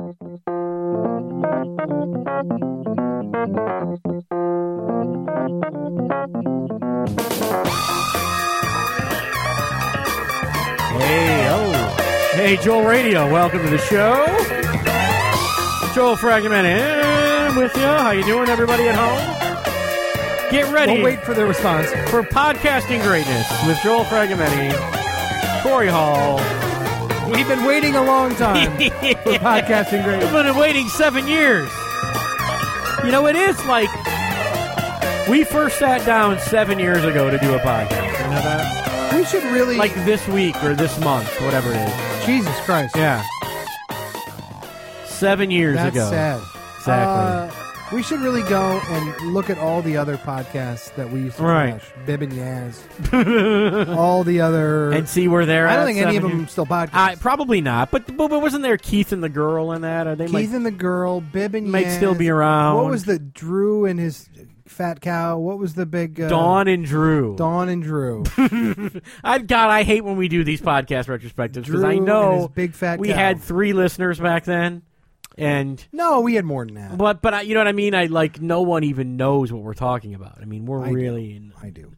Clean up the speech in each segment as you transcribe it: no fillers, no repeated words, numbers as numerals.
Hey, Joel Radio, welcome to the show. Joel Fragment with you. How you doing, everybody at home? Get ready. We'll wait for the response. For podcasting greatness with Joel Fragment, Corey Hall. We've been waiting a long time for podcasting greatness. We've been waiting 7 years. You know, it is like we first sat down 7 years ago to do a podcast. You know that? We should really... Like this week or this month, whatever it is. Jesus Christ. Yeah. 7 years That's ago. Sad. Exactly. We should really go and look at all the other podcasts that we used to watch. Bib and Yaz. All the other... And see where they're at. I don't think any of 7 them years. still podcast. Probably not. But wasn't there Keith and the Girl in that? Or they Keith and the Girl, Bib and Yaz. might still be around. What was the Drew and his fat cow? What was the big... Dawn and Drew. Dawn and Drew. I hate when we do these podcast retrospectives because I know and his big fat we cow. had 3 listeners back then. And no, we had more than that. But you know what I mean? No one even knows what we're talking about. I mean, we're really... I do.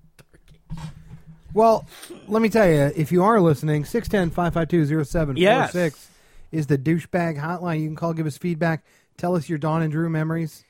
Well, let me tell you, if you are listening, 610-552-0746 is the douchebag hotline. You can call, give us feedback, tell us your Dawn and Drew memories.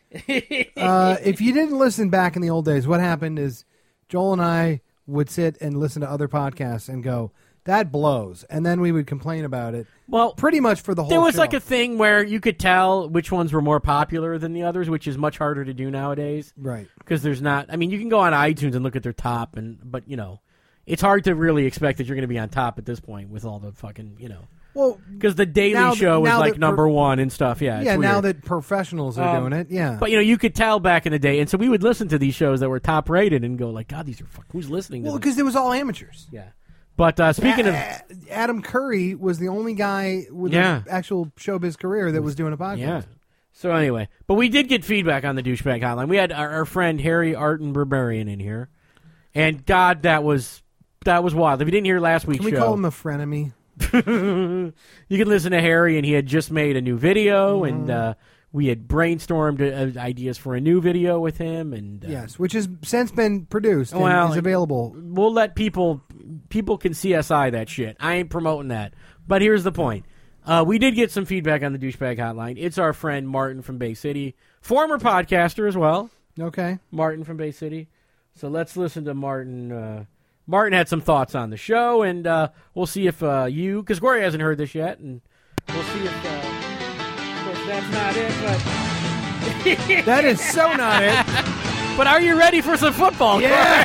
If you didn't listen back in the old days, what happened is Joel and I would sit and listen to other podcasts and go, that blows. And then we would complain about it. Well, pretty much for the whole There was show. like a thing where you could tell which ones were more popular than the others, which is much harder to do nowadays. Right. Because there's not... I mean, you can go on iTunes and look at their top, but, you know, it's hard to really expect that you're going to be on top at this point with all the fucking, you know... Well, because the Daily Show is like number one and stuff. Yeah, yeah. it's Now weird. that professionals are doing it, yeah. But you know, you could tell back in the day, and so we would listen to these shows that were top rated and go like, "God, these are who's listening?" Well, to because it was all amateurs. Yeah. But speaking of Adam Curry, was the only guy with an actual showbiz career that was doing a podcast. Yeah. So anyway, but we did get feedback on the douchebag hotline. We had our friend Harry Arton Barbarian in here, and God, that was wild. If you didn't hear last week's show, can we call him a frenemy? You can listen to Harry, and he had just made a new video, and we had brainstormed ideas for a new video with him, and yes, which has since been produced and is available. We'll let people can CSI that shit. I ain't promoting that, but here's the point: we did get some feedback on the douchebag hotline. It's our friend Martin from Bay City, former podcaster as well. Okay, Martin from Bay City. So let's listen to Martin. Martin had some thoughts on the show, and we'll see if because Corey hasn't heard this yet, and we'll see if, of course, that's not it, but... That is so not it. But are you ready for some football? Yeah.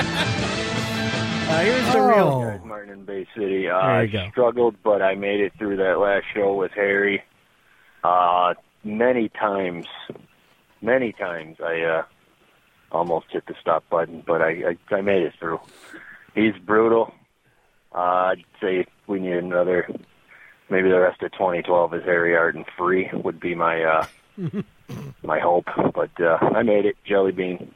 Here's the real... Guys, Martin in Bay City. There you go. I struggled, but I made it through that last show with Harry. Many times I almost hit the stop button, but I made it through. He's brutal. I'd say we need another, maybe the rest of 2012 is Harry Arton free would be my my hope. But I made it. Jelly Bean.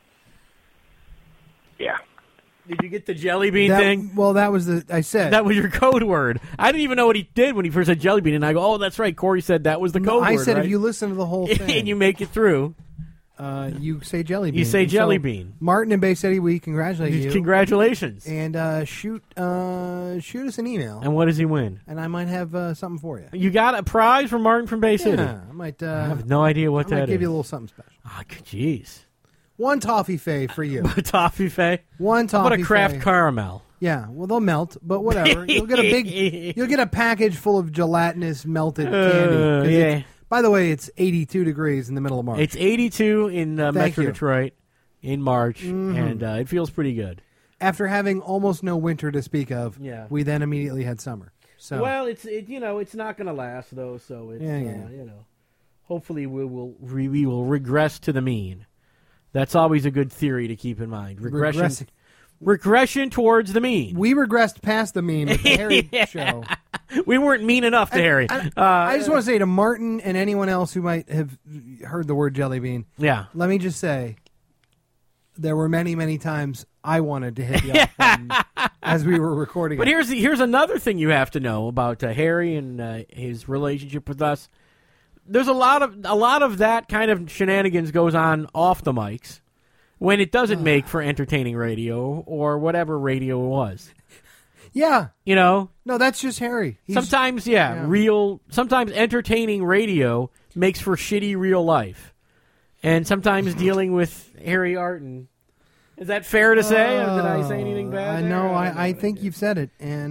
Yeah. Did you get the Jelly Bean thing? Well, that was I said. That was your code word. I didn't even know what he did when he first said Jelly Bean, and I go, oh, that's right. Corey said that was the code word, I said right? if you listen to the whole thing. and you make it through. You say Jelly Bean. You say and Jelly so, Bean. Martin in Bay City, we congratulate you. Congratulations. And shoot us an email. And what does he win? And I might have something for you. You got a prize from Martin from Bay City? Yeah, I might. I have no idea what that is. I might give you a little something special. Oh, jeez. One toffee fay for you. Toffee fay? One toffee What a craft fay. caramel. Yeah, well, they'll melt, but whatever. You'll get a package full of gelatinous melted candy. Yeah. By the way, it's 82 degrees in the middle of March. It's 82 in Metro you. Detroit in March, and it feels pretty good. After having almost no winter to speak of, Yeah. we then immediately had summer. So Well, it's not going to last though, so it's hopefully we will regress to the mean. That's always a good theory to keep in mind. Regression towards the mean. we regressed past the mean with the Harry show. We weren't mean enough to Harry. I just want to say to Martin and anyone else who might have heard the word jelly bean, Yeah. let me just say, there were many, many times I wanted to hit the off button as we were recording. But it. here's another thing you have to know about Harry and his relationship with us. there's a lot of that kind of shenanigans goes on off the mics when it doesn't make for entertaining radio or whatever radio it was. Yeah. You know? No, that's just Harry. Sometimes entertaining radio makes for shitty real life. And sometimes dealing with Harry Arton. Is that fair to say? Or did I say anything bad? No, I think you've said it. And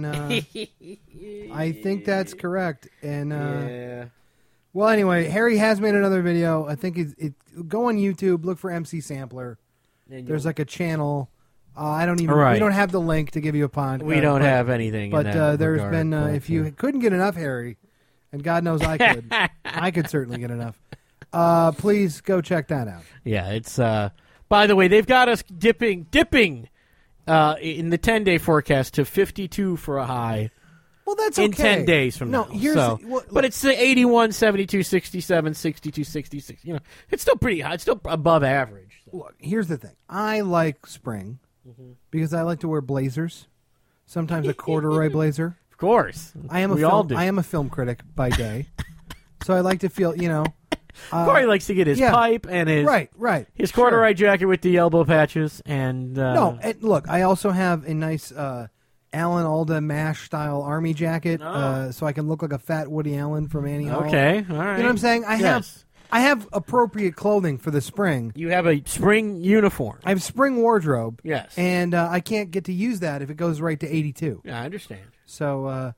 I think that's correct. And yeah. Well, anyway, Harry has made another video. I think go on YouTube, look for MC Sampler. There's like a channel. We don't have the link to give you a podcast. We don't have anything. But in that there's regard, been if you couldn't get enough Harry, and God knows I could, I could certainly get enough. Please go check that out. Yeah, it's. By the way, they've got us dipping in the 10-day forecast to 52 for a high. Well, that's okay. In 10 days from now. But it's the 81, 72, 67, 62, 66. You know, it's still pretty high. It's still above average. So. Look, here's the thing. I like spring because I like to wear blazers. Sometimes a corduroy blazer. Of course. I am a film critic by day, so I like to feel, Corey likes to get his pipe and his his corduroy jacket with the elbow patches and look, I also have a nice Alan Alda MASH style army jacket, so I can look like a fat Woody Allen from Annie Hall. Okay, all right. You know what I'm saying? I have appropriate clothing for the spring. You have a spring uniform. I have spring wardrobe. Yes, and I can't get to use that if it goes right to 82. Yeah, I understand. So,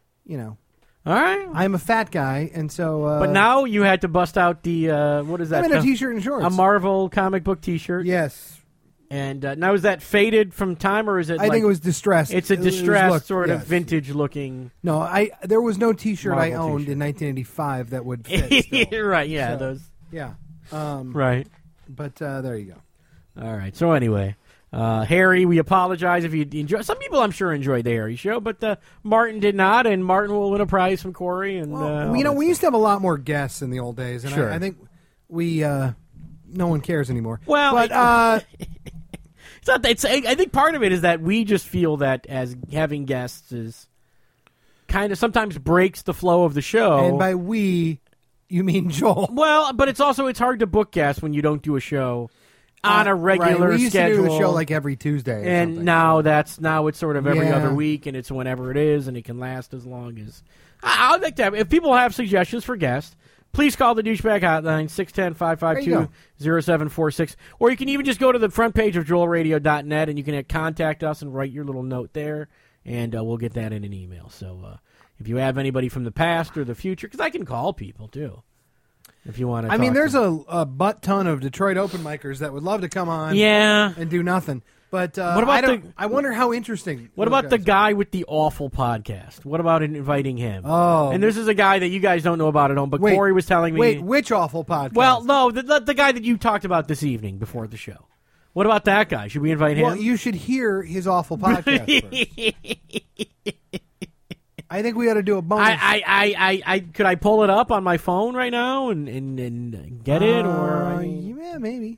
All right. I'm a fat guy, and so... but now you had to bust out the, what is that? I'm in a T-shirt and shorts. A Marvel comic book T-shirt. Yes. And now is that faded from time, or is it I think it was distressed. It's a distressed sort of vintage-looking... No, there was no T-shirt Marvel I owned in 1985 that would fit. Right, yeah. So, those. Yeah. Right. But there you go. All right. So anyway... Harry, we apologize if you enjoy. Some people, I'm sure, enjoyed the Harry show, but Martin did not, and Martin will win a prize from Corey. And we used to have a lot more guests in the old days, and sure. I think we no one cares anymore. Well, but it's not. I think part of it is that we just feel that as having guests is kind of sometimes breaks the flow of the show. And by we, you mean Joel? Well, but it's hard to book guests when you don't do a show on a regular we used schedule. To do the show like every Tuesday, and now it's sort of every other week, and it's whenever it is, and it can last as long as. I'd like to have. If people have suggestions for guests, please call the douchebag hotline 610-552-0746, or you can even just go to the front page of JoelRadio.net, and you can contact us and write your little note there, and we'll get that in an email. So if you have anybody from the past or the future, because I can call people too. If you want to, there's a butt ton of Detroit open micers that would love to come on, and do nothing. But what about I wonder how interesting. What about the guy with the awful podcast? What about inviting him? Oh, and this is a guy that you guys don't know about at home, but Corey was telling me. Wait, which awful podcast? Well, no, the guy that you talked about this evening before the show. What about that guy? Should we invite him? Well, you should hear his awful podcast first. I think we ought to do a bonus. Could I pull it up on my phone right now and get it, or yeah, maybe.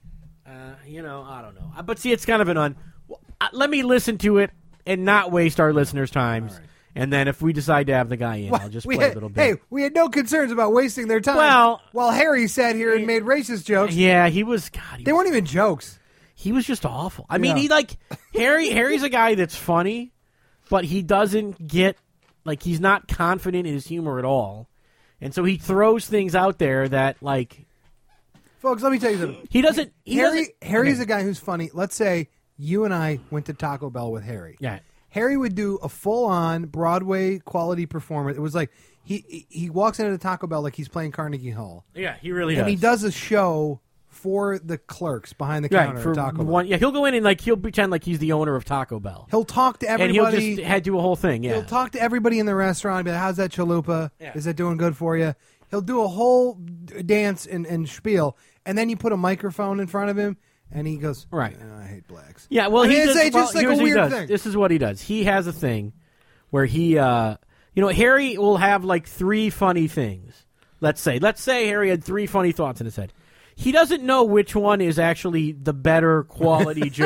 I don't know. But see, it's kind of an let me listen to it and not waste our listeners' times. Right. And then if we decide to have the guy in, I'll just play a little bit. Hey, we had no concerns about wasting their time. While Harry sat here and made racist jokes. Yeah, he was. God, they weren't even jokes. He was just awful. I mean, Harry's a guy that's funny, but he doesn't get. Like, he's not confident in his humor at all. And so he throws things out there that, like... Folks, let me tell you something. Harry's a guy who's funny. Let's say you and I went to Taco Bell with Harry. Yeah. Harry would do a full-on Broadway quality performance. It was like he walks into the Taco Bell like he's playing Carnegie Hall. Yeah, he really does. And he does a show for the clerks behind the counter at Taco Bell. He'll go in and he'll pretend like he's the owner of Taco Bell. He'll talk to everybody. And he'll just do a whole thing, yeah. He'll talk to everybody in the restaurant, be like, how's that chalupa? Yeah. Is that doing good for you? He'll do a whole dance and spiel, and then you put a microphone in front of him, and he goes, right. I hate blacks. Yeah, well, here's a weird thing. This is what he does. He has a thing where he, Harry will have like 3 funny things. Let's say Harry had 3 funny thoughts in his head. He doesn't know which one is actually the better quality joke.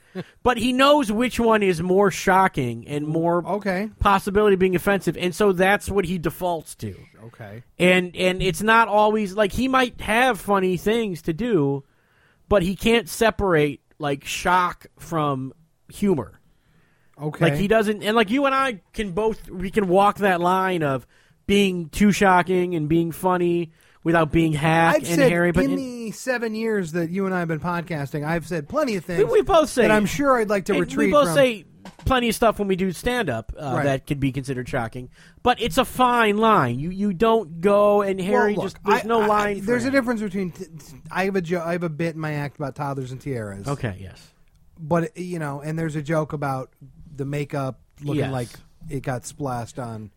but he knows which one is more shocking and more possibility of being offensive, and so that's what he defaults to. Okay. And it's not always like he might have funny things to do, but he can't separate like shock from humor. Okay. Like he doesn't, and like you and I can walk that line of being too shocking and being funny without being hack I've and said, hairy. But in the 7 years that you and I have been podcasting, I've said plenty of things. We both say that I'm sure I'd like to retreat. We both from. say plenty of stuff when we do stand up that could be considered shocking, but it's a fine line. You don't go and Harry there's no line. There's a difference between. I have a bit in my act about toddlers and tiaras. Okay, yes, but and there's a joke about the makeup looking like it got splashed on,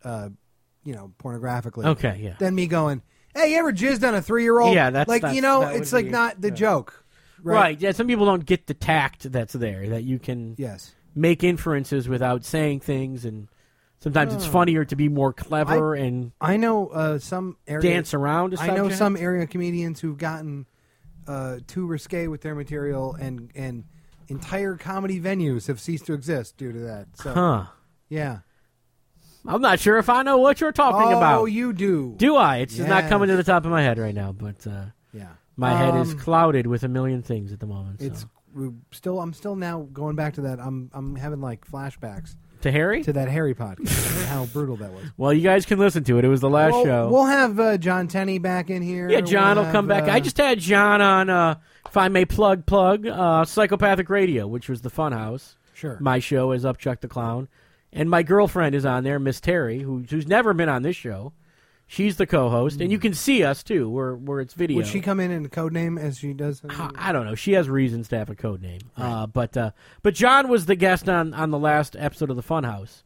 pornographically. Okay, yeah. Then me going, hey, you ever jizzed on a 3-year-old? Yeah, that's it's like not the joke. Right. Yeah, some people don't get the tact that's there, that you can make inferences without saying things, and sometimes it's funnier to be more clever I know some area, dance around a subject. I know some area comedians who've gotten too risque with their material, and entire comedy venues have ceased to exist due to that. So, yeah. I'm not sure if I know what you're talking about. Oh, you do. Do I? It's just not coming to the top of my head right now, but my head is clouded with a million things at the moment. So. I'm still now going back to that. I'm having like flashbacks to Harry, to that Harry podcast. And how brutal that was. Well, you guys can listen to it. It was the last show. We'll have John Tenney back in here. Yeah, John will come back. I just had John on. If I may plug Psychopathic Radio, which was the Funhouse. Sure. My show is Upchuck the Clown. And my girlfriend is on there, Miss Terry, who's never been on this show. She's the co-host, and you can see us too, where it's video. Would she come in a code name as she does? I don't know. She has reasons to have a code name. Right. But John was the guest on the last episode of the Funhouse,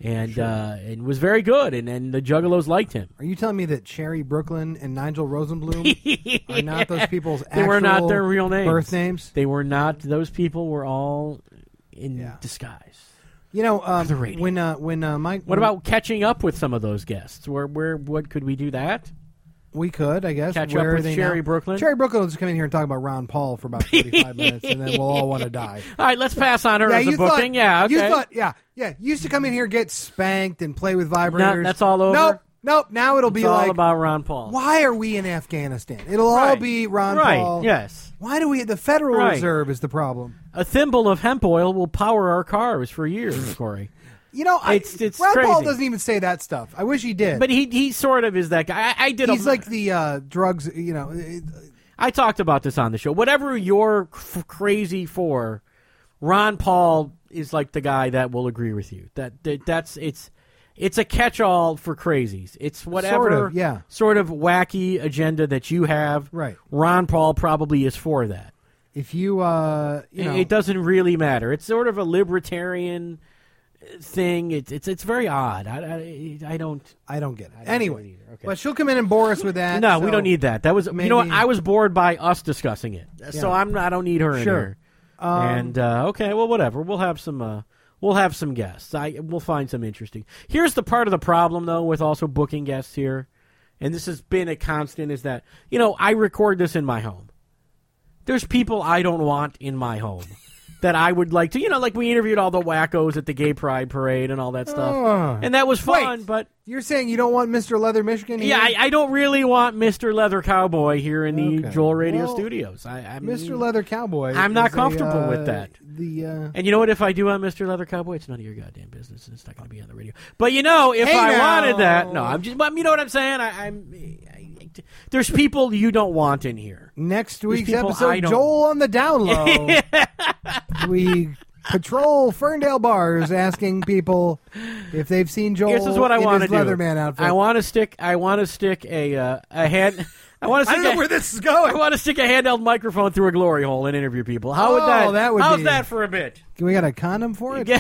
and was very good, and the Juggalos liked him. Are you telling me that Sherry Brooklyn and Nigel Rosenblum are not those people's actual They were not their real names. Birth names? They were not. Those people were all in disguise. Mike. What about catching up with some of those guests? What could we do that? We could, I guess. Catch up with Sherry Brooklyn. Sherry Brooklyn will just come in here and talk about Ron Paul for about 45 minutes, and then we'll all want to die. All right, let's pass on her as a booking. Okay. You thought, you used to come in here, get spanked, and play with vibrators. No, that's all over. Nope. Now it'll be all about Ron Paul. Why are we in Afghanistan? It'll all be Ron Paul. Yes. Why do we? The Federal Reserve is the problem. A thimble of hemp oil will power our cars for years, Corey. It's Ron Paul doesn't even say that stuff. I wish he did. But he sort of is that guy. He's like the drugs, I talked about this on the show. Whatever you're crazy for, Ron Paul is like the guy that will agree with you. It's a catch-all for crazies. It's whatever sort of wacky agenda that you have. Right. Ron Paul probably is for that. If you, it doesn't really matter. It's sort of a libertarian thing. It's very odd. I don't get it. Anyway, but she'll come in and bore us with that. No, we don't need that. That was I was bored by us discussing it, so I don't need her in here. Okay, well, whatever. We'll have some guests. We'll find some interesting. Here's the part of the problem though with also booking guests here, and this has been a constant, is that I record this in my home. There's people I don't want in my home that I would like to, like we interviewed all the wackos at the Gay Pride Parade and all that stuff. And that was fun, but... You're saying you don't want Mr. Leather Michigan here? Yeah, I don't really want Mr. Leather Cowboy here in the Joel Radio Studios. I mean, Mr. Leather Cowboy... I'm not comfortable with that. And you know what? If I do want Mr. Leather Cowboy, it's none of your goddamn business, and it's not going to be on the radio. But if I wanted that... No, I'm just... You know what I'm saying? There's people you don't want in here. Next week's episode, Joel on the down low. We patrol Ferndale bars asking people if they've seen Joel in his Leatherman outfit. I want to stick a hand... I don't know where this is going. I want to stick a handheld microphone through a glory hole and interview people. How's that for a bit? We got a condom for it?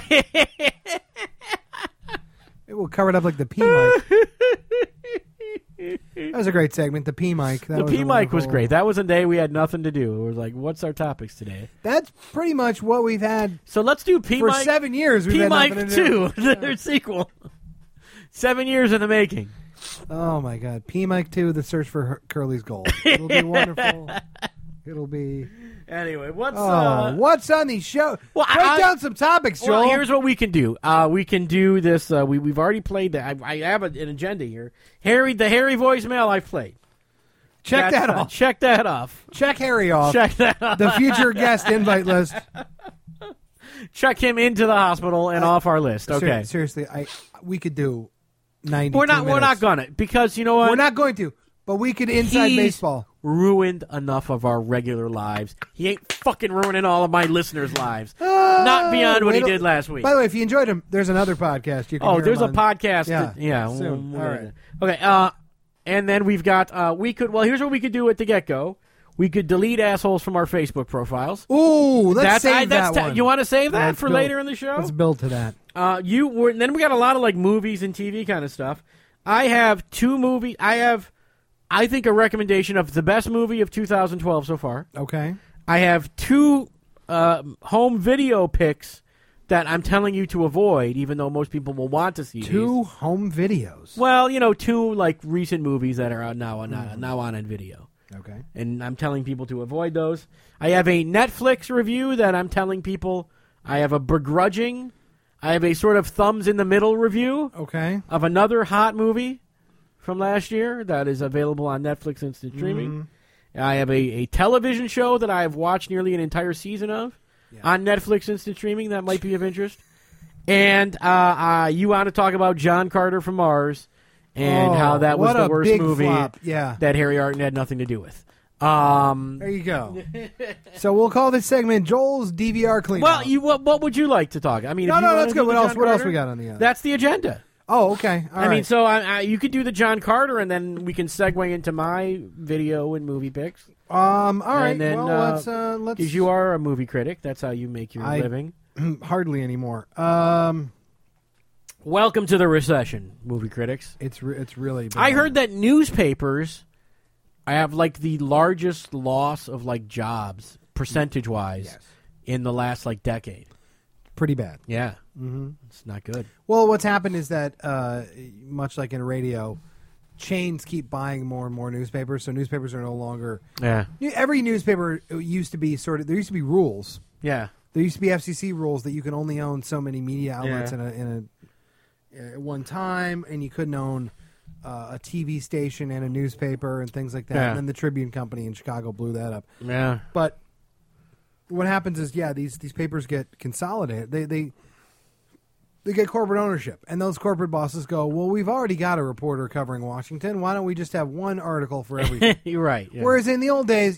Maybe we'll cover it up like the P mic. That was a great segment, the P mic. The P mic was great. That was a day we had nothing to do. It was like, what's our topics today? That's pretty much what we've had. So let's do P mic for 7 years. We've had nothing to do. P mic 2, their sequel. 7 years in the making. Oh my God, P mic 2, the search for Curly's gold. It'll be wonderful. It'll be. Anyway, what's on the show? Well, break down some topics, Joel. Well, here's what we can do. We can do this. We've already played that. I have an agenda here. The Harry voicemail I've played. Check that off. Check that off. Check Harry off. Check that off. The future guest invite list. Check him into the hospital and off our list. Okay. Seriously, we could do 90. We're not gonna, because you know what? We're not going to. But we could inside baseball. Ruined enough of our regular lives. He ain't fucking ruining all of my listeners' lives. Not beyond what he did last week. By the way, if you enjoyed him, there's another podcast you can hear there's him a podcast. Yeah. Soon. All right. Okay. And then we've got here's what we could do at the get-go. We could delete assholes from our Facebook profiles. Ooh, let's save that one. You want to save that for later in the show? Let's build to that. Then we got a lot of like movies and TV kind of stuff. I have two movies. I think a recommendation of the best movie of 2012 so far. Okay. I have two home video picks that I'm telling you to avoid, even though most people will want to see two home videos. Well, two like recent movies that are now on video. Okay. And I'm telling people to avoid those. I have a Netflix review that I'm telling people. I have a begrudging. I have a sort of thumbs in the middle review. Okay. Of another hot movie from last year that is available on Netflix Instant Streaming. Mm-hmm. I have a television show that I have watched nearly an entire season of on Netflix Instant Streaming that might be of interest. And you want to talk about John Carter from Mars and how that was the worst movie that Harry Arden had nothing to do with. There you go. So we'll call this segment Joel's DVR clean. Well, what would you like to talk? I mean, no, that's good. What else we got on the other? That's the agenda. Oh, okay. All right. I mean, so you could do the John Carter, and then we can segue into my video and movie picks. All right. And then, well, let's. Because you are a movie critic, that's how you make your living. Hardly anymore. Welcome to the recession, movie critics. It's really bad. I heard that newspapers have like the largest loss of like jobs percentage-wise in the last like decade. Pretty bad. Yeah. Mm-hmm. It's not good. Well, what's happened is that, much like in radio, chains keep buying more and more newspapers, so newspapers are no longer... Yeah. Every newspaper used to be there used to be rules. Yeah. There used to be FCC rules that you can only own so many media outlets at one time, and you couldn't own a TV station and a newspaper and things like that. Yeah. And then the Tribune Company in Chicago blew that up. Yeah. But what happens is, these papers get consolidated. They get corporate ownership, and those corporate bosses go, well, we've already got a reporter covering Washington. Why don't we just have one article for everything? You're right. Yeah. Whereas in the old days,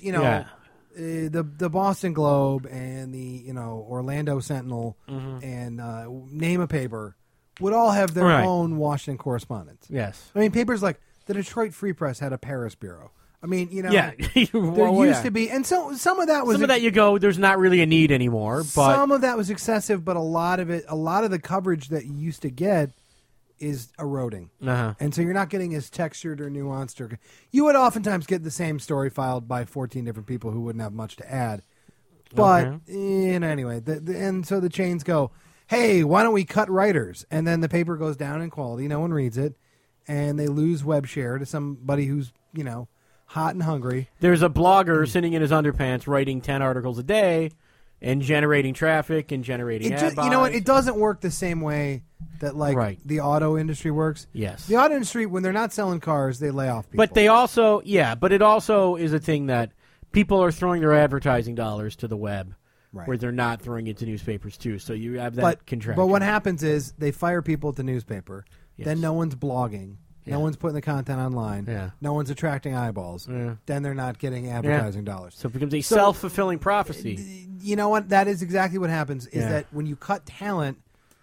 the Boston Globe and the Orlando Sentinel and name a paper would all have their own Washington correspondents. Yes. I mean, papers like the Detroit Free Press had a Paris bureau. I mean, there used to be, and so some of that was there's not really a need anymore. But some of that was excessive, but a lot of the coverage that you used to get is eroding, and so you're not getting as textured or nuanced. You would oftentimes get the same story filed by 14 different people who wouldn't have much to add. But anyway, and so the chains go, hey, why don't we cut writers? And then the paper goes down in quality. No one reads it, and they lose web share to somebody who's hot and hungry. There's a blogger sitting in his underpants writing 10 articles a day and generating traffic and generating ad buys. You know what? It doesn't work the same way that the auto industry works. Yes. The auto industry, when they're not selling cars, they lay off people. But it also is a thing that people are throwing their advertising dollars to the web where they're not throwing it to newspapers too. So you have that contraction. But what happens is they fire people at the newspaper. Yes. Then no one's blogging. No one's putting the content online. Yeah. No one's attracting eyeballs. Yeah. Then they're not getting advertising dollars. So it becomes a self-fulfilling prophecy. You know what? That is exactly what happens, is that when you cut talent,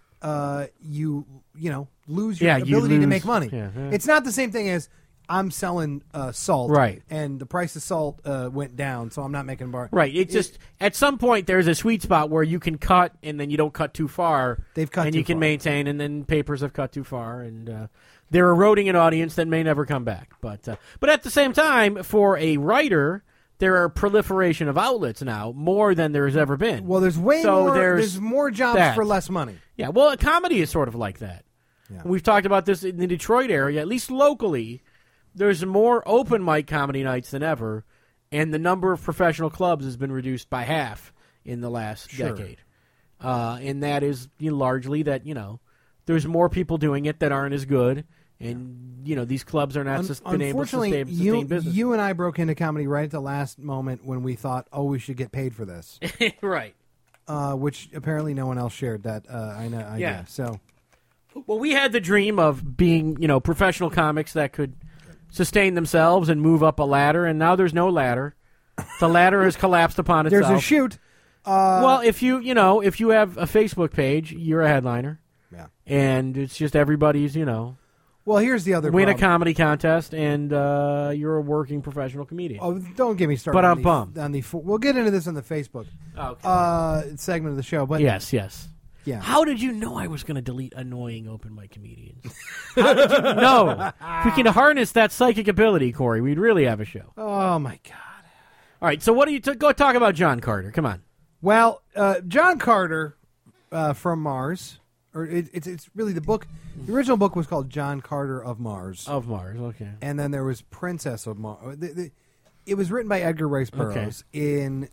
you lose your ability to make money. Yeah. Yeah. It's not the same thing as I'm selling salt, and the price of salt went down, so I'm not making a bar. Right. It's just at some point there's a sweet spot where you can cut, and then you don't cut too far. They've cut, and too you can far. maintain, and then papers have cut too far, and they're eroding an audience that may never come back. But at the same time, for a writer, there are proliferation of outlets now, more than there's ever been. Well, there's more. There's more jobs for less money. Yeah. Well, comedy is sort of like that. Yeah. We've talked about this in the Detroit area, at least locally. There's more open mic comedy nights than ever, and the number of professional clubs has been reduced by half in the last decade. And that is largely that, there's more people doing it that aren't as good, and, these clubs are not been able to sustain business. You and I broke into comedy right at the last moment when we thought, we should get paid for this. Right. Which apparently no one else shared that idea. So, well, we had the dream of being, professional comics that could sustain themselves and move up a ladder, and now there's no ladder. The ladder has collapsed upon itself. There's a chute. Well, if you have a Facebook page, you're a headliner. Yeah. And it's just everybody's, Well, here's the other win problem. a comedy contest, and you're a working professional comedian. Oh, don't get me started. But I'm bummed. We'll get into this on the Facebook segment of the show. But yes. Yeah. How did you know I was going to delete annoying open mic comedians? How did you know? If we can harness that psychic ability, Corey, we'd really have a show. Oh, my God. All right, so what do you go talk about John Carter? Come on. Well, John Carter from Mars, or it's really the book. The original book was called John Carter of Mars. Of Mars, okay. And then there was Princess of Mars. It was written by Edgar Rice Burroughs in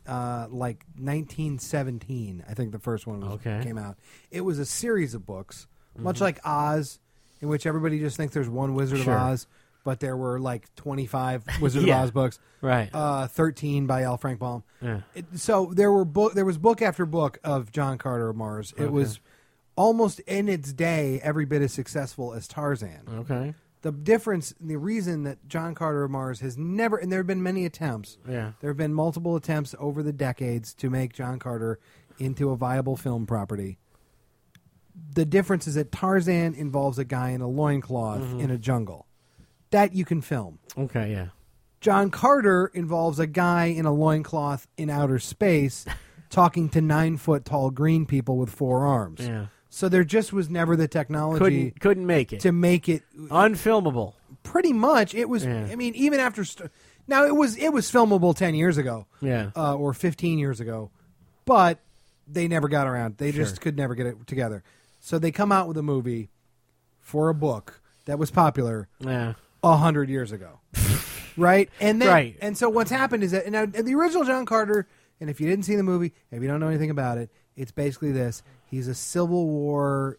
1917. I think the first one came out. It was a series of books, much like Oz, in which everybody just thinks there's one Wizard of Oz, but there were 25 Wizard of Oz books. Right. 13 by L. Frank Baum. Yeah. So there was book after book of John Carter of Mars. It was almost in its day every bit as successful as Tarzan. Okay. The difference, the reason that John Carter of Mars has never, and there have been many attempts. Yeah. There have been multiple attempts over the decades to make John Carter into a viable film property. The difference is that Tarzan involves a guy in a loincloth in a jungle. That you can film. Okay, yeah. John Carter involves a guy in a loincloth in outer space talking to 9-foot-tall green people with 4 arms. Yeah. So there just was never the technology couldn't make it to make it unfilmable. Pretty much, it was. Yeah. I mean, even after now, it was filmable 10 years ago, or 15 years ago, but they never got around. They just could never get it together. So they come out with a movie for a book that was popular 100 years ago, right? And then, and so what's happened is that now the original John Carter. And if you didn't see the movie, if you don't know anything about it, it's basically this. He's a Civil War,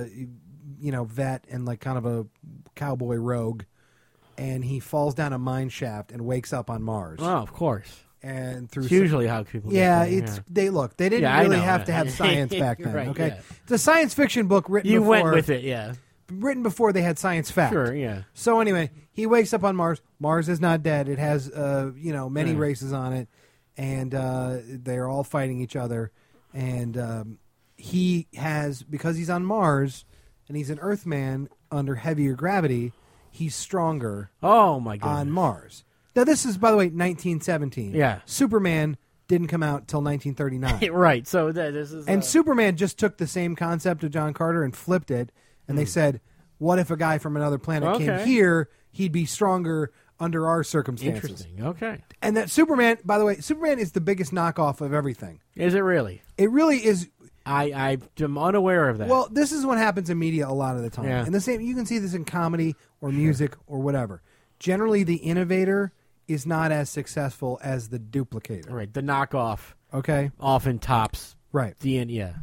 vet and kind of a cowboy rogue. And he falls down a mine shaft and wakes up on Mars. Oh, of course. And through it's usually how people they didn't really have to have science back then. Right, okay, yeah. It's a science fiction book written you before. went with it, written before they had science fact. Sure, yeah. So anyway, he wakes up on Mars. Mars is not dead. It has many races on it. And they're all fighting each other. And he has, because he's on Mars and he's an Earthman under heavier gravity, he's stronger oh my God. on Mars. Now, this is, by the way, 1917. Yeah. Superman didn't come out till 1939. Right. So this is. And Superman just took the same concept of John Carter and flipped it. And they said, what if a guy from another planet came here? He'd be stronger under our circumstances. Interesting. Okay. And that Superman, by the way, Superman is the biggest knockoff of everything. Is it really? It really is. I am unaware of that. Well, this is what happens in media a lot of the time. Yeah. And the same, you can see this in comedy or music or whatever. Generally, the innovator is not as successful as the duplicator. Right. The knockoff. Okay. Often tops. Right. The end. Yeah.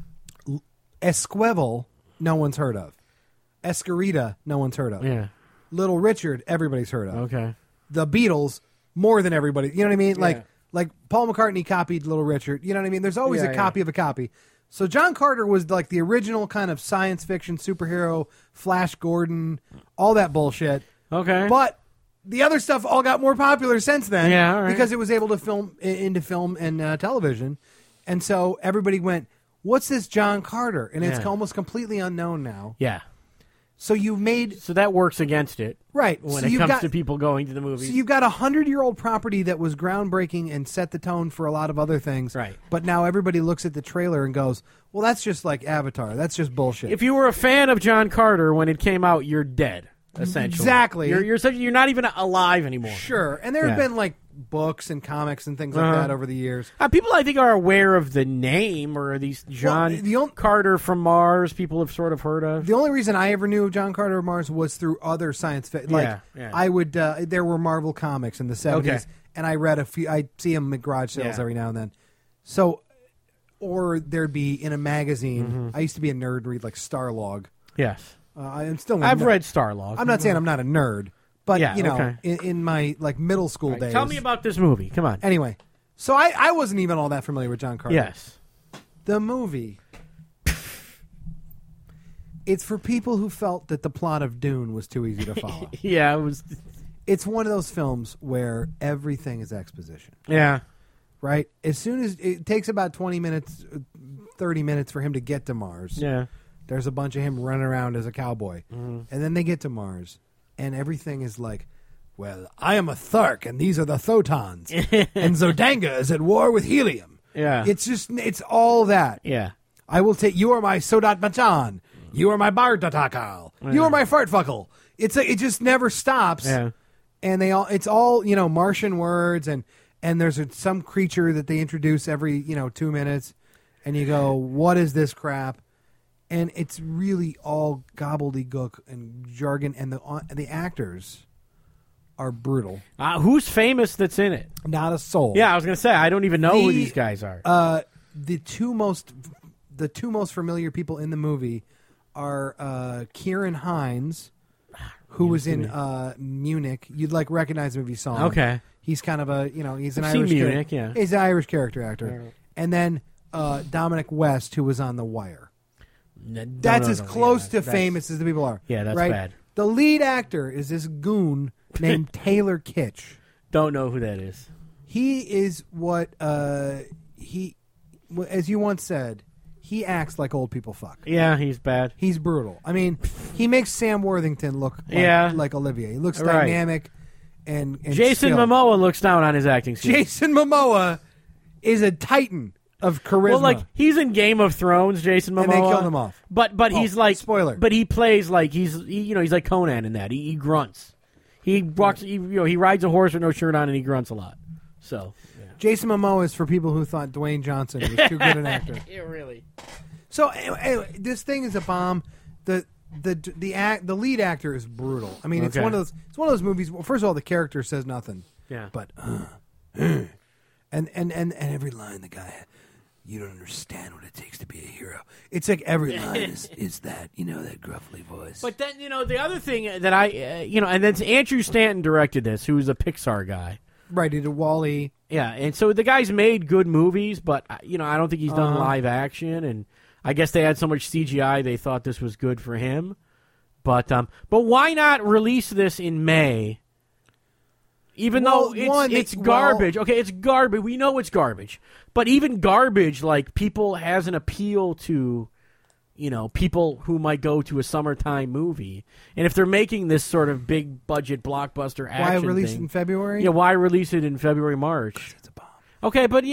Esquivel, no one's heard of. Escarita, no one's heard of. Yeah. Little Richard, everybody's heard of. Okay. The Beatles, more than everybody. You know what I mean? Yeah. Like Paul McCartney copied Little Richard. You know what I mean? There's always a copy of a copy. So John Carter was like the original kind of science fiction superhero, Flash Gordon, all that bullshit. Okay. But the other stuff all got more popular since then. Yeah, all right. Because it was able to film into film and television. And so everybody went, what's this John Carter? And it's almost completely unknown now. Yeah. So you've made... So that works against it. Right. When so it comes to people going to the movies. So you've got a 100-year-old property that was groundbreaking and set the tone for a lot of other things. Right. But now everybody looks at the trailer and goes, well, that's just like Avatar. That's just bullshit. If you were a fan of John Carter when it came out, you're dead, essentially. Exactly. You're not even alive anymore. Sure. And there have been like books and comics and things like that over the years. People, I think, are aware of the name or these John Carter from Mars. People have sort of heard of. The only reason I ever knew of John Carter of Mars was through other science fiction. Like I would, there were Marvel comics in the 70s, and I read a few. I see them at garage sales every now and then. So, or there'd be in a magazine. I used to be a nerd, read like Starlog. Yes, I'm still. I've read Starlog. I'm not saying I'm not a nerd. But, in my middle school days. Tell me about this movie. Come on. Anyway, so I wasn't even all that familiar with John Carter. Yes. The movie. It's for people who felt that the plot of Dune was too easy to follow. It was. It's one of those films where everything is exposition. Yeah. Right? As soon as it takes about 20 minutes, 30 minutes for him to get to Mars. Yeah. There's a bunch of him running around as a cowboy. And then they get to Mars. And everything is like, well, I am a Thark, and these are the Thotons. And Zodanga is at war with Helium. Yeah. It's all that. Yeah. I will take, you are my Sodat Machan. You are my Bardatakal. You are my Fartfuckle. It just never stops. Yeah. And it's all, Martian words, and there's some creature that they introduce every, 2 minutes. And you go, what is this crap? And it's really all gobbledygook and jargon, and the actors are brutal. Who's famous that's in it? Not a soul. Yeah, I was going to say, I don't even know who these guys are. The two most familiar people in the movie are Kieran Hines, who was in Munich. You'd recognize him if you saw him. Okay. He's kind of a, he's an I've Irish seen Munich, yeah. He's an Irish character actor. Yeah. And then Dominic West, who was on The Wire. That's as close to famous as the people are. Yeah, that's right? bad. The lead actor is this goon named Taylor Kitsch. Don't know who that is. He is as you once said, he acts like old people fuck. Yeah, he's bad. He's brutal. I mean, he makes Sam Worthington look like Olivier. He looks dynamic and Jason skilled. Momoa looks down on his acting skills. Jason Momoa is a titan of charisma. Well, he's in Game of Thrones, Jason Momoa, and they killed him off. But he's like spoiler. But he plays like he's like Conan in that. He grunts. He walks. He rides a horse with no shirt on and he grunts a lot. So Jason Momoa is for people who thought Dwayne Johnson was too good an actor. Yeah, really. So anyway, this thing is a bomb. The lead actor is brutal. I mean, it's one of those movies. Well, first of all, the character says nothing. Yeah. But and every line the guy had. You don't understand what it takes to be a hero. It's like every line is that, that gruffly voice. But then, the other thing that and then Andrew Stanton directed this, who's a Pixar guy. Right, he did WALL-E. Yeah, and so the guy's made good movies, but, I don't think he's done live action, and I guess they had so much CGI they thought this was good for him. But why not release this in May? Even though it's garbage. Okay, it's garbage. We know it's garbage. But even garbage, people has an appeal to, people who might go to a summertime movie. And if they're making this sort of big budget blockbuster action why release it in February? Yeah, why release it in February, March? It's a bomb. Okay, but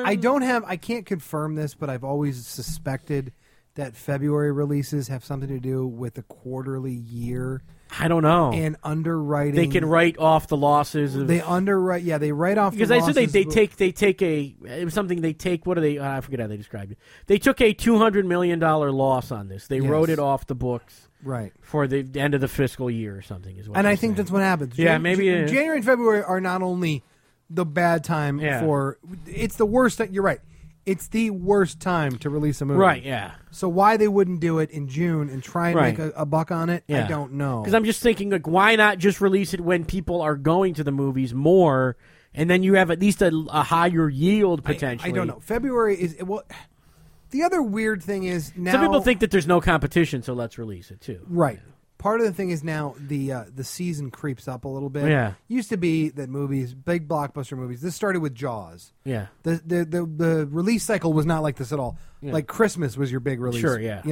I can't confirm this, but I've always suspected that February releases have something to do with the quarterly year. I don't know. And underwriting. They can write off the losses. They underwrite. Yeah, they write off because the losses. Because I said they take it was something they take. What are they? I forget how they described it. They took a $200 million loss on this. They wrote it off the books. Right. For the end of the fiscal year or something. Is what and I think that's what happens. Yeah, maybe January and February are not only the bad time for. It's the worst. You're right. It's the worst time to release a movie. Right, yeah. So why they wouldn't do it in June and try and make a buck on it, I don't know. Because I'm just thinking, why not just release it when people are going to the movies more, and then you have at least a higher yield potentially? I don't know. February is... Well, the other weird thing is now... Some people think that there's no competition, so let's release it, too. Right. Part of the thing is now the season creeps up a little bit. Yeah. Used to be that movies, big blockbuster movies. This started with Jaws. Yeah. The release cycle was not like this at all. Yeah. Like Christmas was your big release. Sure. Yeah.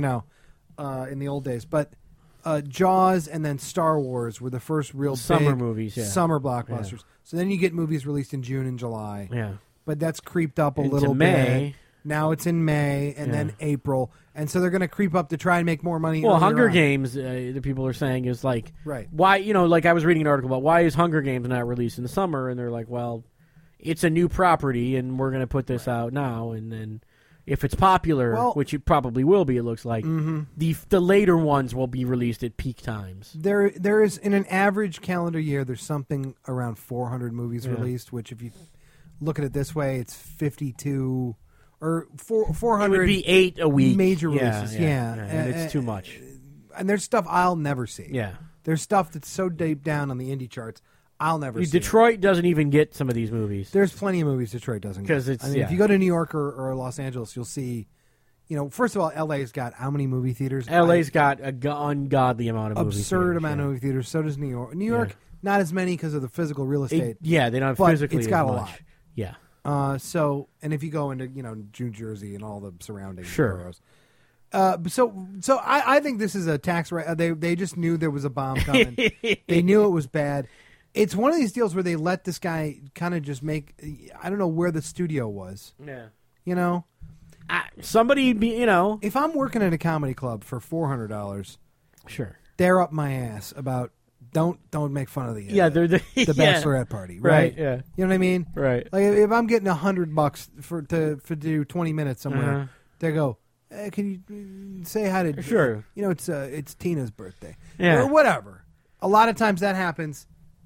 In the old days, but Jaws and then Star Wars were the first real summer movies. Yeah. Summer blockbusters. Yeah. So then you get movies released in June and July. Yeah. But that's creeped up a little May. bit. Now it's in May and then April. And so they're going to creep up to try and make more money. Well, Hunger Games, the people are saying, is like, right. Why, like I was reading an article about why is Hunger Games not released in the summer? And they're like, well, it's a new property and we're going to put this out now, and then if it's popular, which it probably will be, it looks like, the later ones will be released at peak times. There is, in an average calendar year, there's something around 400 movies released, which if you look at it this way, it's 52 or 400. It would be 8 a week. Major releases, yeah. And it's too much. And there's stuff I'll never see. Yeah. There's stuff that's so deep down on the indie charts, I'll never see. Detroit doesn't even get some of these movies. There's plenty of movies Detroit doesn't get. It's, if you go to New York or Los Angeles, you'll see, first of all, LA's got how many movie theaters? LA's got an ungodly amount of movie theaters. Absurd amount of movie theaters. So does New York. New York, not as many because of the physical real estate. They don't but physically it's got as a much. lot. Yeah. And if you go into, New Jersey and all the surrounding boroughs. So I think this is a tax. They just knew there was a bomb coming. They knew it was bad. It's one of these deals where they let this guy kind of just make. I don't know where the studio was. Yeah. Somebody, if I'm working at a comedy club for $400, sure, they're up my ass about don't make fun of the they're the bachelorette party, right? Yeah, you know what I mean, right? Like if I'm getting $100 to do 20 minutes somewhere, they go. Can you say hi to? Sure. It's Tina's birthday, or whatever. A lot of times that happens.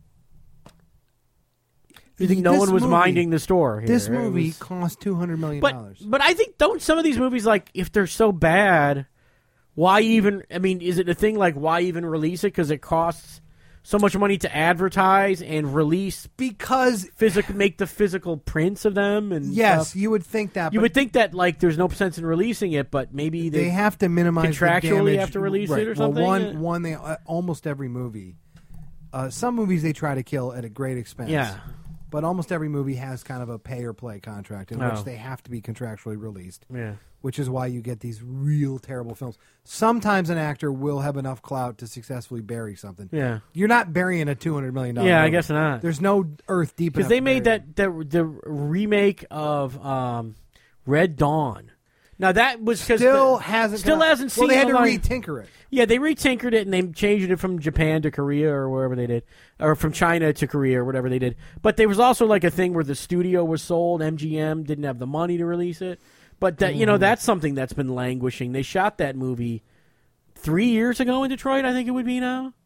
You think no one was minding the store here? This movie cost $200 million. But I think don't some of these movies, like, if they're so bad, why even? I mean, is it a thing like why even release it? Because it costs so much money to advertise and release, because make the physical prints of them, and yes, you would think that. You would think that, like, there's no sense in releasing it, but maybe they have to minimize contractually the damage. have to release it or something. Well, one they almost every movie. Some movies they try to kill at a great expense. Yeah. But almost every movie has kind of a pay-or-play contract in which they have to be contractually released. Yeah. Which is why you get these real terrible films. Sometimes an actor will have enough clout to successfully bury something. Yeah. You're not burying a $200 million movie. I guess not. There's no earth deep enough. Because they made the remake of Red Dawn. Now that was still hasn't seen. Well, they had to retinker it. Yeah, they retinkered it and they changed it from Japan to Korea or wherever they did, or from China to Korea or whatever they did. But there was also like a thing where the studio was sold. MGM didn't have the money to release it. But that that's something that's been languishing. They shot that movie 3 years ago in Detroit. I think it would be now.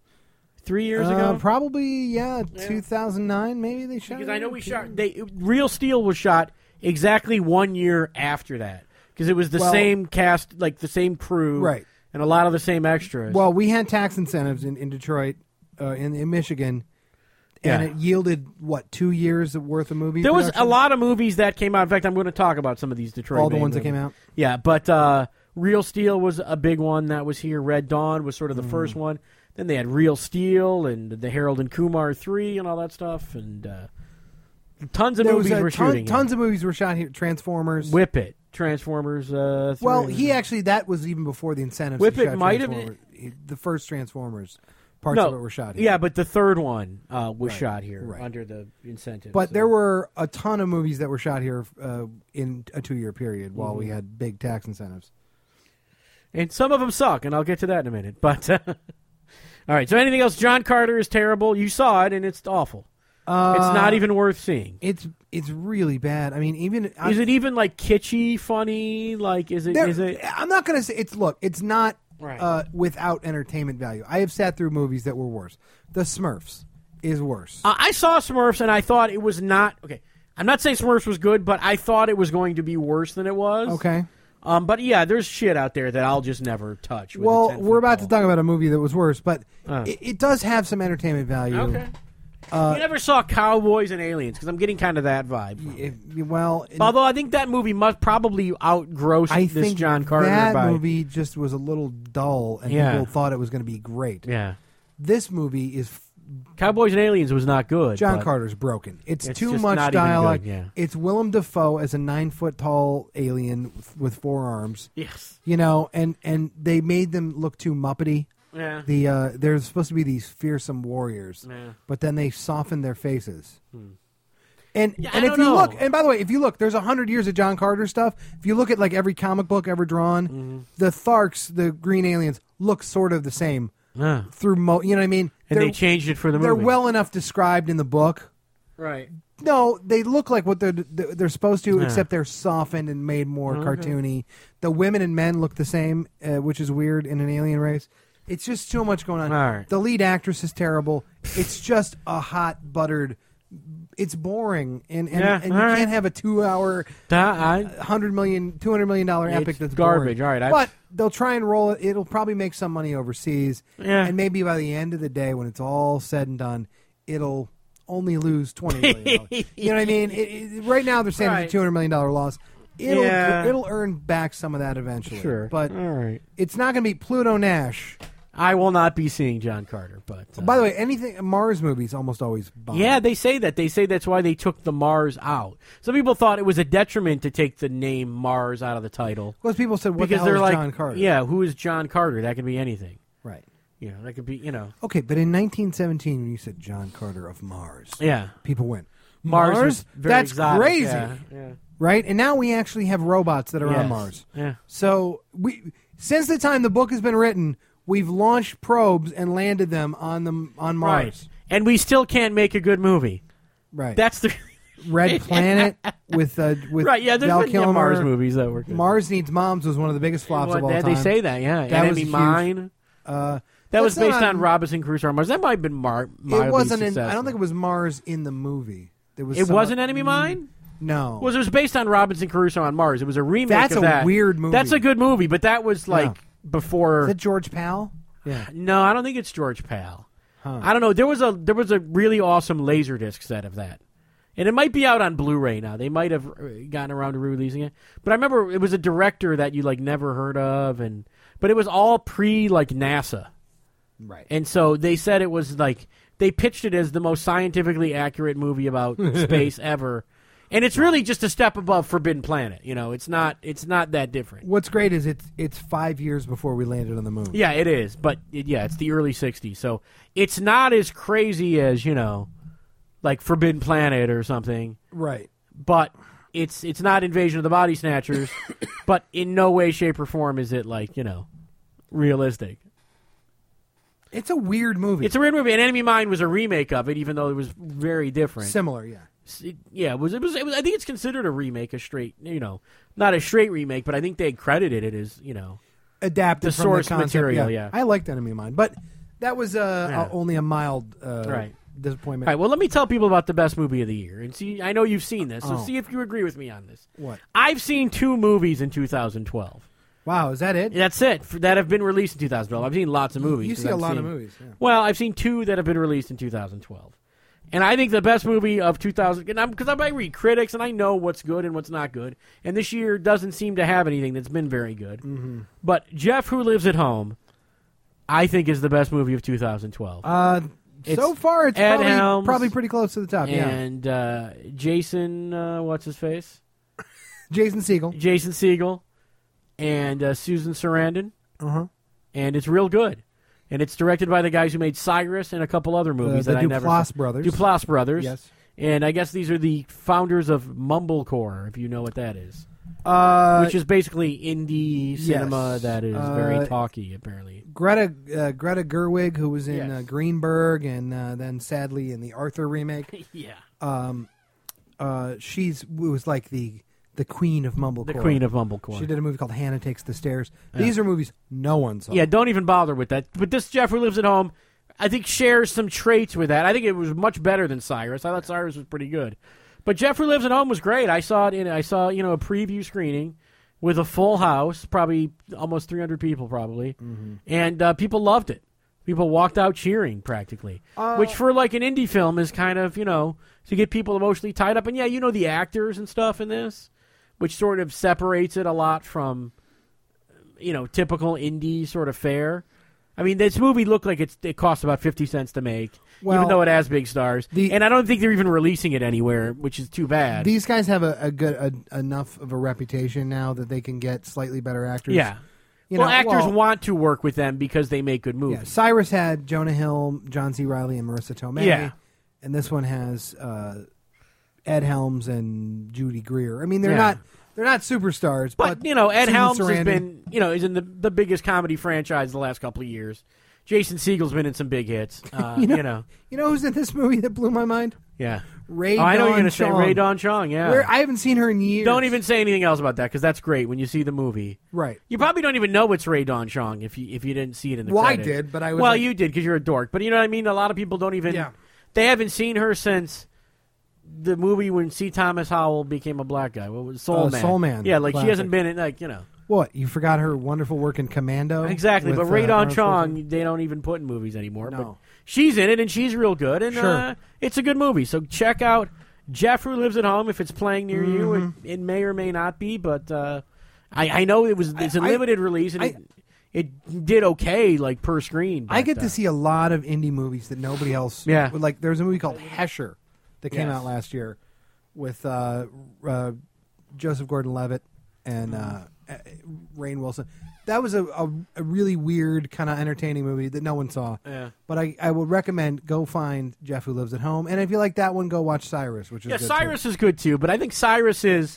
3 years ago, probably 2009. Maybe they shot. Because I know Real Steel was shot exactly 1 year after that. Because it was the same cast, like the same crew, right, and a lot of the same extras. Well, we had tax incentives in Detroit, in Michigan, and it yielded 2 years worth of movies. There was a lot of movies that came out. In fact, I'm going to talk about some of these Detroit. All the ones that came out. Yeah, but Real Steel was a big one that was here. Red Dawn was sort of the first one. Then they had Real Steel and the Harold and Kumar 3 and all that stuff, and tons of movies were shooting. Tons of movies were shot here. Transformers, Whip It. Transformers. 3. Well, that was even before the incentives. Whip It might have been the first Transformers. Parts of it were shot here. Yeah, but the third one was shot here under the incentives. But there were a ton of movies that were shot here in a 2-year period while we had big tax incentives. And some of them suck, and I'll get to that in a minute. But all right, so anything else? John Carter is terrible. You saw it, and it's awful. It's not even worth seeing. It's really bad. I mean, is it even like kitschy, funny? Like, is it? I'm not going to say it's. Look, it's not without entertainment value. I have sat through movies that were worse. The Smurfs is worse. I saw Smurfs and I thought it was not okay. I'm not saying Smurfs was good, but I thought it was going to be worse than it was. Okay. But yeah, there's shit out there that I'll just never touch. Well, we're about to talk about a movie that was worse, but it does have some entertainment value. Okay. You never saw Cowboys and Aliens, because I'm getting kind of that vibe. Although I think that movie must probably outgross this John Carter. That movie just was a little dull, and people thought it was going to be great. Yeah. This movie is... Cowboys and Aliens was not good. John Carter's broken. It's too much dialogue. It's Willem Dafoe as a 9-foot-tall alien with 4 arms. Yes. And they made them look too Muppety. Yeah. They're supposed to be these fearsome warriors, but then they soften their faces. And if you look, and by the way, if you look, there's 100 years of John Carter stuff. If you look at like every comic book ever drawn, the Tharks, the green aliens, look sort of the same through. You know what I mean? And they changed it for the movie. They're well enough described in the book Right. No, they look like what they're supposed to, except they're softened and made more cartoony. The women and men look the same, which is weird in an alien race. It's just too much going on. All right. The lead actress is terrible. It's just a hot buttered. It's boring, and you can't have a 2-hour, $200 million epic that's garbage. Boring. All right, but they'll try and roll it. It'll probably make some money overseas, and maybe by the end of the day, when it's all said and done, it'll only lose $20 million. You know what I mean? Right now, they're saying it's a $200 million loss. It'll earn back some of that eventually. Sure, but all right. It's not going to be Pluto Nash. I will not be seeing John Carter, but by the way, anything Mars movies almost always bomb. Yeah, they say that. They say that's why they took the Mars out. Some people thought it was a detriment to take the name Mars out of the title. Because people said, "What the hell is John Carter?" Yeah, who is John Carter? That could be anything. Right. You know, that could be. You know. Okay, but in 1917, when you said John Carter of Mars, people went Mars. Was very That's exotic. crazy. Yeah. Right, and now we actually have robots that are on Mars. Yeah. So since the time the book has been written, we've launched probes and landed them on Mars. Right. And we still can't make a good movie. Right. That's the Red Planet with right. Yeah, there's Val been Kilmer. Mars movies that were good. Mars Needs Moms was one of the biggest flops of all time. They say that. Yeah. That Enemy was Mine. That was based on Robinson Crusoe on Mars. That might have been mildly It wasn't. successful. I don't think it was Mars in the movie. It wasn't Enemy Mine. No. Well, it was based on Robinson Crusoe on Mars. It was a remake of that. That's a weird movie. That's a good movie, but that was before. Is it George Powell? Yeah. No, I don't think it's George Powell. Huh. I don't know. There was a really awesome Laserdisc set of that. And it might be out on Blu-ray now. They might have gotten around to re-releasing it. But I remember it was a director that you never heard of, but it was all pre NASA. Right. And so they said it was they pitched it as the most scientifically accurate movie about space ever. And it's really just a step above Forbidden Planet. You know, it's not that different. What's great is it's 5 years before we landed on the moon. Yeah, it is. But it's the early 60s. So it's not as crazy as, like Forbidden Planet or something. Right. But it's not Invasion of the Body Snatchers, but in no way, shape, or form is it realistic. It's a weird movie. It's a weird movie. And Enemy Mine was a remake of it, even though it was very different. Similar, yeah. It was. I think it's considered a remake, a straight, not a straight remake, but I think they credited it as, adapted the from source the concept, material. Yeah, I liked Enemy of Mine, but that was only a mild disappointment. All right. Well, let me tell people about the best movie of the year, and see. I know you've seen this, so see if you agree with me on this. What? I've seen 2 movies in 2012. Wow, is that it? That's it. That have been released in 2012. I've seen lots of movies. You see a lot of movies. Yeah. Well, I've seen 2 that have been released in 2012. And I think the best movie of 2000, because I read critics and I know what's good and what's not good, and this year doesn't seem to have anything that's been very good. Mm-hmm. But Jeff Who Lives at Home, I think is the best movie of 2012. So far, it's Ed Helms probably pretty close to the top. And Jason, what's his face? Jason Segel. Jason Segel. And Susan Sarandon. Uh-huh. And it's real good. And it's directed by the guys who made Cyrus and a couple other movies that I never saw. Duplass brothers. Duplass brothers. Yes. And I guess these are the founders of Mumblecore, if you know what that is. Which is basically indie cinema that is very talky, apparently. Greta Gerwig, who was in Greenberg and then sadly in the Arthur remake. Yeah. She was like the queen of Mumblecore. The queen of Mumblecore. She did a movie called Hannah Takes the Stairs. These are movies no one saw. Yeah, don't even bother with that. But this Jeff Who Lives at Home, I think shares some traits with that. I think it was much better than Cyrus. I thought Cyrus was pretty good. But Jeff Who Lives at Home was great. I saw a preview screening with a full house, probably almost 300 people probably. Mm-hmm. And people loved it. People walked out cheering practically. Which for like an indie film is kind of, to get people emotionally tied up. And the actors and stuff in this, which sort of separates it a lot from, typical indie sort of fare. I mean, this movie looked like it cost about 50 cents to make, even though it has big stars. And I don't think they're even releasing it anywhere, which is too bad. These guys have a good enough of a reputation now that they can get slightly better actors. Yeah. Actors want to work with them because they make good movies. Yeah, Cyrus had Jonah Hill, John C. Reilly, and Marissa Tomei. Yeah. And this one has Ed Helms and Judy Greer. I mean, they're not superstars, but Ed Helms has been, is in the biggest comedy franchise the last couple of years. Jason Segel's been in some big hits. You know who's in this movie that blew my mind? Yeah. Rae I know Dawn you're going to say Chong. Rae Dawn Chong, yeah. I haven't seen her in years. Don't even say anything else about that, because that's great when you see the movie. Right. You probably don't even know it's Rae Dawn Chong if you didn't see it in the Well, credits. I did, but I was Well, like- you did, because you're a dork. But you know what I mean? A lot of people don't even... Yeah. They haven't seen her since the movie when C. Thomas Howell became a black guy. What was Soul Man? Soul Man. Yeah, like Classic. she hasn't been in, like, you know... What? You forgot her wonderful work in Commando? Exactly, with, but Rae Dawn Arnold Chong, Schwarzenegger? they don't even put in movies anymore. No. But she's in it, and she's real good, and Sure. it's a good movie. So check out Jeff Who Lives at Home if it's playing near you. It may or may not be, but I know it's a limited release, and it did okay, like, per screen. But, I get to see a lot of indie movies that nobody else... Yeah. Like, there's a movie called Hesher that came Yes. out last year with Joseph Gordon-Levitt and Rainn Wilson. That was a really weird, kind of entertaining movie that no one saw. Yeah. But I would recommend go find Jeff Who Lives at Home. And if you like that one, go watch Cyrus, which is good Cyrus too. is good too, but I think Cyrus is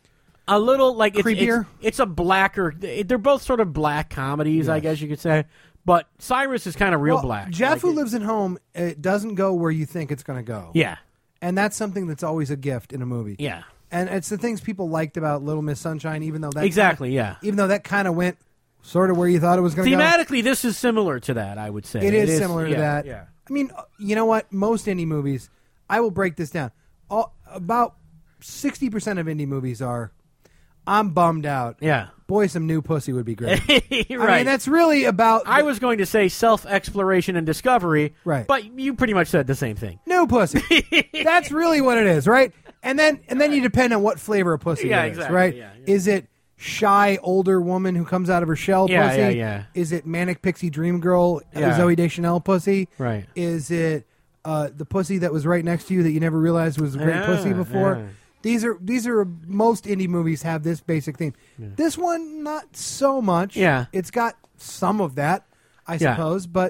a little like Creepier? It's a blacker. They're both sort of black comedies, I guess you could say. But Cyrus is kind of real Well, black. Jeff Like Who Lives at Home, it doesn't go where you think it's going to go. Yeah, And that's something that's always a gift in a movie. yeah, And it's the things people liked about Little Miss Sunshine, even though that exactly. Yeah. even though that kind of went sort of where you thought it was going to go. Thematically, this is similar to that. I would say It is similar to yeah, that. Yeah. I mean, you know what? Most indie movies, I will break this down. About 60% of indie movies are, I'm bummed out. Yeah. Boy, some new pussy would be great. Right. I mean, that's really about I was going to say self-exploration and discovery, Right. But you pretty much said the same thing. new pussy. That's really what it is, right? And then you depend on what flavor of pussy Yeah, it is, exactly. right? Yeah, yeah. Is it shy older woman who comes out of her shell Yeah, pussy? yeah, yeah. Is it manic pixie dream girl Yeah. Zoe Deschanel pussy? Right. Is it the pussy that was right next to you that you never realized was a great Yeah, pussy before? yeah. These are most indie movies have this basic theme. This one not so much. Yeah. It's got some of that, I Yeah. suppose, but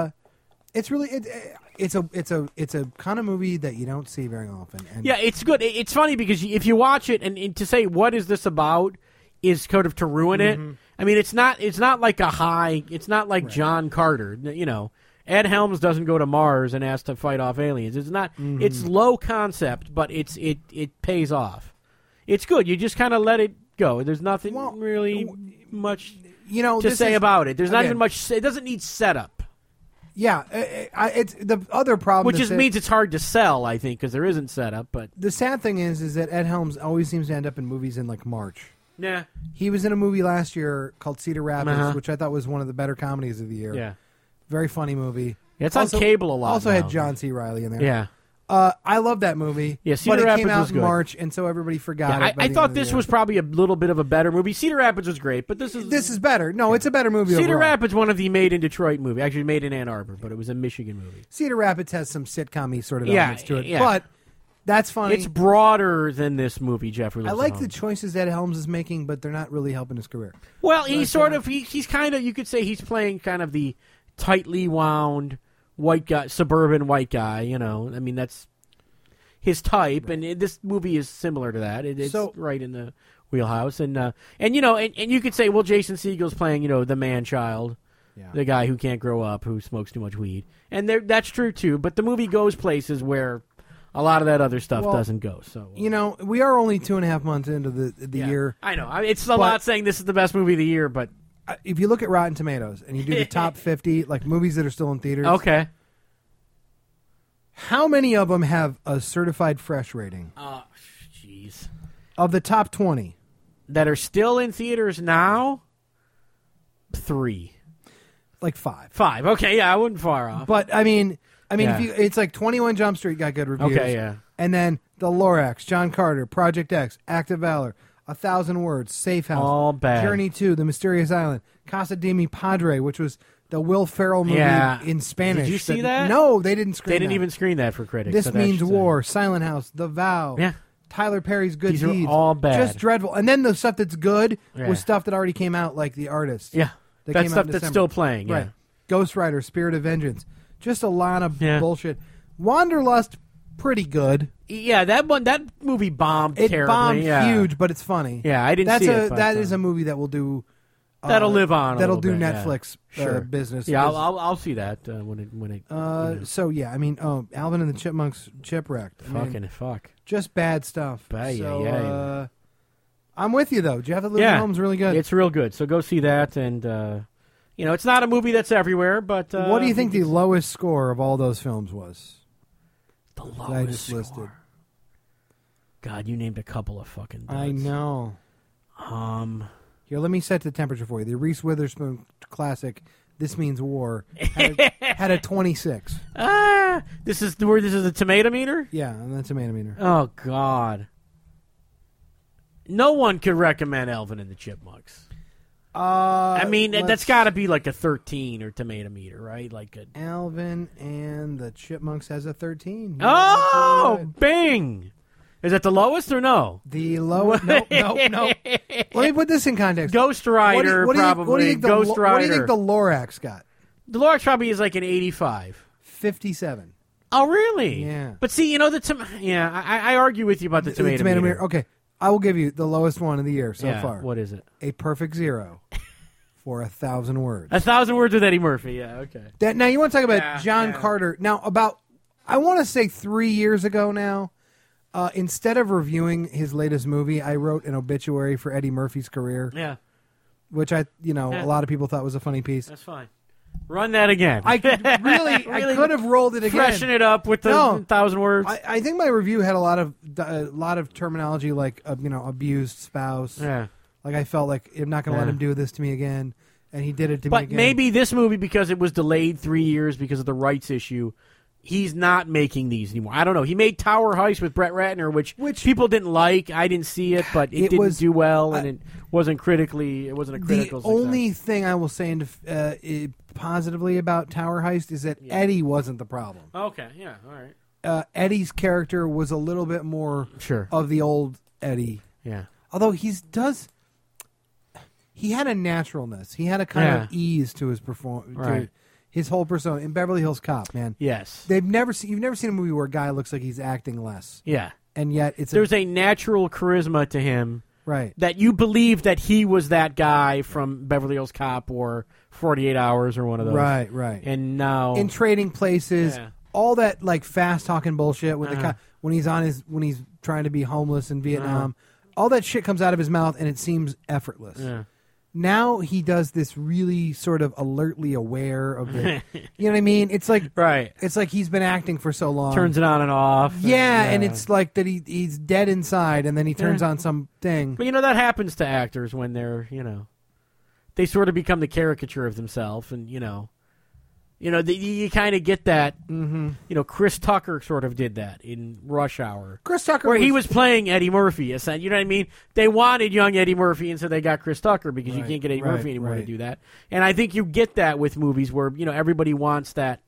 it's really it's a kind of movie that you don't see very often. And Yeah, it's good. It's funny because if you watch it and to say what is this about is kind of to ruin it. I mean, it's not like a high. It's not like John Carter. You know, Ed Helms doesn't go to Mars and has to fight off aliens. It's not. It's low concept, but it pays off. It's good. You just kind of let it go. There's nothing really much you know to this say is- about it. There's not again, even much. It doesn't need setup, Yeah, it's the other problem. which to just say- means it's hard to sell. I think because there isn't setup. But the sad thing is that Ed Helms always seems to end up in movies in like March. yeah, He was in a movie last year called Cedar Rapids, Uh-huh. which I thought was one of the better comedies of the year. yeah. Very funny movie. It's on cable a lot Also now. had John C. Reilly in there. Yeah. I love that movie. Yeah, but Cedar it Rapids came out was in good. March, and so everybody forgot Yeah, it. by I the thought end of the this year. was probably a little bit of a better movie. Cedar Rapids was great, but this is better. No, it's a better movie. Cedar overall. Rapids, one of the made in Detroit movie. Actually, made in Ann Arbor, but it was a Michigan movie. Cedar Rapids has some sitcom-y sort of Yeah, elements to it, yeah. but that's funny. It's broader than this movie, Jeffrey. I like the choices Ed Helms is making, but they're not really helping his career. Well, he's he's kind of, you could say he's playing kind of the tightly wound white guy, suburban white guy. You know, I mean that's his type, and this movie is similar to that. It's So- right in the wheelhouse, and you know, and you could say, well, Jason Segel's playing, you know, the man child. Yeah. The guy who can't grow up, who smokes too much weed. And that's true, too. But the movie goes places where a lot of that other stuff Well, doesn't go. So You know, we are only 2.5 months into the yeah. year. I know. It's a lot saying this is the best movie of the year, but... If you look at Rotten Tomatoes and you do the top 50, like movies that are still in theaters, Okay. how many of them have a certified fresh rating? Oh, jeez. Of the top 20, That are still in theaters now? 3. like 5. 5. Okay, yeah, I wasn't far off. But I mean, Yeah. if you, it's like 21 Jump Street got good reviews. Okay, yeah. And then The Lorax, John Carter, Project X, Act of Valor, 1,000 Words, Safe House, All bad. Journey 2, The Mysterious Island, Casa de mi Padre, which was the Will Ferrell movie Yeah. in Spanish. Did you see that? No, they didn't screen They didn't that. even screen that for critics. This so that Means should say- War, Silent House, The Vow, Yeah. Tyler Perry's Good These are Deeds. all bad. Just dreadful. And then the stuff that's good Yeah. was stuff that already came out, like The Artist. Yeah. That That came out stuff in that's December. still playing, yeah. Right. Ghost Rider, Spirit of Vengeance. Just a lot of Yeah. bullshit. Wanderlust, pretty good. Yeah, that movie bombed It terribly. bombed yeah. huge, but it's funny. Yeah, I didn't see it. But, That is a movie that will do that'll live on. That'll do bit, Netflix business. Yeah, I'll see that when it. So yeah, I mean, Alvin and the Chipmunks Chipwrecked. Fuck. Just bad stuff. Yeah. I'm with you though. Jeff at Living Home's really good. It's real good. So go see that, and it's not a movie that's everywhere, but what do you think the lowest score of all those films was? The lowest score. Listed. God, you named a couple of fucking duds. I know. Here, let me set the temperature for you. The Reese Witherspoon classic, This Means War, had a 26. This is a tomato meter? Yeah, and that's a tomato meter. Oh, God. No one could recommend Alvin and the Chipmunks. I mean, that's got to be like a 13 or tomato meter, right? Alvin and the Chipmunks has a 13. Oh, bing! Is that the lowest or no? The lowest? No. Let me put this in context. Ghost Rider, probably. What do you think Ghost Rider. What do you think the Lorax got? The Lorax probably is like an 85. 57. Oh, really? Yeah. But see, I argue with you about the tomato meter. Okay. I will give you the lowest one of the year so far. What is it? A perfect 0 for 1,000 words. 1,000 words with Eddie Murphy. Yeah, okay. Now, you want to talk about John Carter. Now, I want to say 3 years ago now, instead of reviewing his latest movie, I wrote an obituary for Eddie Murphy's career. Yeah. Which a lot of people thought was a funny piece. That's fine. Run that again. I could have rolled it again. Freshen it up with the 1,000 words. I think my review had a lot of terminology like abused spouse. Yeah. Like I felt like I'm not going to let him do this to me again, and he did it to me again. But maybe this movie, because it was delayed 3 years because of the rights issue, he's not making these anymore. I don't know. He made Tower Heist with Brett Ratner, which people didn't like. I didn't see it, but it didn't do well, and it wasn't a critical success. The only thing I will say positively about Tower Heist is that Eddie wasn't the problem. Okay, yeah, all right. Eddie's character was a little bit more of the old Eddie. Yeah. Although he had a naturalness. He had a kind of ease to his performance. Right. His whole persona in Beverly Hills Cop, man. Yes. You've never seen a movie where a guy looks like he's acting less. Yeah. And yet there's a natural charisma to him. Right. That you believe that he was that guy from Beverly Hills Cop or 48 Hours or one of those. Right. And now in Trading Places, all that like fast talking bullshit with the cop when he's trying to be homeless in Vietnam, all that shit comes out of his mouth and it seems effortless. Yeah. Now he does this really sort of alertly aware of the, you know what I mean? It's like It's like he's been acting for so long. Turns it on and off. And it's like that he's dead inside, and then he turns on something. But that happens to actors when they're they sort of become the caricature of themselves, and you kind of get that. Mm-hmm. Chris Tucker sort of did that in Rush Hour. Chris Tucker, where he was playing Eddie Murphy. You know what I mean? They wanted young Eddie Murphy, and so they got Chris Tucker because you can't get Eddie Murphy anymore to do that. And I think you get that with movies where everybody wants that.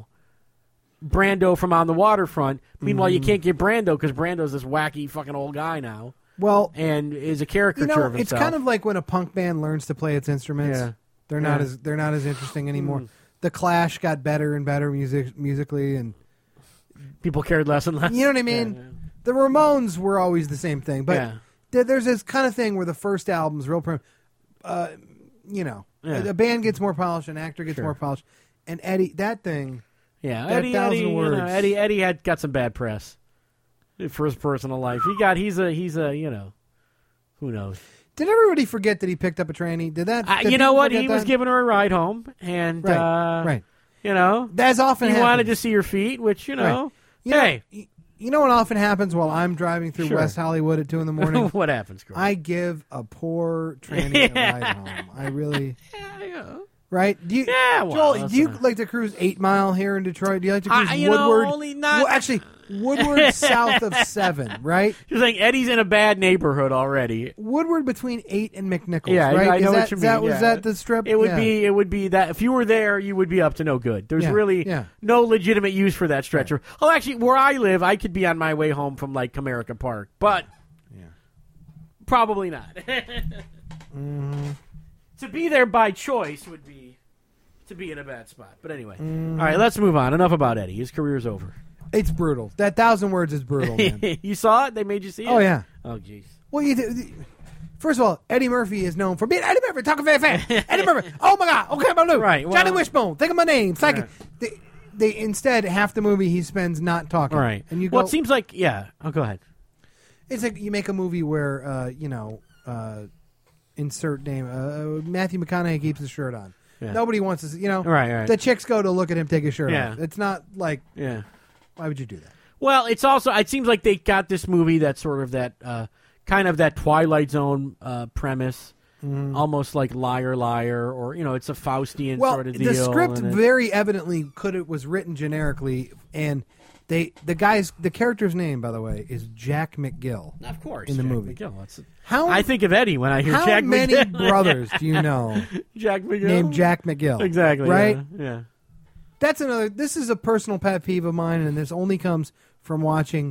Brando from On the Waterfront. Meanwhile, you can't get Brando because Brando's this wacky fucking old guy now. Well, and is a caricature of himself. It's kind of like when a punk band learns to play its instruments. Yeah. They're not as interesting anymore. The Clash got better and better musically, and people cared less and less. You know what I mean? Yeah. The Ramones were always the same thing, but there's this kind of thing where the first album's real. A band gets more polished, an actor gets more polished, and Eddie, that thing. Yeah, Eddie had got some bad press for his personal life. He's a who knows. Did everybody forget that he picked up a tranny? Did that? You know what? He was giving her a ride home, and right. That's often. He wanted to see her feet, which hey. You know what often happens while I'm driving through West Hollywood at 2 a.m? What happens, girl? I give a poor tranny a ride home. I really. Right? Joel, do you like to cruise 8 Mile here in Detroit? Do you like to cruise Woodward? Only not. Well, actually, Woodward south of 7, right? You're saying Eddie's in a bad neighborhood already. Woodward between 8 and McNichols, yeah, right? I know what you mean. Was that the strip? It would be that. If you were there, you would be up to no good. There's really no legitimate use for that stretch. Right. Oh, actually, where I live, I could be on my way home from like Comerica Park, but probably not. To be there by choice would be to be in a bad spot. But anyway. All right, let's move on. Enough about Eddie. His career's over. It's brutal. That 1,000 words is brutal, man. You saw it? They made you see it? Oh, yeah. Oh, jeez. Well, First of all, Eddie Murphy is known for being Eddie Murphy, talking very fast. Eddie Murphy. Oh my God. Okay, I'm gonna Right. Well, Johnny Wishbone. Think of my name. Psychic. They instead half the movie he spends not talking. Right. And you go. Well, it seems like Oh, go ahead. It's like you make a movie where insert name. Matthew McConaughey keeps his shirt on. Yeah. Nobody wants to. Right. The chicks go to look at him take his shirt Yeah. off. It's not like. Yeah. Why would you do that? Well, it seems like they got this movie that's sort of that kind of that Twilight Zone premise, almost like Liar Liar, or it's a Faustian sort of deal. The script very evidently was written generically, and the character's name, by the way, is Jack McGill. Of course, in the Jack movie. McGill. How I think of Eddie when I hear Jack McGill. How many brothers do you know Jack McGill named Jack McGill? Exactly. Right. Yeah. That's another. This is a personal pet peeve of mine, and this only comes from watching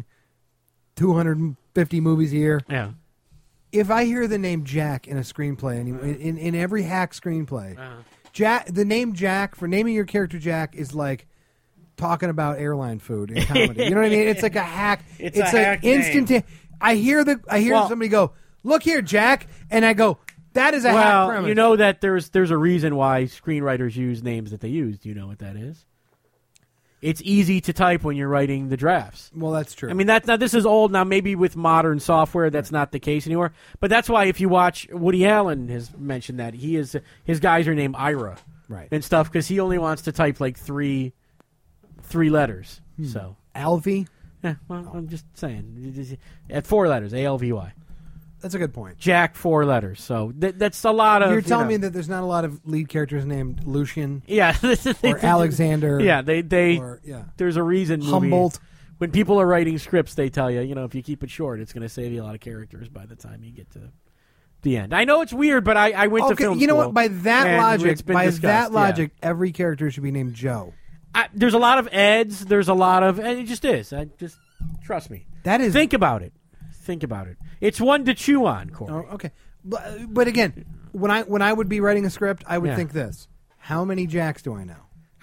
250 movies a year. Yeah. If I hear the name Jack in a screenplay, in every hack screenplay, the name Jack for naming your character Jack is like talking about airline food in comedy. You know what I mean? It's like a hack. It's a hack instant. I hear somebody go, "Look here, Jack," and I go, "That is a hack premise." You know that there's a reason why screenwriters use names that they use. Do you know what that is? It's easy to type when you're writing the drafts. Well, that's true. I mean, this is old now. Maybe with modern software, that's not the case anymore. But that's why if you watch, Woody Allen has mentioned that his guys are named Ira, right, and stuff because he only wants to type like three letters. So Alvy. Yeah, well, I'm just saying at 4 letters, ALVY. That's a good point. Jack, 4 letters. So that's a lot of. You're telling me that there's not a lot of lead characters named Lucian. Yeah, or Alexander. Yeah, there's a reason. Humboldt. When people are writing scripts, they tell you, if you keep it short, it's going to save you a lot of characters by the time you get to the end. I know it's weird, but I went to film school. You know what? By that logic, yeah. Every character should be named Joe. There's a lot of Eds. There's a lot of, and it just is. Trust me. Think about it. It's one to chew on, Corey. Oh, okay, but again, when I would be writing a script, I would think this: how many Jacks do I know?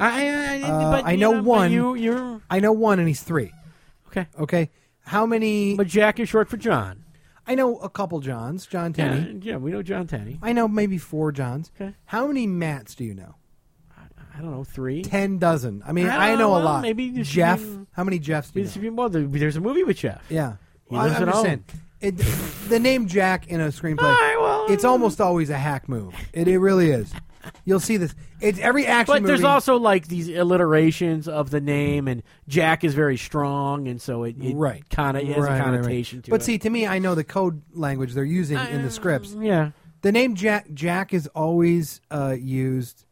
I know one. I know one, and he's 3. Okay. How many? But Jack is short for John. I know a couple Johns. John Tenney. Yeah, we know John Tenney. I know maybe 4 Johns. Okay. How many Matts do you know? I don't know, 3. 10 dozen. I mean, I know a lot. Maybe Jeff. How many Jeffs do you know? There's a movie with Jeff. Yeah. I'm just saying. The name Jack in a screenplay, it's almost always a hack move. It really is. You'll see this. It's every action movie. But there's also like these alliterations of the name, and Jack is very strong, and so it kind of has a connotation to it. But see, to me, I know the code language they're using in the scripts. Yeah. The name Jack is always used.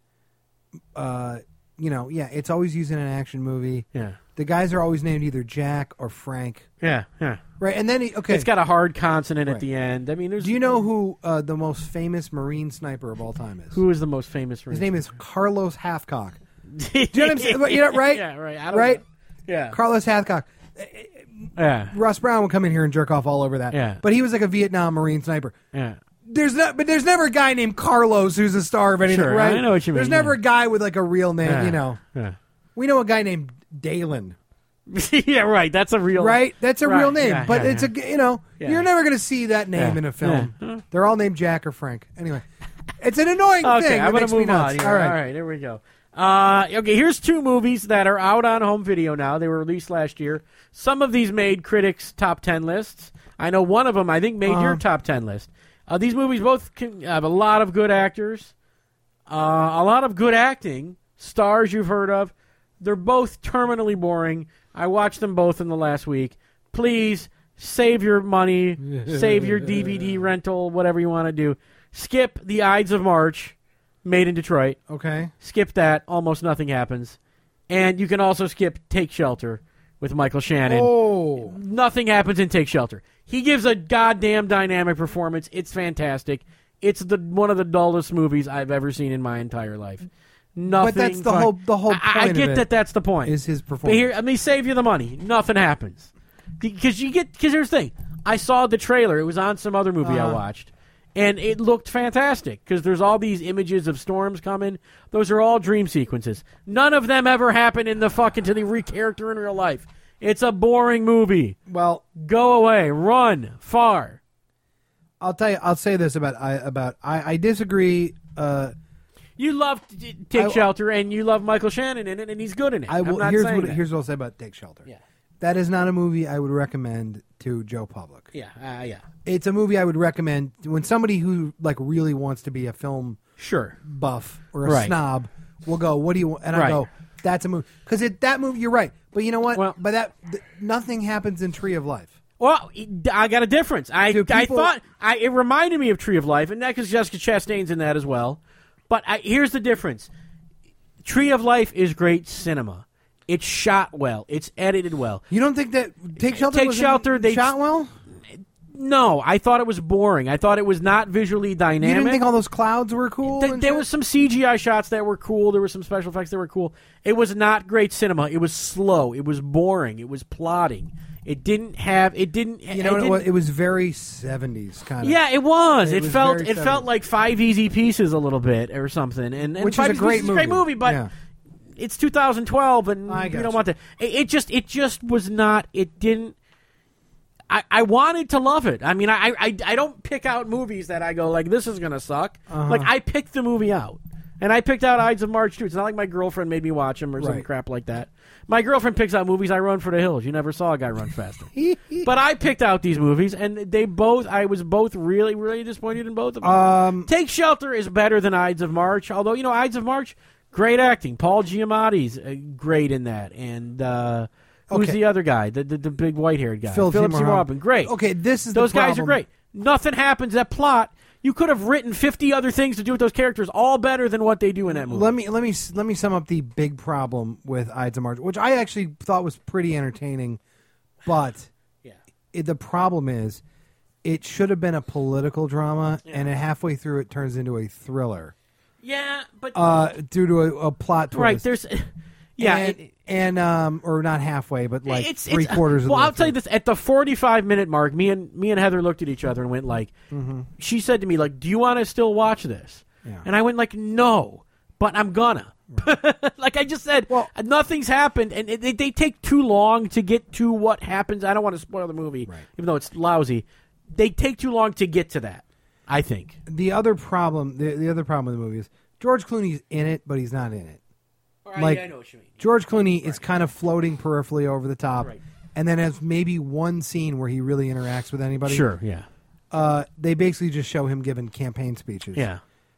It's always used in an action movie. Yeah. The guys are always named either Jack or Frank. Yeah. Right, and then it's got a hard consonant at the end. I mean, do you know who the most famous Marine sniper of all time is? Who is the most famous Marine? His name is Carlos Hathcock. Do you know what I'm saying? Right? Yeah, right. Right? Yeah. Carlos Hathcock. Yeah. Russ Brown would come in here and jerk off all over that. Yeah. But he was like a Vietnam Marine sniper. Yeah. There's never a guy named Carlos who's a star of anything, right? I know what you mean. There's never a guy with like a real name, Yeah. We know a guy named Dalen. Yeah, right. That's a real right. That's a real name, yeah, but it's Yeah. You're never going to see that name in a film. Yeah. They're all named Jack or Frank. Anyway, it's an annoying thing. I'm going to move on. All right, here we go. Okay, here's 2 movies that are out on home video now. They were released last year. Some of these made critics' top 10 lists. I know one of them, I think, made your top 10 list. These movies both have a lot of good actors, a lot of good acting, stars you've heard of. They're both terminally boring. I watched them both in the last week. Please save your money, save your DVD rental, whatever you want to do. Skip The Ides of March, made in Detroit. Okay. Skip that. Almost nothing happens. And you can also skip Take Shelter with Michael Shannon. Oh. Nothing happens in Take Shelter. He gives a goddamn dynamic performance. It's fantastic. It's one of the dullest movies I've ever seen in my entire life. Nothing. But that's the whole point. I get that that's the point. Is his performance. But here, let me save you the money. Nothing happens. Because here's the thing. I saw the trailer. It was on some other movie I watched. And it looked fantastic because there's all these images of storms coming. Those are all dream sequences. None of them ever happen in the fucking to the character in real life. It's a boring movie. Well, go away. Run far. I'll say this about I disagree. You love Take Shelter, and you love Michael Shannon in it, and he's good in it. Here's what I'll say about Take Shelter. Yeah. That is not a movie I would recommend to Joe Public. Yeah. It's a movie I would recommend when somebody who like really wants to be a film buff or a snob will go, what do you want? And I go, that's a movie. Because that movie, you're right. But you know what? Well, nothing happens in Tree of Life. Well, I got a difference. I thought it reminded me of Tree of Life, and that because Jessica Chastain's in that as well. But here's the difference. Tree of Life is great cinema. It's shot well. It's edited well. You don't think that Take Shelter they shot well? No, I thought it was boring. I thought it was not visually dynamic. You didn't think all those clouds were cool? There was some CGI shots that were cool. There were some special effects that were cool. It was not great cinema. It was slow. It was boring. It was plodding. It didn't. You know what? It was very 70s kind of. Yeah, it was. It felt like Five Easy Pieces a little bit or something. And which is a great movie. But. Yeah. It's 2012, and you don't want to. It just was not. It didn't. I wanted to love it. I mean, I don't pick out movies that I go like this is gonna suck. Like I picked the movie out, and I picked out Ides of March too. It's not like my girlfriend made me watch them or some crap like that. My girlfriend picks out movies. I run for the hills. You never saw a guy run faster. But I picked out these movies, and I was both really, really disappointed in both of them. Take Shelter is better than Ides of March, although Ides of March. Great acting. Paul Giamatti's great in that. And who's the other guy? The big white-haired guy. Philip Seymour Hoffman. Great. Okay, those guys are great. Nothing happens. That plot, you could have written 50 other things to do with those characters, all better than what they do in that movie. Let me sum up the big problem with Ides of March, which I actually thought was pretty entertaining, but the problem is it should have been a political drama, and halfway through it turns into a thriller. Yeah, but due to a plot twist, right? There's, or not halfway, but like three quarters. Well, I'll tell you this: at the 45-minute mark, me and Heather looked at each other and went like, she said to me like, "Do you want to still watch this?" Yeah. And I went like, "No, but I'm gonna." Right. Like I just said, nothing's happened, and they take too long to get to what happens. I don't want to spoil the movie, even though it's lousy. They take too long to get to that. I think the other problem, the other problem with the movie is George Clooney's in it, but he's not in it. I know what you mean. George Clooney is kind of floating peripherally over the top, and then has maybe one scene where he really interacts with anybody. Sure, yeah. They basically just show him giving campaign speeches. Yeah.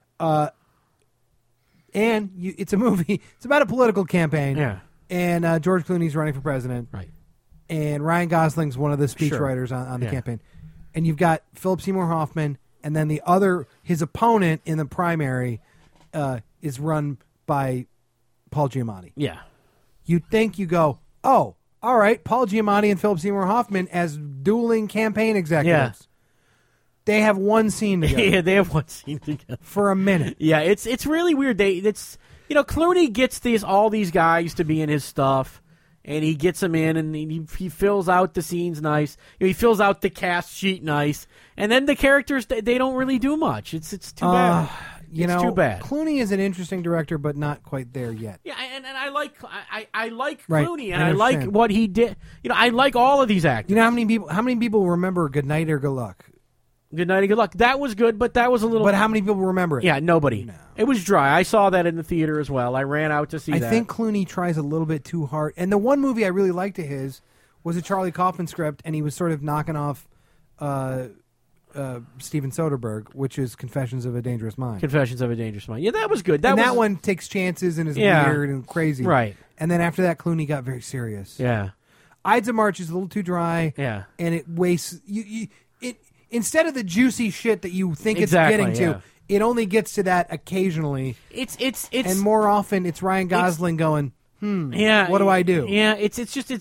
And it's a movie. It's about a political campaign. Yeah. And George Clooney's running for president. Right. And Ryan Gosling's one of the speechwriters on the campaign. And you've got Philip Seymour Hoffman. And then his opponent in the primary is run by Paul Giamatti. Yeah. You'd think you go, oh, all right, Paul Giamatti and Philip Seymour Hoffman as dueling campaign executives. Yeah. They have one scene together. Yeah, they have one scene together. For a minute. Yeah, it's really weird. Clooney gets all these guys to be in his stuff. And he gets them in, and he fills out the scenes nice. He fills out the cast sheet nice. And then the characters, they don't really do much. It's too bad. It's too bad. Clooney is an interesting director, but not quite there yet. Yeah, and I like Clooney, and I like what he did. I like all of these actors. You know how many people remember Good Night or Good Luck? Good Night and Good Luck. That was good, but that was a little... But how many people remember it? Yeah, nobody. No. It was dry. I saw that in the theater as well. I ran out to see that. I think Clooney tries a little bit too hard. And the one movie I really liked of his was a Charlie Kaufman script, and he was sort of knocking off Steven Soderbergh, which is Confessions of a Dangerous Mind. Confessions of a Dangerous Mind. Yeah, that was good. That one takes chances and is weird and crazy. Right. And then after that, Clooney got very serious. Yeah. Ides of March is a little too dry. Yeah. And it wastes... Instead of the juicy shit that you think it's getting to, it only gets to that occasionally. It's and more often it's Ryan Gosling going, what do I do? Yeah, it's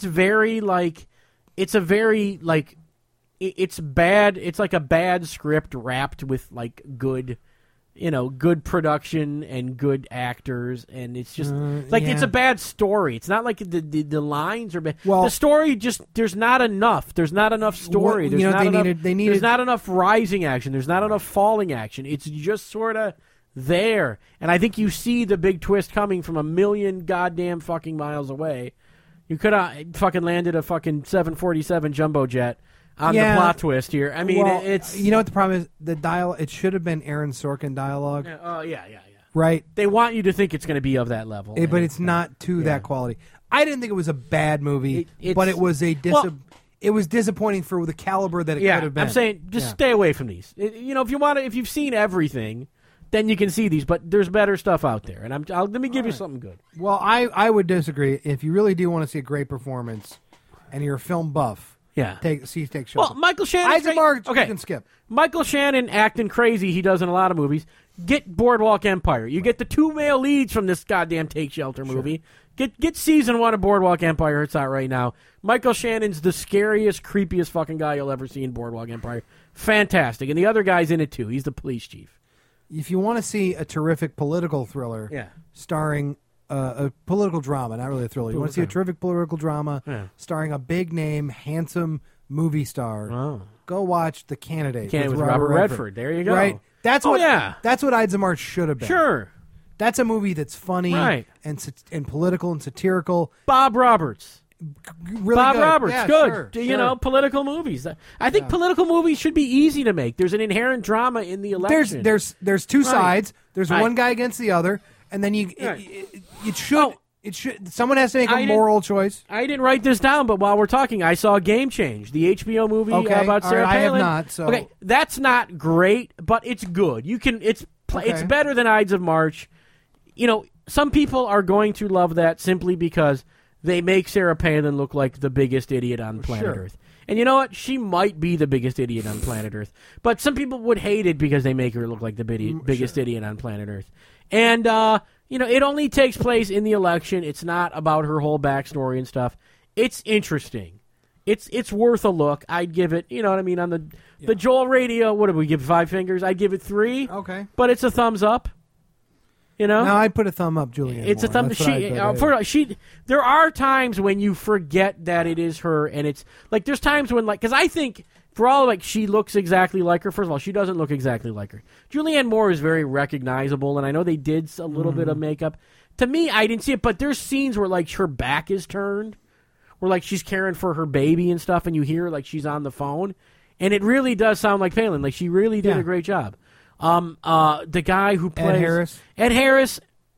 bad. It's like a bad script wrapped with like good production and good actors, and it's just it's a bad story. It's not like the lines are bad. Well, the story just there's not enough. There's not enough story. There's not enough rising action. There's not enough falling action. It's just sort of there, and I think you see the big twist coming from a million goddamn fucking miles away. You could have fucking landed a fucking 747 jumbo jet on the plot twist here. I mean, it's you know what the problem is. The dialogue. It should have been Aaron Sorkin dialogue. Yeah. Right. They want you to think it's going to be of that level, but it's not to that quality. I didn't think it was a bad movie, but it was it was disappointing for the caliber that it could have been. I'm saying just stay away from these. If you've seen everything, then you can see these. But there's better stuff out there, and let me give you something good. Well, I would disagree. If you really do want to see a great performance, and you're a film buff, take Shelter. Well, Michael Shannon. Isaac Marks, you can skip. Michael Shannon acting crazy. He does in a lot of movies. Get Boardwalk Empire. You get the 2 male leads from this goddamn Take Shelter movie. Get season 1 of Boardwalk Empire. It's out right now. Michael Shannon's the scariest, creepiest fucking guy you'll ever see in Boardwalk Empire. Fantastic. And the other guy's in it too. He's the police chief. If you want to see a terrific political thriller starring a political drama, not really a thriller. You want to see a terrific political drama starring a big name, handsome movie star. Go watch The Candidate with Robert Redford. There you go. Right? That's what Ides of March should have been. Sure. That's a movie that's funny and political and satirical. Bob Roberts. Really Bob good. Roberts, yeah, good. Sure, you know, political movies. I think political movies should be easy to make. There's an inherent drama in the election. There's two sides. There's one guy against the other, and then it should. Someone has to make a moral choice. I didn't write this down, but while we're talking, I saw Game Change, the HBO movie about Sarah Palin. I have not. So okay, that's not great, but it's good. It's better than Ides of March. You know, some people are going to love that simply because they make Sarah Palin look like the biggest idiot on planet Earth. And you know what? She might be the biggest idiot on planet Earth. But some people would hate it because they make her look like the biggest idiot on planet Earth. And, it only takes place in the election. It's not about her whole backstory and stuff. It's interesting. It's worth a look. I'd give it, you know what I mean, on the Joel Radio, what did we give, 5 fingers? I'd give it 3. Okay. But it's a thumbs up. You know? No, I'd put a thumb up, Julianne. It's Moore. a thumb. There are times when you forget that it is her, and it's like there's times when because I think for all she looks exactly like her. First of all, she doesn't look exactly like her. Julianne Moore is very recognizable, and I know they did a little bit of makeup. To me, I didn't see it, but there's scenes where her back is turned, where she's caring for her baby and stuff, and you hear she's on the phone, and it really does sound like Palin. She really did a great job. The guy who plays Ed Harris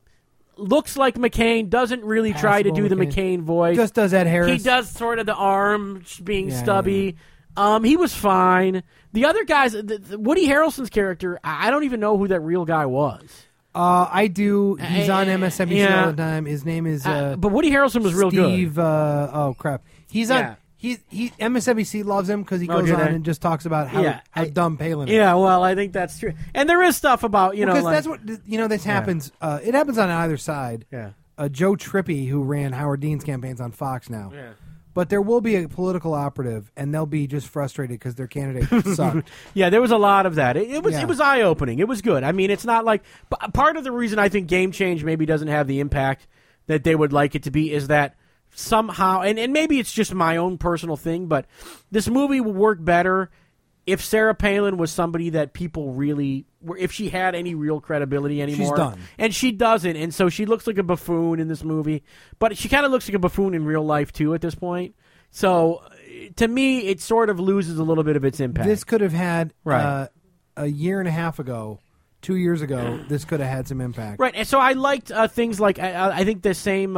looks like McCain, doesn't really try to do the McCain voice. Just does Ed Harris. He does sort of the arm being stubby. Yeah. He was fine. The other guys, Woody Harrelson's character, I don't even know who that real guy was. I do. He's on MSNBC all the time. His name is. But Woody Harrelson was real good. Steve. Oh crap! He's on. He MSNBC loves him because he goes on and just talks about how dumb Palin is. Yeah, well, I think that's true. And there is stuff about because that's what this happens. It happens on either side. Yeah. Joe Trippi, who ran Howard Dean's campaigns on Fox now. Yeah. But there will be a political operative, and they'll be just frustrated because their candidate sucked. Yeah, there was a lot of that. It was eye opening. It was good. I mean, it's not part of the reason I think Game Change maybe doesn't have the impact that they would like it to be is that. Somehow, and maybe it's just my own personal thing, but this movie would work better if Sarah Palin was somebody that people really, if she had any real credibility anymore. She's done. And she doesn't, and so she looks like a buffoon in this movie, but she kind of looks like a buffoon in real life, too, at this point. So, to me, it sort of loses a little bit of its impact. This could have had, a year and a half ago, 2 years ago, this could have had some impact. Right, and so I liked things like, I think the same...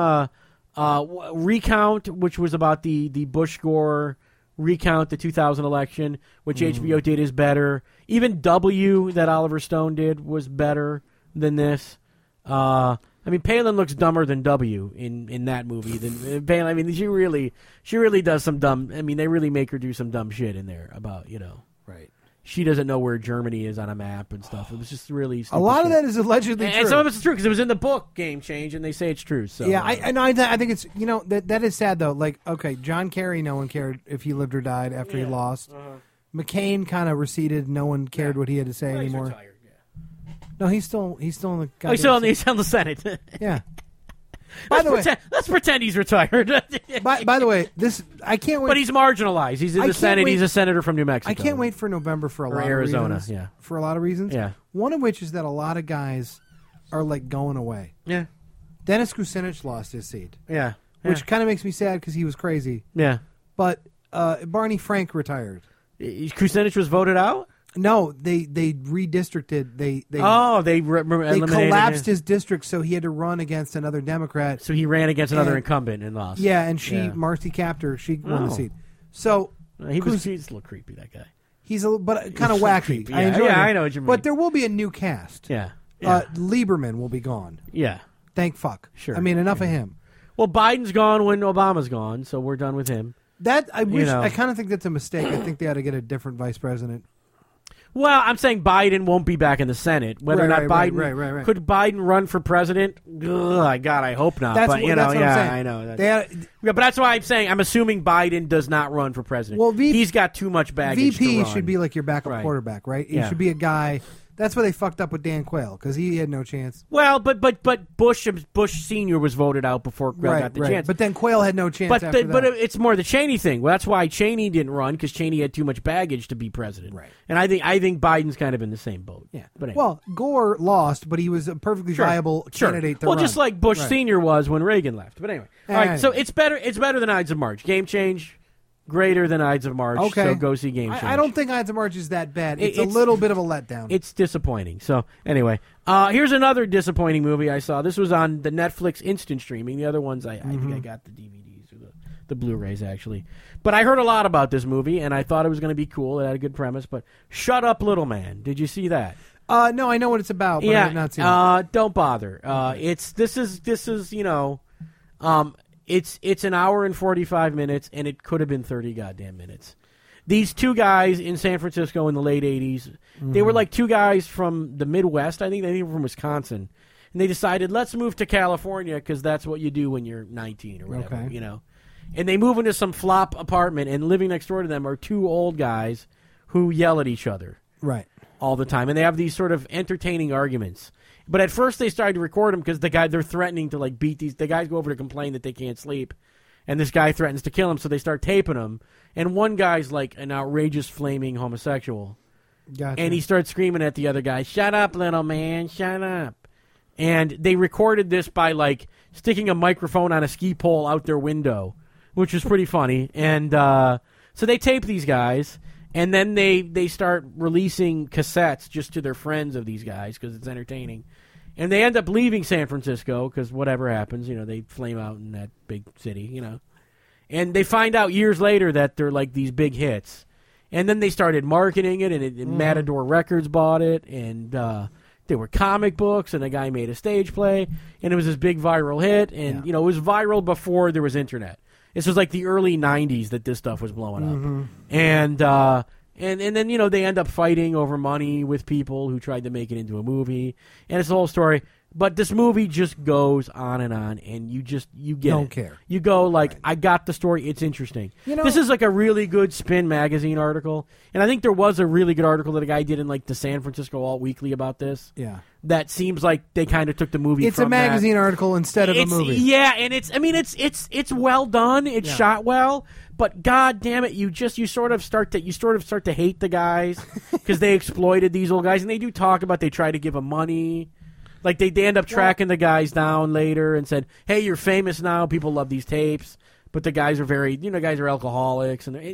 Recount, which was about the Bush Gore recount, the 2000 election, which HBO did, is better. Even W, that Oliver Stone did, was better than this. I mean, Palin looks dumber than W in that movie than Palin. I mean, she really does some dumb. I mean, they really make her do some dumb shit in there about right. She doesn't know where Germany is on a map and stuff. It was just really stupid a lot shit. of that is allegedly true. And some of it's true because it was in the book Game Change, and they say it's true. So yeah, I think it's that is sad though. John Kerry, no one cared if he lived or died after he lost. McCain kind of receded. No one cared what he had to say anymore. He's retired, No, he's still in the. He's still in the Senate. Yeah. Let's pretend he's retired. by the way, I can't wait. But he's marginalized. He's in the Senate. He's a senator from New Mexico. I can't wait for November for a lot Arizona, of reasons. yeah. For a lot of reasons. Yeah. One of which is that a lot of guys are going away. Yeah. Dennis Kucinich lost his seat. Yeah. Which kind of makes me sad because he was crazy. Yeah. But Barney Frank retired. Kucinich was voted out? No, they redistricted. They collapsed his district, so he had to run against another Democrat. So he ran against another incumbent and lost. Yeah, and Marcy Kaptur, she won the seat. So he's a little creepy, that guy. He's but kind of wacky. Yeah, I know what you mean. But there will be a new cast. Yeah. Lieberman will be gone. Yeah. Thank fuck. Sure. I mean, enough of him. Well, Biden's gone when Obama's gone, so we're done with him. That I wish. I kind of think that's a mistake. I think they ought to get a different vice president. Well, I'm saying Biden won't be back in the Senate. Whether or not Biden could Biden run for president? Ugh, God, I hope not. That's but what I'm saying. I know. But that's why I'm saying I'm assuming Biden does not run for president. Well, he's got too much baggage. VP to run. should be like your backup quarterback, right? He should be a guy. That's why they fucked up with Dan Quayle because he had no chance. Well, but Bush Senior was voted out before Quayle got the chance. But then Quayle had no chance. But it's more the Cheney thing. Well, that's why Cheney didn't run because Cheney had too much baggage to be president. Right. And I think Biden's kind of in the same boat. Yeah. But anyway. Well, Gore lost, but he was a perfectly viable candidate to run. Well, just like Bush Senior was when Reagan left. But anyway, all right. So it's better. It's better than Ides of March. Game change. Greater than Ides of March, so go see Game Change. I don't think Ides of March is that bad. It's a little bit of a letdown. It's disappointing. So, anyway, here's another disappointing movie I saw. This was on the Netflix instant streaming. The other ones, I think I got the DVDs or the Blu-rays, actually. But I heard a lot about this movie, and I thought it was going to be cool. It had a good premise. But Shut Up, Little Man. Did you see that? No, I know what it's about, but I have not seen it. Don't bother. This is you know... It's an hour and 45 minutes, and it could have been 30 goddamn minutes. These two guys in San Francisco in the late 80s, they were like two guys from the Midwest. I think they were from Wisconsin. And they decided, let's move to California because that's what you do when you're 19 or whatever, you know. And they move into some flop apartment, and living next door to them are two old guys who yell at each other all the time. And they have these sort of entertaining arguments. But at first they started to record them because they're threatening to like beat these. The guys go over to complain that they can't sleep, and this guy threatens to kill him. So they start taping them. And one guy's like an outrageous flaming homosexual, and he starts screaming at the other guy, "Shut up, little man! Shut up!" And they recorded this by like sticking a microphone on a ski pole out their window, which was pretty funny. And so they tape these guys. And then they start releasing cassettes just to their friends of these guys because it's entertaining. And they end up leaving San Francisco because whatever happens, you know, they flame out in that big city, you know. And they find out years later that they're like these big hits. And then they started marketing it, and Matador Records bought it. And there were comic books, and a guy made a stage play. And it was this big viral hit. And, you know, it was viral before there was internet. This was like the early 90s that this stuff was blowing up. And then, you know, they end up fighting over money with people who tried to make it into a movie. And it's the whole story. But this movie just goes on, and you get Don't care. You go like, I got the story. It's interesting. You know, this is like a really good Spin magazine article. And I think there was a really good article that a guy did in like the San Francisco Alt Weekly about this. Yeah. That seems like they kind of took the movie It's from a magazine article instead of a movie. Yeah, and it's well done. It's shot well. But God damn it, you sort of start to hate the guys because they exploited these old guys, and they do talk about they try to give them money. Like they end up tracking the guys down later and said, "Hey, you're famous now. People love these tapes." But the guys are guys are alcoholics, and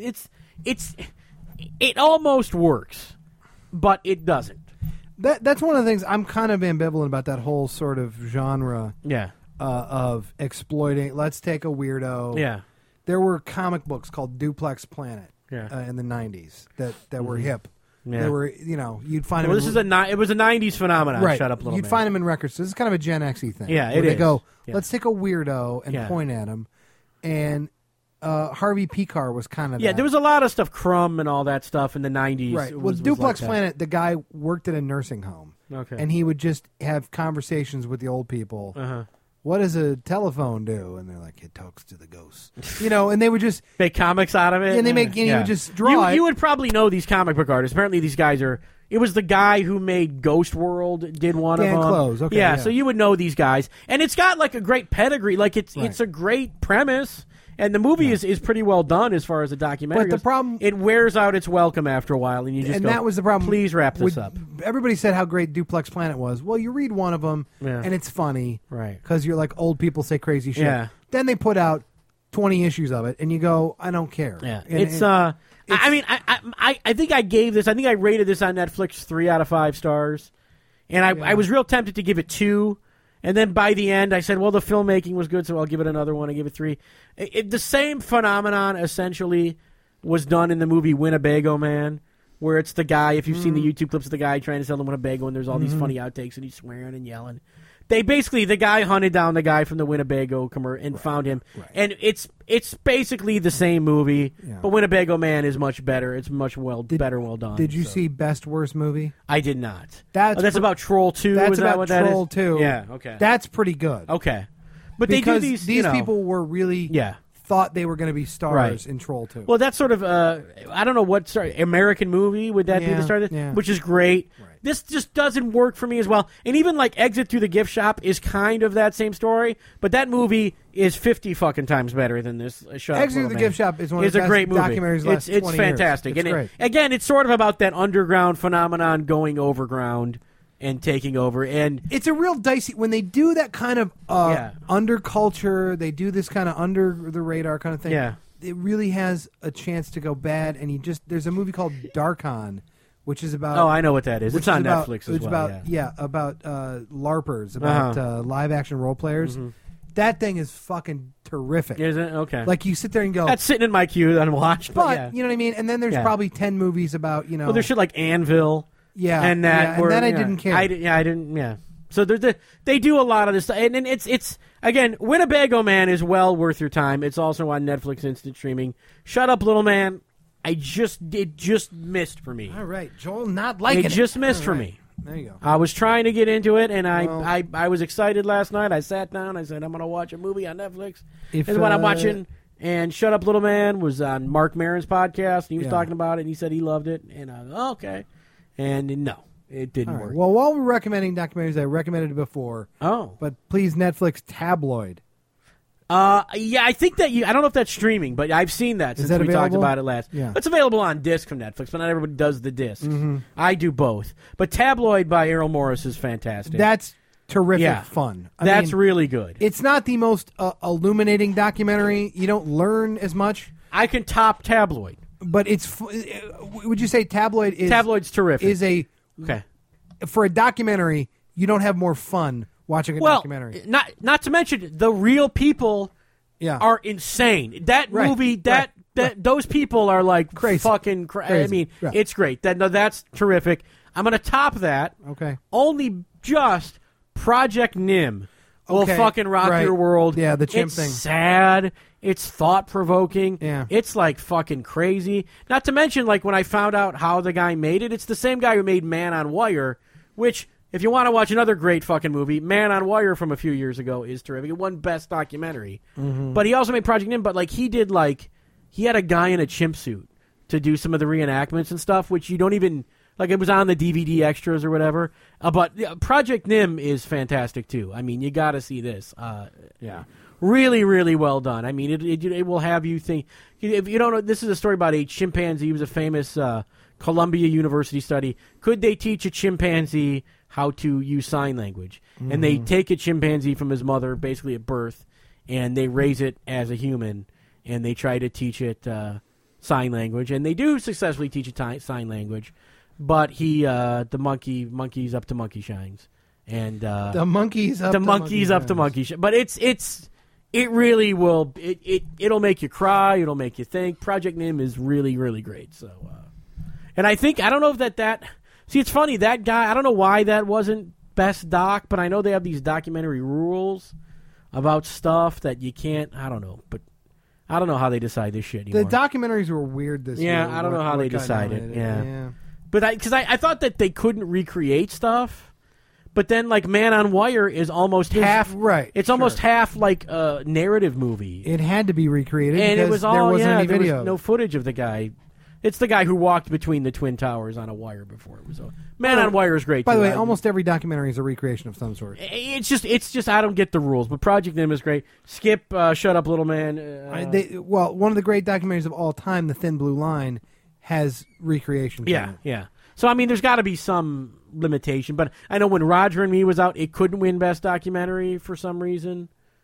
it almost works, but it doesn't. That's one of the things I'm kind of ambivalent about, that whole sort of genre. Yeah. Of exploiting. Let's take a weirdo. Yeah. There were comic books called Duplex Planet in the 90s that were hip. Yeah. They were, you know, you'd find them. Well, it was a 90s phenomenon. Right. Shut up, little You'd man. find them in records. So this is kind of a Gen X-y thing. Yeah, it is. They go, yeah. Let's take a weirdo and point at him. And Harvey Pekar was kind of that. There was a lot of stuff, Crumb and all that stuff in the 90s. Right. Well, Duplex Planet, the guy worked at a nursing home. Okay. And he would just have conversations with the old people. Uh-huh. What does a telephone do? And they're like, it talks to the ghosts. You know, and they would just make comics out of it. And they make, and you would just draw it. You would probably know these comic book artists. Apparently, these guys are. It was the guy who made Ghost World did one Dan of them. Close. Okay, yeah, so you would know these guys, and it's got like a great pedigree. Like it's a great premise. And the movie is pretty well done as far as the documentary goes. But the problem... It wears out its welcome after a while, and you just that was the problem. Please wrap this up. Everybody said how great Duplex Planet was. Well, you read one of them, and it's funny. Right. Because you're like, old people say crazy shit. Yeah. Then they put out 20 issues of it, and you go, I don't care. Yeah, And I mean, I think I gave this. I think I rated this on Netflix 3 out of 5 stars, and I was real tempted to give it 2, and then by the end I said, well, the filmmaking was good, so I'll give it another one. I give it 3. The same phenomenon essentially was done in the movie Winnebago Man, where it's the guy. If you've seen the YouTube clips of the guy trying to sell the Winnebago, and there's all these funny outtakes, and he's swearing and yelling. They basically, the guy hunted down the guy from the Winnebago commercial and found him. Right. And it's basically the same movie, Yeah. but Winnebago Man is much better. It's much better, well done. Did you see Best Worst Movie? I did not. That's about Troll 2? That's is that about what that Troll is? 2. Yeah, okay. That's pretty good. Okay. But because they do these people were really thought they were going to be stars Right. in Troll 2. Well, that's sort of, I don't know what, American Movie, would that be the start of it? Yeah. Which is great. Right. This just doesn't work for me as well. And even like Exit Through the Gift Shop is kind of that same story, but that movie is 50 fucking times better than this. Exit Through the Gift Shop is one of the best great movie. documentaries of the last 20 It's fantastic. years. It's and great. Again, it's sort of about that underground phenomenon going overground and taking over. And it's a real dicey when they do that kind of underculture. They do this kind of under the radar kind of thing. Yeah. It really has a chance to go bad. And there's a movie called Darkon, which is about. Oh, I know what that is. Which It's on is about, Netflix as it's well. about, about LARPers, about live action role players. Mm-hmm. That thing is fucking terrific. Is it? Okay. Like you sit there and go. That's sitting in my queue to unwatched. But yeah. You know what I mean. And then there's probably 10 movies about Well, there's shit like Anvil. Yeah, and that. and then I didn't care. I didn't. Yeah. So they do a lot of this, and it's again, Winnebago Man is well worth your time. It's also on Netflix instant streaming. Shut Up, Little Man. It just missed for me. All right, Joel, not liking it. It just missed for me. There you go. I was trying to get into it, and I was excited last night. I sat down. I said, I'm going to watch a movie on Netflix. This is what I'm watching. And Shut Up, Little Man was on Mark Maron's podcast. And he was talking about it, and he said he loved it. And I was okay. And no, it didn't work. Well, while we're recommending documentaries, I recommended it before. Oh. But please, Netflix Tabloid. Yeah, I think that I don't know if that's streaming, but I've seen that since we talked about it last. Yeah. It's available on disc from Netflix, but not everybody does the discs. Mm-hmm. I do both. But Tabloid by Errol Morris is fantastic. That's terrific fun. That's really good. It's not the most illuminating documentary. You don't learn as much. I can top Tabloid. But it's. Would you say Tabloid is? Tabloid's terrific. Is a okay for a documentary. You don't have more fun watching a documentary. Not to mention the real people. Are insane. That movie. Those people are like crazy. Fucking crazy. I mean, it's great. That's terrific. I'm going to top that. Okay. Only just Project Nim will fucking rock your world. Yeah, the chimp it's thing. Sad. It's thought-provoking. Yeah. It's, like, fucking crazy. Not to mention, like, when I found out how the guy made it, it's the same guy who made Man on Wire, which, if you want to watch another great fucking movie, Man on Wire from a few years ago is terrific. It won Best Documentary. Mm-hmm. But he also made Project Nim, but, like, he had a guy in a chimp suit to do some of the reenactments and stuff, which you don't even... Like, it was on the DVD extras or whatever. But Project Nim is fantastic, too. I mean, you got to see this. Really, really well done. I mean, it will have you think... If you don't know, this is a story about a chimpanzee. It was a famous Columbia University study. Could they teach a chimpanzee how to use sign language? Mm-hmm. And they take a chimpanzee from his mother, basically at birth, and they raise it as a human, and they try to teach it sign language. And they do successfully teach it sign language. But the monkey's up to monkey shines, and the monkey's up to monkey shines. But it really will. It'll make you cry. It'll make you think. Project Nim is really, really great. So, and I don't know if that. See, it's funny that guy. I don't know why that wasn't Best Doc, but I know they have these documentary rules about stuff that you can't. I don't know, but I don't know how they decide this shit anymore. The documentaries were weird this year. Yeah, I don't know how they decided. Yeah. But because I thought that they couldn't recreate stuff, but then like Man on Wire is almost half right. It's almost half like a narrative movie. It had to be recreated, and because it was all there wasn't any video. Was no footage of the guy. It's the guy who walked between the Twin Towers on a wire before. It was Man on Wire is great. By too. the way, almost every documentary is a recreation of some sort. It's just I don't get the rules, but Project Nim is great. Skip, Shut Up, Little Man. One of the great documentaries of all time, The Thin Blue Line, has recreation. Yeah. So, I mean, there's got to be some limitation. But I know when Roger and Me was out, it couldn't win Best Documentary for some reason.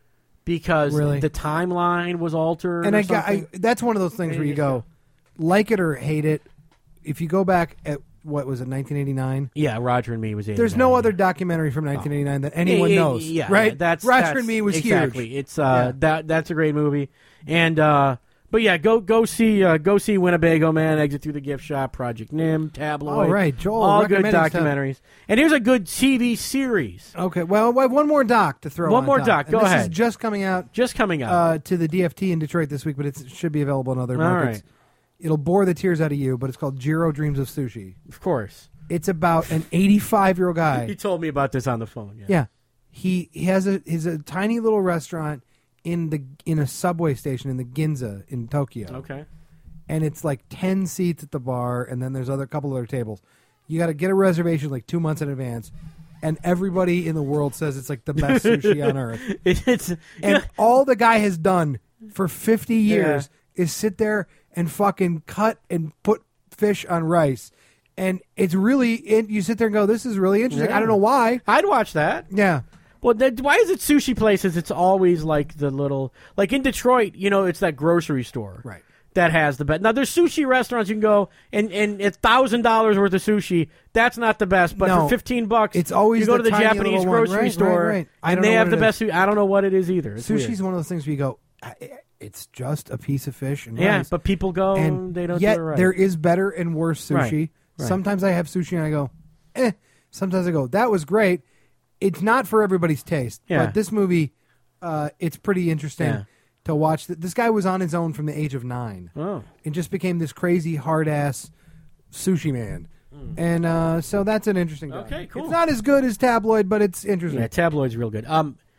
because Really? the timeline was altered. And or that's one of those things where you go, like it or hate it. If you go back at what was it, 1989? Yeah, Roger and Me was 89. There's no other documentary from 1989 that anyone knows. Yeah, right? That's Roger and Me was exactly. huge. It's that's a great movie. And but yeah, go see Winnebago Man, Exit Through the Gift Shop, Project Nim, Tabloid. All right, Joel. All good recommending documentaries. stuff. And here's a good TV series. Okay, well, one more doc to throw. One on more top. doc. And Go this ahead. is just coming out. Just coming up. To the DFT in Detroit this week, but it should be available in other All markets. right. It'll bore the tears out of you, but it's called Jiro Dreams of Sushi. Of course. It's about an 85-year-old guy. He told me about this on the phone. Yeah, he has a tiny little restaurant in a subway station in the Ginza in Tokyo. Okay. And it's like 10 seats at the bar, and then there's a couple other tables. You got to get a reservation like 2 months in advance, and everybody in the world says it's like the best sushi on earth. And all the guy has done for 50 years is sit there and fucking cut and put fish on rice. And it's really, you sit there and go, this is really interesting. Yeah. I don't know why. I'd watch that. Yeah. Well, why is it sushi places? It's always like the little, like in Detroit, it's that grocery store. Right. That has the best. Now, there's sushi restaurants you can go and it's $1,000 worth of sushi. That's not the best, but for $15, it's always you go to the tiny Japanese little one. grocery Right, store, right. and they have the best sushi. I don't know what it is either. It's Sushi's weird. one of those things where you go, it's just a piece of fish and yeah, rice. but people go And they don't yet do it right. there is better and worse sushi. Right. Sometimes I have sushi and I go, Sometimes I go, that was great. It's not for everybody's taste, but this movie, it's pretty interesting to watch. This guy was on his own from the age of 9 and just became this crazy hard-ass sushi man. And so that's an interesting guy. Okay, cool. It's not as good as Tabloid, but it's interesting. Yeah, Tabloid's real good.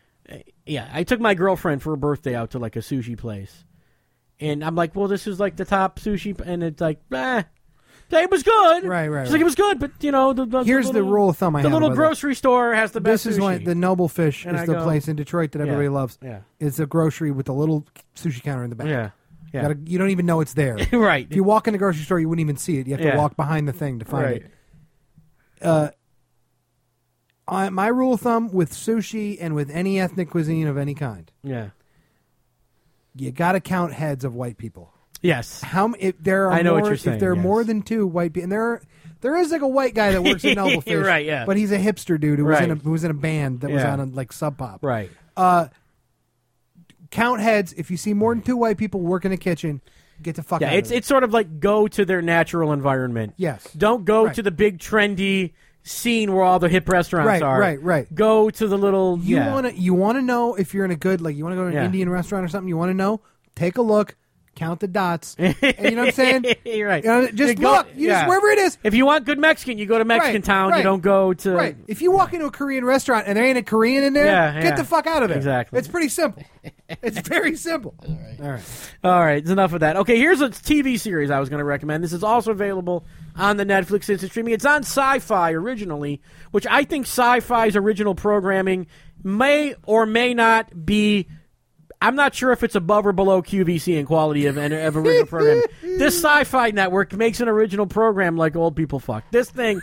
I took my girlfriend for her birthday out to like a sushi place. And I'm like, well, this is like the top sushi. And it's like, it was good. Right. She's like, it was good, but here's the rule of thumb I have. The little about grocery store has the best This is sushi. why the Noble Fish And is I the go, place in Detroit that everybody loves. Yeah. It's a grocery with a little sushi counter in the back. Yeah. You don't even know it's there. Right. If you walk in a grocery store, you wouldn't even see it. You have to walk behind the thing to find it. My rule of thumb with sushi and with any ethnic cuisine of any kind, you got to count heads of white people. Yes. If there are I know more, what you're saying. If there are more than 2 white people, and there is like a white guy that works at Noble Fish, right? Yeah. But he's a hipster dude who Right. was in a band that was on a like Sub Pop. Right. Count heads. If you see more than 2 white people work in a kitchen, get the fuck out. It's sort of like go to their natural environment. Yes. Don't go to the big trendy scene where all the hip restaurants are. Right. Go to the little. You want to know if you're in a good, like you want to go to an Indian restaurant or something. You want to know. Take a look. Count the dots. And you know what I'm saying? You're right. Just look. Just wherever it is. If you want good Mexican, you go to Mexican Town. You don't go to. Right. If you walk into a Korean restaurant and there ain't a Korean in there, get the fuck out of there. Exactly. It's pretty simple. It's very simple. All right. It's enough of that. Okay, here's a TV series I was going to recommend. This is also available on the Netflix instant streaming. It's on Sci-Fi originally, which I think Sci-Fi's original programming may or may not be. I'm not sure if it's above or below QVC in quality of original programming. This Sci-Fi network makes an original program like old people fuck. This thing,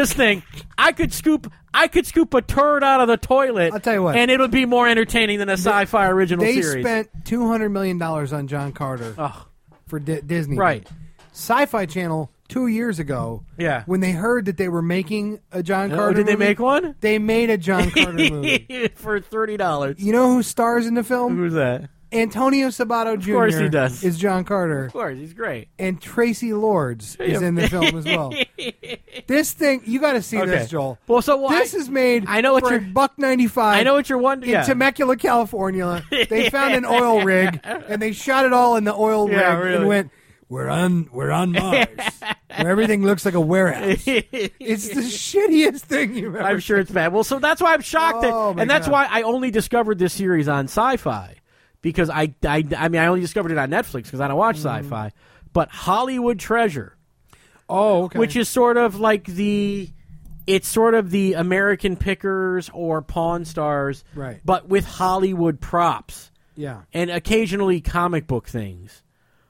I could scoop a turd out of the toilet. I'll tell you what, and it would be more entertaining than a Sci-Fi original series. They spent $200 million on John Carter for Disney. Right. Sci-Fi Channel 2 years ago, when they heard that they were making a John Carter did they movie, make one? They made a John Carter movie. For $30. You know who stars in the film? Who's that? Antonio Sabato Jr. Of course he does. Is John Carter. Of course, he's great. And Tracy Lords is in the film as well. This thing, you got to see this, Joel. Well, so this is made I know what for $1.95. I know what you're wondering. In Temecula, California. They found an oil rig, and they shot it all in the oil rig and went, We're on Mars, where everything looks like a warehouse. It's the shittiest thing you've ever I'm sure it's bad. Well, so that's why I'm shocked, and that's God. why I only discovered this series on Sci-Fi, because I only discovered it on Netflix because I don't watch Sci-Fi. But Hollywood Treasure, which is sort of like it's sort of the American Pickers or Pawn Stars, right? But with Hollywood props, and occasionally comic book things.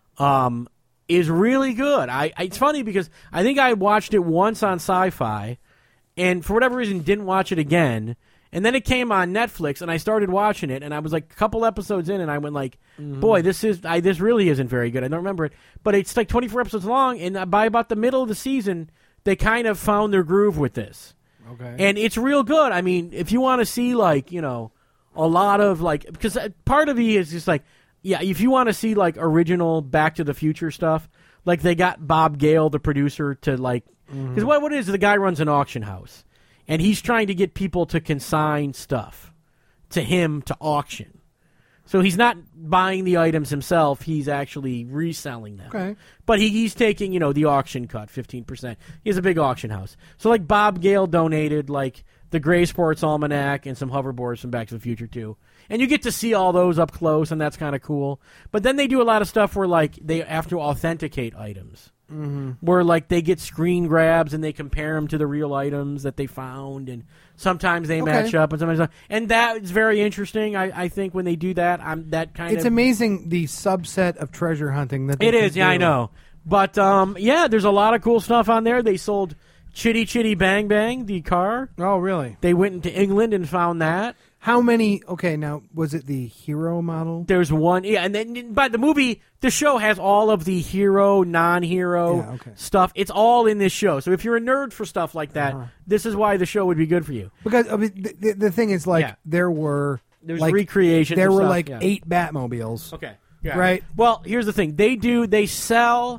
Is really good. It's funny because I think I watched it once on Sci-Fi, and for whatever reason didn't watch it again. And then it came on Netflix, and I started watching it, and I was like a couple episodes in, and I went like, boy, this really isn't very good. I don't remember it. But it's like 24 episodes long, and by about the middle of the season, they kind of found their groove with this. Okay. And it's real good. I mean, if you want to see, like, you know, a lot of, like, because part of me is just like, yeah, if you want to see, like, original Back to the Future stuff, like, they got Bob Gale, the producer, to, like, because what it is, the guy runs an auction house. And he's trying to get people to consign stuff to him to auction. So he's not buying the items himself. He's actually reselling them. Okay. But he's taking, you know, the auction cut, 15%. He has a big auction house. So, like, Bob Gale donated, like, the Gray Sports Almanac and some hoverboards from Back to the Future, too. And you get to see all those up close, and that's kind of cool. But then they do a lot of stuff where, like, they have to authenticate items. Where, like, they get screen grabs and they compare them to the real items that they found, and sometimes they match up, and sometimes not. And that is very interesting. I think when they do that, it's amazing the subset of treasure hunting that it is. Yeah, I know. But yeah, there's a lot of cool stuff on there. They sold Chitty Chitty Bang Bang, the car. Oh, really? They went into England and found that. How many? Okay, now was it the hero model? There's one, yeah, and then but the show has all of the hero, non-hero stuff. It's all in this show. So if you're a nerd for stuff like that, this is why the show would be good for you. Because I mean, the thing is, like, there's like, recreation. There were stuff, like 8 Batmobiles. Okay, yeah. Right. Well, here's the thing: they sell.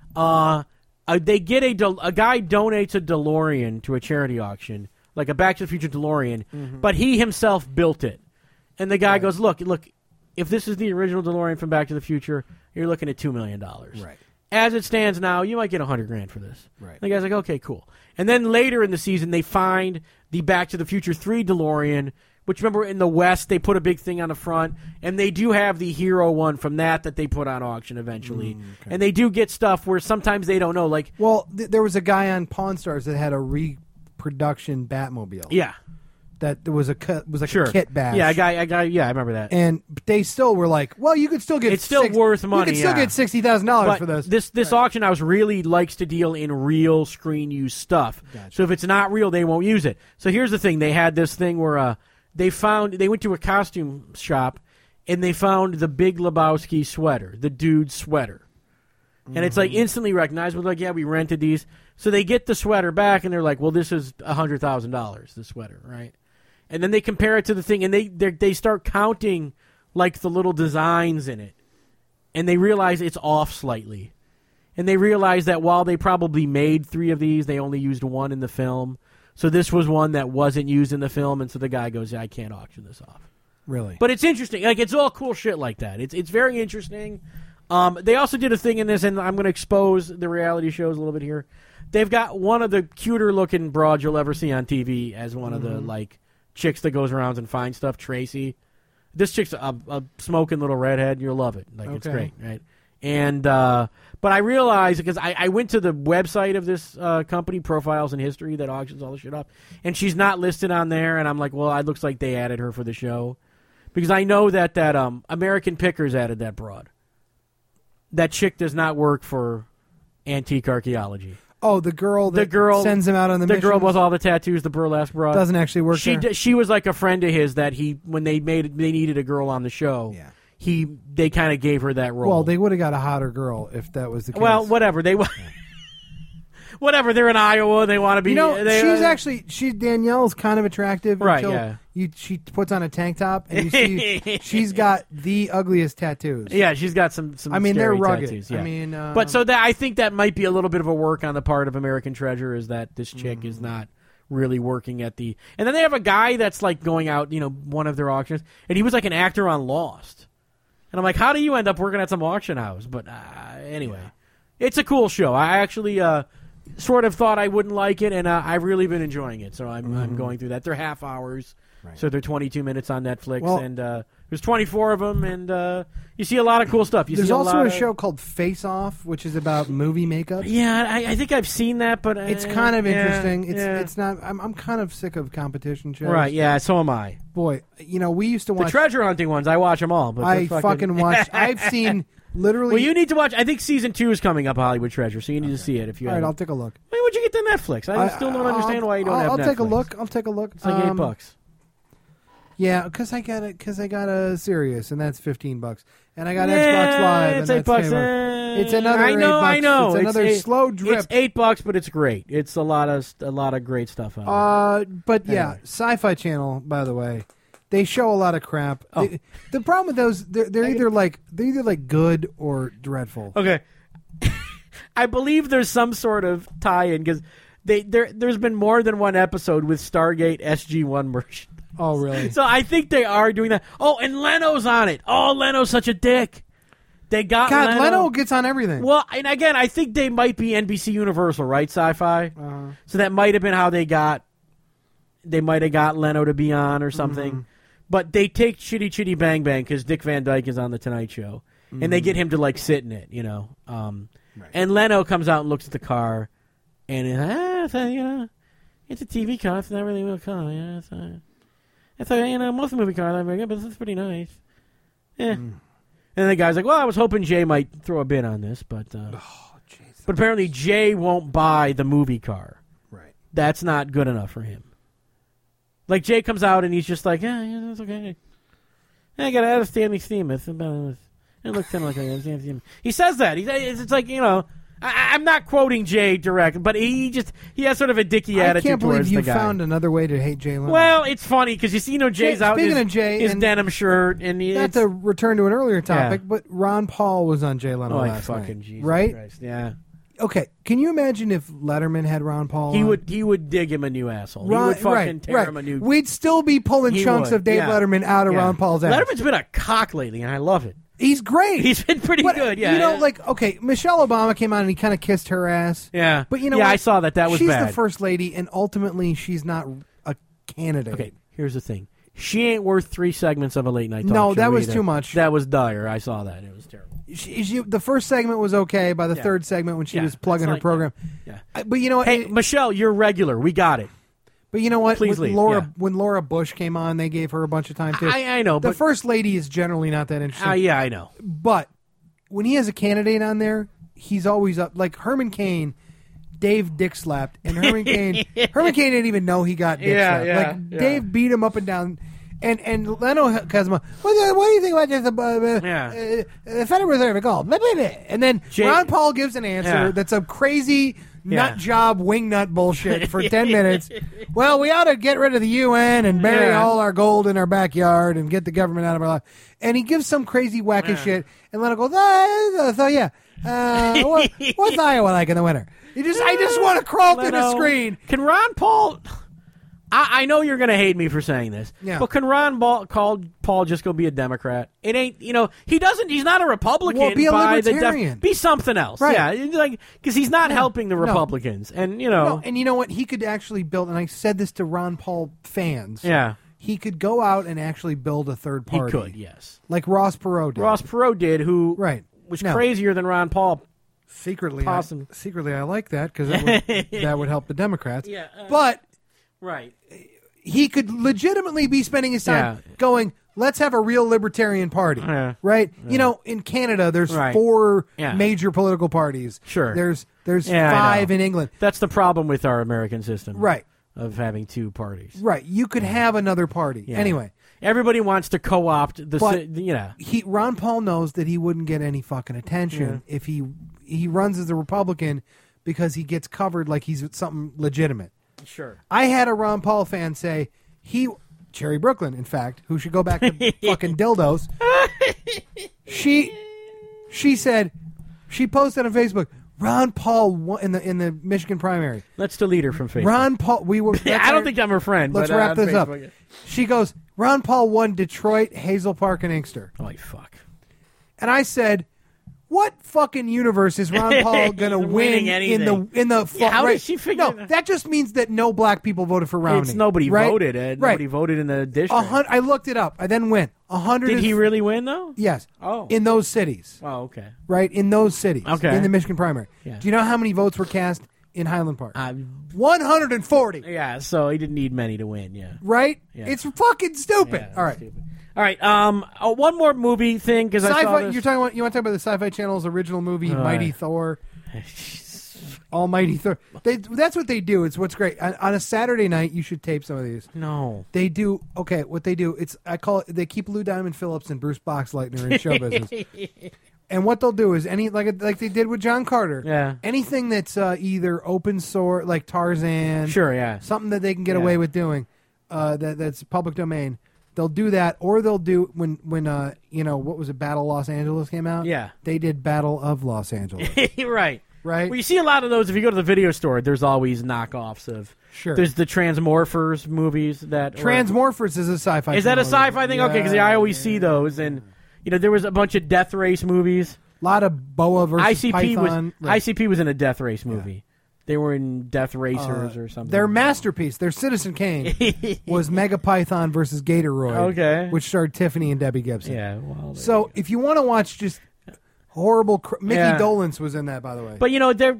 They get a guy donates a DeLorean to a charity auction. Like a Back to the Future DeLorean, but he himself built it. And the guy goes, look, if this is the original DeLorean from Back to the Future, you're looking at $2 million. Right. As it stands now, you might get $100,000 for this. Right. And the guy's like, okay, cool. And then later in the season, they find the Back to the Future 3 DeLorean, which, remember, in the West, they put a big thing on the front, and they do have the hero one from that they put on auction eventually. And they do get stuff where sometimes they don't know. Like, well, there was a guy on Pawn Stars that had a production Batmobile. Yeah. That was a sure. kit bash. Yeah, I remember that. And they still were like, well, you could still get it's still worth money. You could still get $60,000 for this. This auction house really likes to deal in real screen use stuff. Gotcha. So if it's not real, they won't use it. So here's the thing: they had this thing where they went to a costume shop and they found the Big Lebowski sweater, the dude's sweater. And it's like instantly recognizable. Like, yeah, we rented these. So they get the sweater back, and they're like, well, this is $100,000, the sweater, right? And then they compare it to the thing, and they start counting, like, the little designs in it. And they realize it's off slightly. And they realize that while they probably made 3 of these, they only used 1 in the film. So this was one that wasn't used in the film, and so the guy goes, yeah, I can't auction this off. Really? But it's interesting. Like, it's all cool shit like that. It's very interesting. They also did a thing in this, and I'm going to expose the reality shows a little bit here. They've got one of the cuter-looking broads you'll ever see on TV as one of the, like, chicks that goes around and finds stuff, Tracy. This chick's a smoking little redhead. You'll love it. Like, it's great, right? And but I realized, because I went to the website of this company, Profiles in History, that auctions all the shit off, and she's not listed on there, and I'm like, well, it looks like they added her for the show. Because I know that American Pickers added that broad. That chick does not work for Antique Archaeology. Oh, the girl sends him out on the mission. The girl with all the tattoos, the burlesque broad. Doesn't actually work there. She was like a friend of his that when they needed a girl on the show. Yeah. They kind of gave her that role. Well, they would have got a hotter girl if that was the case. Well, whatever. Whatever, they're in Iowa. They want to be. Danielle's kind of attractive. Right. Until she puts on a tank top and you see she's got the ugliest tattoos. Yeah, she's got some. I mean, they're rugged. Tattoos, yeah. I mean, but so I think that might be a little bit of a work on the part of American Treasure, is that this chick is not really working at the. And then they have a guy that's like going out, one of their auctions, and he was like an actor on Lost. And I'm like, how do you end up working at some auction house? But anyway, it's a cool show. I actually sort of thought I wouldn't like it, and I've really been enjoying it. So I'm going through that. They're half hours, so they're 22 minutes on Netflix, and there's 24 of them, and you see a lot of cool stuff. There's also a show called Face Off, which is about movie makeup. Yeah, I think I've seen that, but it's kind of interesting. It's not. I'm kind of sick of competition shows. Right? Yeah. So am I. Boy, we used to watch the treasure hunting ones. I watch them all. But I fucking watch. I've seen. Literally. Well, you need to watch. I think season 2 is coming up, Hollywood Treasure, so you need to see it if you. All right, I'll take a look. Why would you get the Netflix? I still don't understand why you don't have Netflix. I'll take a look. It's like $8. Yeah, because I got a Sirius, and that's $15, and I got Xbox Live, it's and that's $8. It's another $8. I know. It's another slow drip. It's $8, but it's great. It's a lot of great stuff on it. But yeah, Anyway. Sci-Fi Channel, by the way, they show a lot of crap. Oh. The problem with those, they're either like good or dreadful. Okay. I believe there's some sort of tie-in because there's been more than one episode with Stargate SG-1 merch. Oh, really? So I think they are doing that. Oh, and Leno's on it. Oh, Leno's such a dick. They got God, Leno gets on everything. Well, and again, I think they might be NBC Universal, right? Sci-fi. So that might have been how they might have got Leno to be on or something. Mm-hmm. But they take Chitty Chitty Bang Bang because Dick Van Dyke is on the Tonight Show, and they get him to like sit in it, you know. Right. And Leno comes out and looks at the car, and it's a TV car. It's not really a real car. Yeah, it's most movie cars are very good, but this is pretty nice. Yeah. And the guy's like, well, I was hoping Jay might throw a bid on this, but apparently Jay won't buy the movie car. Right. That's not good enough for him. Like, Jay comes out and he's just like, yeah, that's okay. I got out of Stanley Stamos. It looks kind of like a Stanley Stamos. He says that. It's like, you know, I'm not quoting Jay direct, but he has sort of a dicky attitude towards the guy. I can't believe you found another way to hate Jay Leno. Well, it's funny because you see, you know, Jay's out in his denim shirt. And not to return to an earlier topic, but Ron Paul was on Jay Leno last fucking night. Jesus right? Christ. Yeah. Okay, can you imagine if Letterman had Ron Paul on? He would dig him a new asshole. He would fucking tear him a new... We'd still be pulling chunks of Dave Letterman out of Ron Paul's ass. Letterman's been a cock lately, and I love it. He's great. He's been pretty good, yeah. You know, like, okay, Michelle Obama came on and he kind of kissed her ass. Yeah. But you know what? I saw that. That was she's bad. She's the first lady, and ultimately she's not a candidate. Okay, here's the thing. She ain't worth 3 segments of a late night talk show. No, that was either. too much. That was dire. I saw that. It was terrible. The first segment was okay. By the third segment, when she was plugging her program. Yeah. But you know what? Hey, Michelle, you're regular. We got it. But you know what? Please leave. When Laura Bush came on, they gave her a bunch of time, too. I know. The first lady is generally not that interesting. Yeah, I know. But when he has a candidate on there, he's always up. Like Herman Cain, Dave dick slapped, and Herman Cain didn't even know he got dick slapped. Dave beat him up and down. And Leno Kazma, what do you think about this? The Federal Reserve called. And then Ron Paul gives an answer that's a crazy nut job wingnut bullshit for 10 minutes. Well, we ought to get rid of the UN and bury all our gold in our backyard and get the government out of our life. And he gives some crazy wacky shit. And Leno goes, what's Iowa like in the winter? I just want to crawl through the screen. Can Ron Paul... I know you're going to hate me for saying this, but can Ron Paul just go be a Democrat? It ain't, you know, he's not a Republican. Well, be a libertarian. Be something else. Right. Yeah, like, because he's not helping the Republicans. And, you know. No, and you know what? He could actually build, and I said this to Ron Paul fans. Yeah. He could go out and actually build a third party. He could, yes. Like Ross Perot did. Ross Perot did, who was crazier than Ron Paul. Secretly, I like that because that would help the Democrats. Yeah. But... Right. He could legitimately be spending his time going, let's have a real libertarian party. Right? Yeah. You know, in Canada, there's 4 major political parties. Sure. There's 5 in England. That's the problem with our American system. Right. Of having 2 parties. Right. You could have another party. Yeah. Anyway. Everybody wants to co-opt Ron Paul knows that he wouldn't get any fucking attention if he runs as a Republican because he gets covered like he's something legitimate. Sure. I had a Ron Paul fan say Cherry Brooklyn, in fact, who should go back to fucking dildos. She said she posted on Facebook, Ron Paul won in the Michigan primary. Let's delete her from Facebook. Ron Paul, I don't think I'm her friend. Let's wrap this up. She goes, Ron Paul won Detroit, Hazel Park, and Inkster. Holy fuck! And I said, what fucking universe is Ron Paul going to win in the how did she figure that? That just means that no black people voted for Romney. It's nobody voted. Nobody voted in the district. I looked it up. I then went 100. Did he really win though? Yes. Oh. In those cities. Oh, okay. Right in those cities. Okay. In the Michigan primary. Yeah. Do you know how many votes were cast in Highland Park? 140. Yeah. So he didn't need many to win. Yeah. Right. Yeah. It's fucking stupid. Yeah, all right. Stupid. All right. One more movie thing because I saw this. You're talking about. You want to talk about the Sci-Fi Channel's original movie, Mighty Thor? Almighty Thor. That's what they do. It's what's great. On a Saturday night, you should tape some of these. No. They do. Okay, what they do, I call it, they keep Lou Diamond Phillips and Bruce Boxleitner in show business. And what they'll do is like they did with John Carter. Yeah. Anything that's either open source, like Tarzan. Sure, yeah. Something that they can get away with doing, that's public domain. They'll do that, or they'll do when what was it? Battle Los Angeles came out. Yeah. They did Battle of Los Angeles. Right. Right. Well, you see a lot of those if you go to the video store. There's always knockoffs of. Sure. There's the Transmorphers movies that. Transmorphers is a sci-fi. Is that a sci-fi thing? Okay, because I always see those, and there was a bunch of Death Race movies. A lot of Boa versus Python. ICP was in a Death Race movie. Yeah. They were in Death Racers or something. Their masterpiece, their Citizen Kane, was Mega Python versus Gatoroid, which starred Tiffany and Debbie Gibson. Yeah. Well, so if you want to watch just horrible, Mickey Dolenz was in that, by the way. But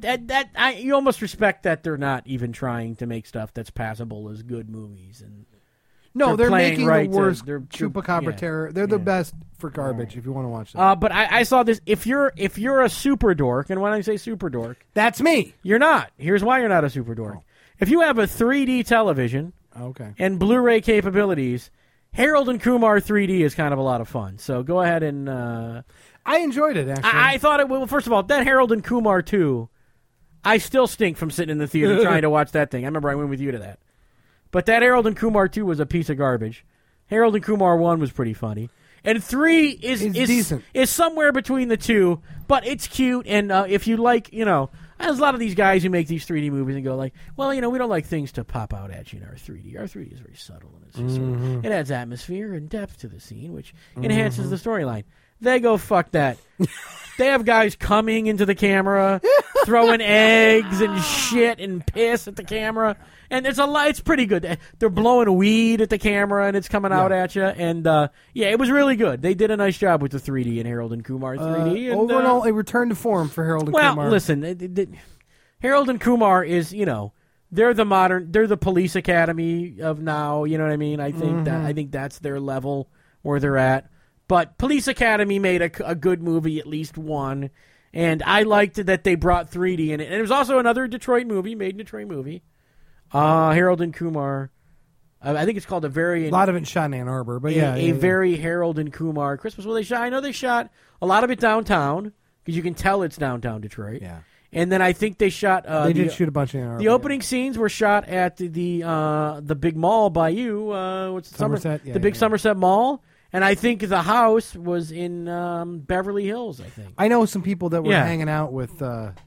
you almost respect that they're not even trying to make stuff that's passable as good movies, and they're making the worst Chupacabra terror. They're the best for garbage if you want to watch that. But I saw this. If you're a super dork, and when I say super dork, that's me. You're not. Here's why you're not a super dork. If you have a 3D television, and Blu-ray capabilities, Harold and Kumar 3D is kind of a lot of fun. So go ahead and. I enjoyed it, actually. I thought it. Well, first of all, that Harold and Kumar 2, I still stink from sitting in the theater trying to watch that thing. I remember I went with you to that. But that Harold and Kumar 2 was a piece of garbage. Harold and Kumar 1 was pretty funny. And 3 is decent. Is somewhere between the two, but it's cute. And if you like, there's a lot of these guys who make these 3D movies and go like, well, we don't like things to pop out at you in our 3D. Our 3D is very subtle, and it's just it adds atmosphere and depth to the scene, which enhances the storyline. They go, fuck that. They have guys coming into the camera, throwing eggs and shit and piss at the camera. And it's pretty good. They're blowing weed at the camera, and it's coming out at you. And, it was really good. They did a nice job with the 3D in Harold and Kumar 3D. Overall, a return to form for Harold and Kumar. Well, listen, Harold and Kumar is, they're the police academy of now, you know what I mean? I think that's their level where they're at. But Police Academy made a good movie, at least one, and I liked that they brought 3D in it. And there was also another Detroit movie, made in Detroit movie, Harold and Kumar. I think it's called a lot of it shot in Ann Arbor, but very Harold and Kumar Christmas. Well, I know they shot a lot of it downtown because you can tell it's downtown Detroit. Yeah. And then I think they shot. They did shoot a bunch in Ann Arbor. The opening scenes were shot at the big mall by you. What's the Somerset? The big Somerset Mall. And I think the house was in Beverly Hills, I think. I know some people that were hanging out with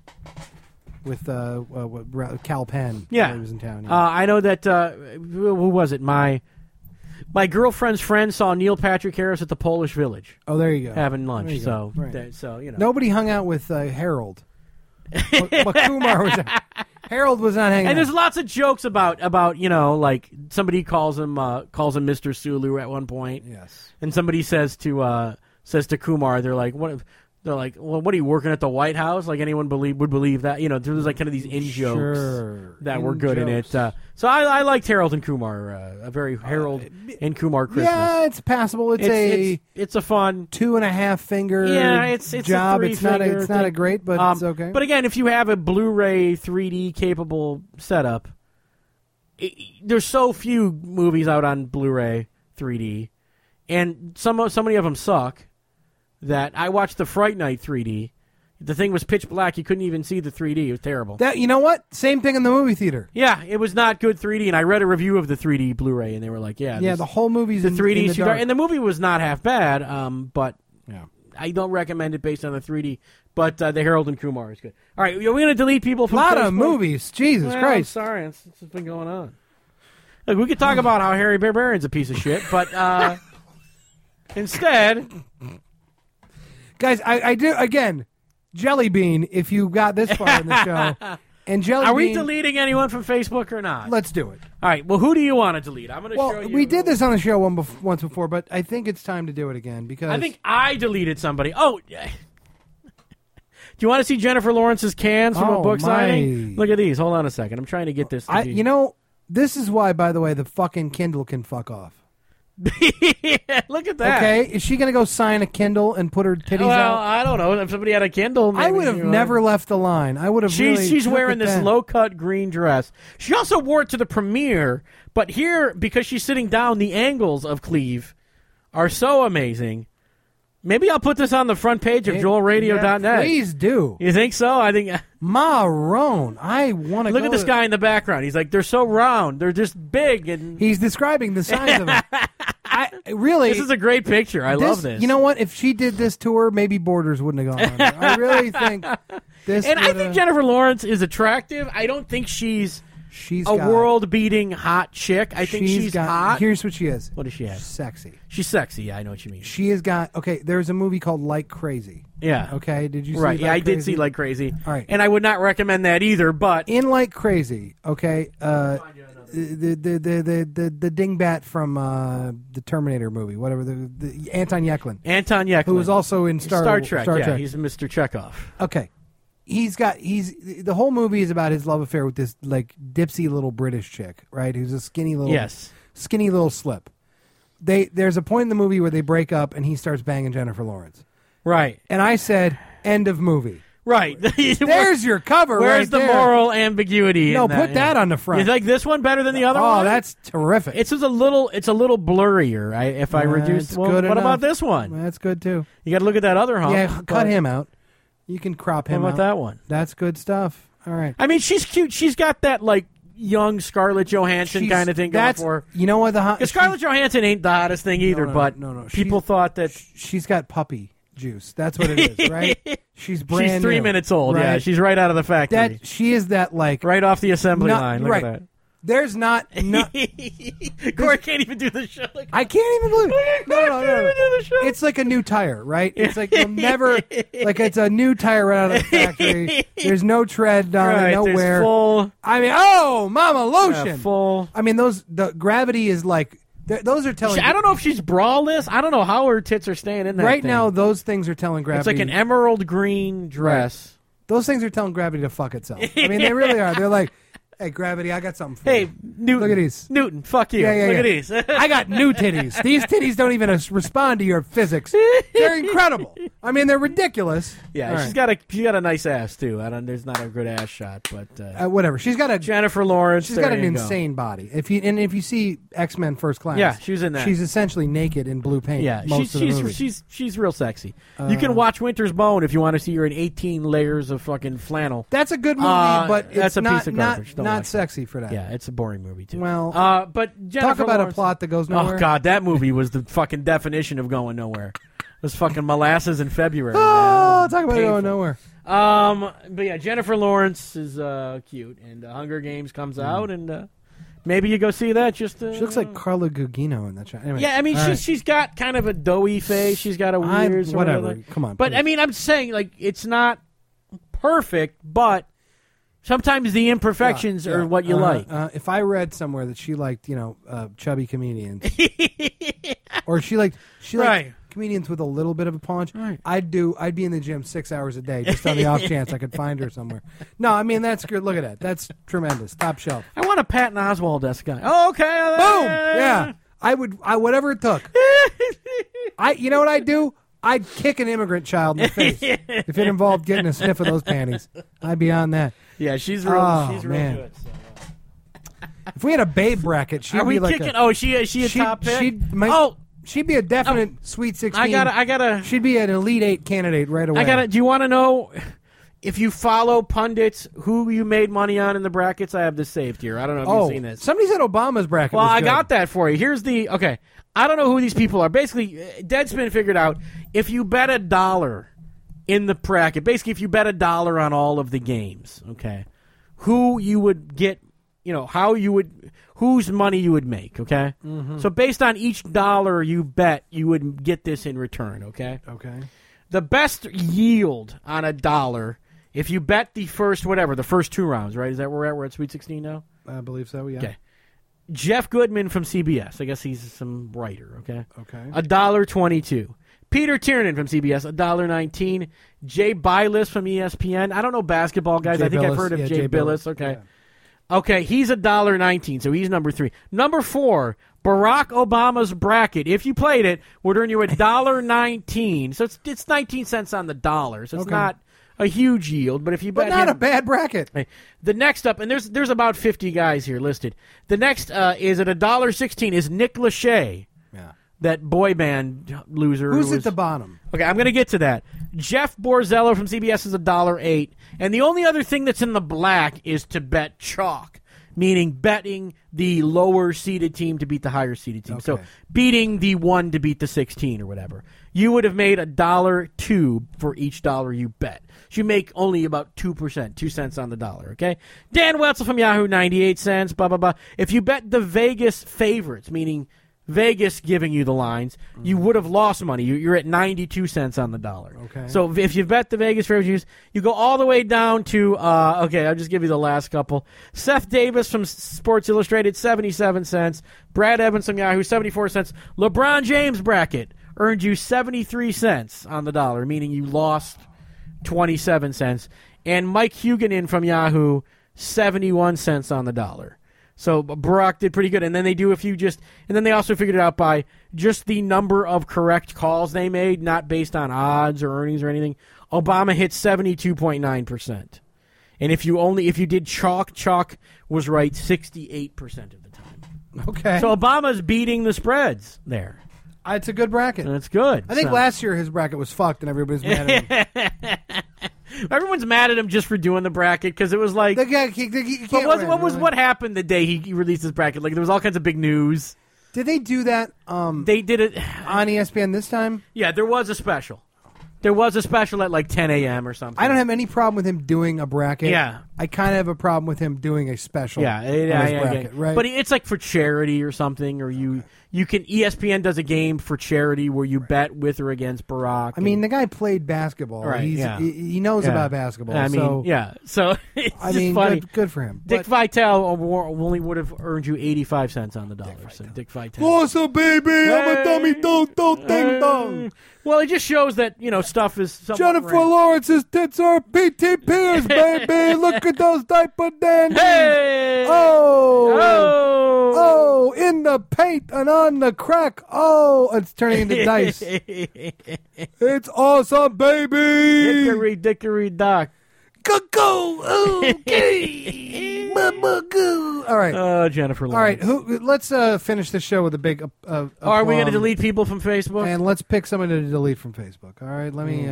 Cal Penn when he was in town. I know that, who was it? My girlfriend's friend saw Neil Patrick Harris at the Polish Village. Oh, there you go. Having lunch. So, Nobody hung out with Harold. But Kumar was Harold was not hanging out. And there's lots of jokes about like somebody calls him Mr. Sulu at one point. Yes. And somebody says to Kumar, they're like, what are you working at the White House? Like anyone would believe that? There's like kind of these in-jokes that were good in it. So I liked Harold and Kumar, a very Harold and Kumar Christmas. Yeah, it's passable. It's a fun 2.5 finger it's job. It's not a great, but it's okay. But again, if you have a Blu-ray 3D capable setup, there's so few movies out on Blu-ray 3D, and so many of them suck. That I watched the Fright Night 3D. The thing was pitch black. You couldn't even see the 3D. It was terrible. You know what? Same thing in the movie theater. Yeah, it was not good 3D. And I read a review of the 3D Blu-ray, and they were like, the whole movie's the 3D in the dark. And the movie was not half bad, but I don't recommend it based on the 3D. But the Harold and Kumar is good. All right, are we going to delete people from a lot Facebook? of movies. Jesus Christ. I'm sorry. It's been going on. Look, we could talk about how Harry Barbarian's a piece of shit, but instead... Guys, I do, again, Jelly Bean, if you got this far in the show. And Jelly Bean... Are we deleting anyone from Facebook or not? Let's do it. All right, well, who do you want to delete? I'm going to show you. We did this on the show once before, but I think it's time to do it again because... I think I deleted somebody. Oh, do you want to see Jennifer Lawrence's cans from a book signing? Look at these. Hold on a second. I'm trying to get this. This is why, by the way, the fucking Kindle can fuck off. Look at that. Okay, is she going to go sign a Kindle and put her titties Well, out? I don't know. If somebody had a Kindle, maybe I would have never left the line. I would have. She's wearing this low-cut green dress. She also wore it to the premiere, but here, because she's sitting down, the angles of Cleve are so amazing. Maybe I'll put this on the front page of JoelRadio.net. Yeah, please do. You think so? I think. Marone. I want to look at this guy in the background. He's like, they're so round. They're just big. And he's describing the size of them. Really, this is a great picture. I love this. You know what? If she did this tour, maybe Borders wouldn't have gone on. I really think this. And I think Jennifer Lawrence is attractive. I don't think she's a world-beating hot chick. I think she's hot. Here's what she is. What does she have? She's sexy. She's sexy. Yeah, I know what you mean. She has got. Okay, there's a movie called Like Crazy. Yeah. Okay. Did you see? Right. Like I Crazy? did see Like Crazy. All right. And I would not recommend that either. But in Like Crazy, okay. The dingbat from the Terminator movie, whatever, the Anton Yekhlin, who was also in Star Trek. Trek. He's Mr. Chekhov. Okay, the whole movie is about his love affair with this like dipsy little British chick, right? Who's a skinny little slip. There's a point in the movie where they break up and he starts banging Jennifer Lawrence. Right. And I said, end of movie. Right. There's your cover. Where's right the moral ambiguity? No, in that? put that on the front. You like this one better than the other one? Oh, that's terrific. It's a little blurrier. If I reduce, what about this one? That's good too. You got to look at that other hump. Yeah, cut him out. You can crop him out. What about that one? That's good stuff. All right. I mean, she's cute. She's got that like young Scarlett Johansson kind of thing going for her. You know what? Scarlett Johansson ain't the hottest thing either, but people thought that she's got puppy juice. That's what it is, right? She's brand She's 3 minutes old. Right? Yeah, she's right out of the factory. She is that like right off the assembly line. Look at that. There's not. Corey can't even do the show. I can't even believe it. No. It's like a new tire, right? It's like you'll never. Like it's a new tire right out of the factory. There's no tread on it, no wear. Full. I mean, oh, Mama Lotion. Full. I mean, the gravity is like. Those are telling. I don't know if she's braless. I don't know how her tits are staying in that. Right now, those things are telling gravity. It's like an emerald green dress. Right. Those things are telling gravity to fuck itself. I mean, they really are. They're like, hey, gravity, I got something for you. Hey, Newton. Look at these. Newton, fuck you. Yeah. Look at these. I got new titties. These titties don't even respond to your physics. They're incredible. I mean, they're ridiculous. Yeah, right. she's got a nice ass too. There's not a good ass shot, but whatever. She's got a Jennifer Lawrence. She's got an insane body. If you see X-Men First Class, yeah, she was in that. She's essentially naked in blue paint. Yeah, she's real sexy. You can watch Winter's Bone if you want to see her in 18 layers of fucking flannel. That's a good movie, but it's piece of garbage. Not sexy for that. Yeah, it's a boring movie too. Well, but Jennifer talk about Lawrence, a plot that goes nowhere. Oh God, that movie was the fucking definition of going nowhere. It was fucking molasses in February. Oh, talk about going nowhere. But yeah, Jennifer Lawrence is cute, and Hunger Games comes out, and maybe you go see that. She looks like Carla Gugino in that show. Anyway, yeah, I mean, she's got kind of a doughy face. She's got a weird whatever. Come on, but please. I mean, I'm saying like it's not perfect, but sometimes the imperfections are what you like. If I read somewhere that she liked, chubby comedians, or she liked comedians with a little bit of a punch, right. I'd be in the gym 6 hours a day just on the off chance I could find her somewhere. No, I mean that's good. Look at that. That's tremendous. Top shelf. I want a Patton Oswalt-esque guy. Oh, okay. Boom. Yeah. I would whatever it took. You know what I'd do? I'd kick an immigrant child in the face if it involved getting a sniff of those panties. I'd be on that. Yeah, she's real man. good. So. If we had a babe bracket, she'd be like kicking? Is she a top pick? She'd be a definite Sweet 16. I gotta. She'd be an Elite 8 candidate right away. Do you want to know if you follow pundits who you made money on in the brackets? I have this saved here. I don't know if you've seen this. Somebody said Obama's bracket. Well, was I good. got that for you. Okay. I don't know who these people are. Basically, Deadspin figured out if you bet $1 in the bracket, basically if you bet $1 on all of the games, okay, who you would get, whose money you would make, okay? Mm-hmm. So based on each dollar you bet, you would get this in return, okay? Okay. The best yield on $1, if you bet the first two rounds, right? Is that where we're at? We're at Sweet 16 now? I believe so, yeah. Okay. Jeff Goodman from CBS. I guess he's some writer, okay? Okay. $1.22. Peter Tiernan from CBS, $1.19. Jay Bilas from ESPN. I don't know basketball guys. I think I've heard of Jay Bilas. Okay. Okay, he's $1.19, so he's number 3. Number 4, Barack Obama's bracket. If you played it, would earn you $1.19. So it's 19 cents on the dollar. So it's not a huge yield, but if you bet not him, a bad bracket. The next up, and there's about 50 guys here listed. The next is at $1.16 is Nick Lachey. Yeah. That boy band loser. Who's at the bottom? Okay, I'm going to get to that. Jeff Borzello from CBS is $1.08. And the only other thing that's in the black is to bet chalk, meaning betting the lower-seeded team to beat the higher-seeded team. Okay. So beating the 1 to beat the 16 or whatever. You would have made $1.02 for each dollar you bet. So you make only about 2%, 2 cents on the dollar, okay? Dan Wetzel from Yahoo, 98 cents, blah, blah, blah. If you bet the Vegas favorites, meaning Vegas giving you the lines, you would have lost money. You're at 92 cents on the dollar. Okay. So if you bet the Vegas favorites, you go all the way down to, okay, I'll just give you the last couple. Seth Davis from Sports Illustrated, 77 cents. Brad Evans from Yahoo, 74 cents. LeBron James bracket earned you 73 cents on the dollar, meaning you lost 27 cents. And Mike Huguenin from Yahoo, 71 cents on the dollar. So Barack did pretty good, and then they do and then they also figured it out by just the number of correct calls they made, not based on odds or earnings or anything. Obama hit 72.9%, and if you did chalk was right 68% of the time. Okay, so Obama's beating the spreads there. It's a good bracket. That's good. I think last year his bracket was fucked, and everybody's mad at him. Everyone's mad at him just for doing the bracket because it was like. What happened the day he released his bracket? Like there was all kinds of big news. Did they do that? They did it on ESPN this time. Yeah, there was a special. There was a special at like 10 a.m. or something. I don't have any problem with him doing a bracket. Yeah. I kind of have a problem with him doing a special. Yeah, on his bracket, right? But it's like for charity or something, or you can ESPN does a game for charity where you bet with or against Barack. I mean, the guy played basketball. Right, he knows about basketball. I mean, So it's funny. Good for him. Dick Vitale only would have earned you 85 cents on the dollar. So Dick Vitale. Awesome, baby. I'm a dummy. Don't ding dong. Well, it just shows that stuff is. Jennifer Lawrence's tits are PT Pierce, baby. Look at those diaper dandies. Hey! Oh, in the paint and on the crack. Oh, it's turning into dice. It's awesome, baby. Dickory dock. Go. Okay. All right. Jennifer Lawrence. All right. Let's finish the show with a big. Are we going to delete people from Facebook? And let's pick someone to delete from Facebook. All right. Let me.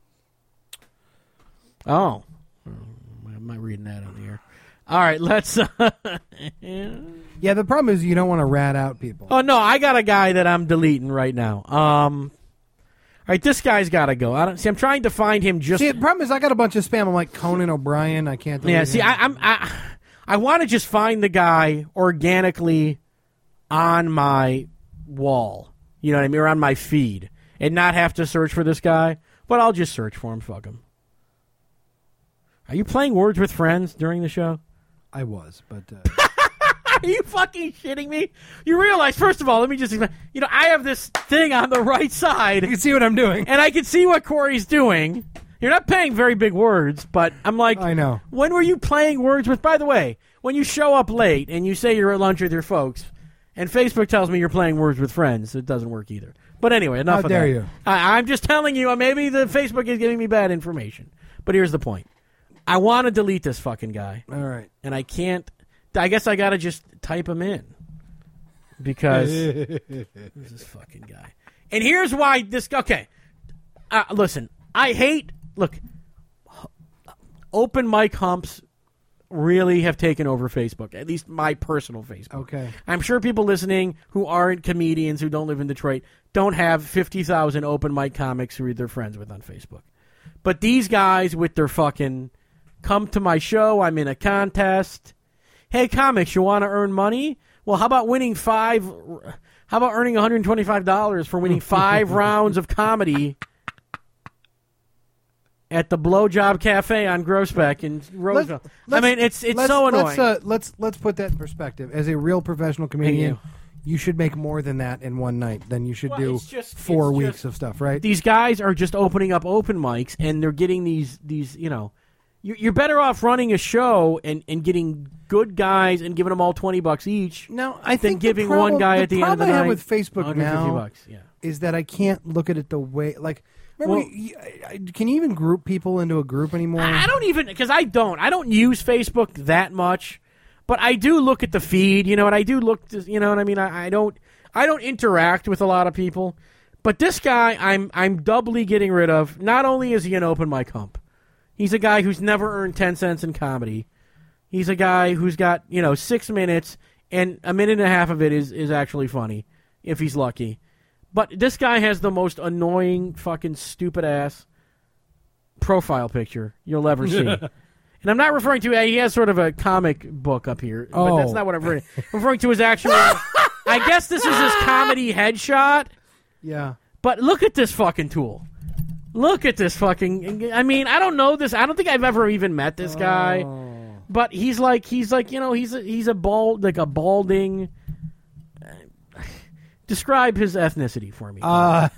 Oh. I'm not reading that on the air. All right. Let's. Yeah. The problem is you don't want to rat out people. Oh no, I got a guy that I'm deleting right now. All right, this guy's got to go. I'm trying to find him. The problem is I got a bunch of spam. I'm like Conan O'Brien. I can't. Yeah. See, I want to just find the guy organically on my wall. You know what I mean, or on my feed, and not have to search for this guy. But I'll just search for him. Fuck him. Are you playing Words with Friends during the show? I was, but. Are you fucking shitting me? You realize, first of all, let me just explain. I have this thing on the right side. You can see what I'm doing. And I can see what Corey's doing. You're not playing very big words, but I'm like, I know. When were you playing Words with? By the way, when you show up late and you say you're at lunch with your folks, and Facebook tells me you're playing Words with Friends, it doesn't work either. But anyway, enough of that. How dare you? I'm just telling you, maybe the Facebook is giving me bad information. But here's the point. I want to delete this fucking guy. All right. And I can't. I guess I got to just type him in. Because who's this fucking guy? And here's why this. Okay. Listen, I hate. Look, open mic humps really have taken over Facebook, at least my personal Facebook. Okay. I'm sure people listening who aren't comedians, who don't live in Detroit, don't have 50,000 open mic comics who they're friends with on Facebook. But these guys with their fucking come to my show, I'm in a contest. Hey, comics, you want to earn money? Well, how about earning $125 for winning 5 rounds of comedy at the Blowjob Cafe on Groesbeck in Roseville? It's so annoying. Let's put that in perspective. As a real professional comedian, you should make more than that in one night. Then you should do 4 weeks of stuff, right? These guys are just opening up open mics, and they're getting these You're better off running a show and getting good guys and giving them all $20 each. No, I think giving one guy at the end of the night. The problem I have with Facebook now yeah. is that I can't look at it the way Remember, can you even group people into a group anymore? I don't even, because I don't use Facebook that much, but I do look at the feed. You know, and I do look. You know what I mean? I don't interact with a lot of people, but this guy I'm doubly getting rid of. Not only is he an open mic hump, he's a guy who's never earned 10 cents in comedy. He's a guy who's got 6 minutes, and a minute and a half of it is actually funny if he's lucky. But this guy has the most annoying, fucking stupid-ass profile picture you'll ever see. And I'm not referring to... He has sort of a comic book up here, but that's not what I'm referring to. I'm referring to his actual... I guess this is his comedy headshot. Yeah. But look at this fucking tool. Look at this fucking... I mean, I don't know this. I don't think I've ever even met this guy. But he's like he's a balding... Describe his ethnicity for me.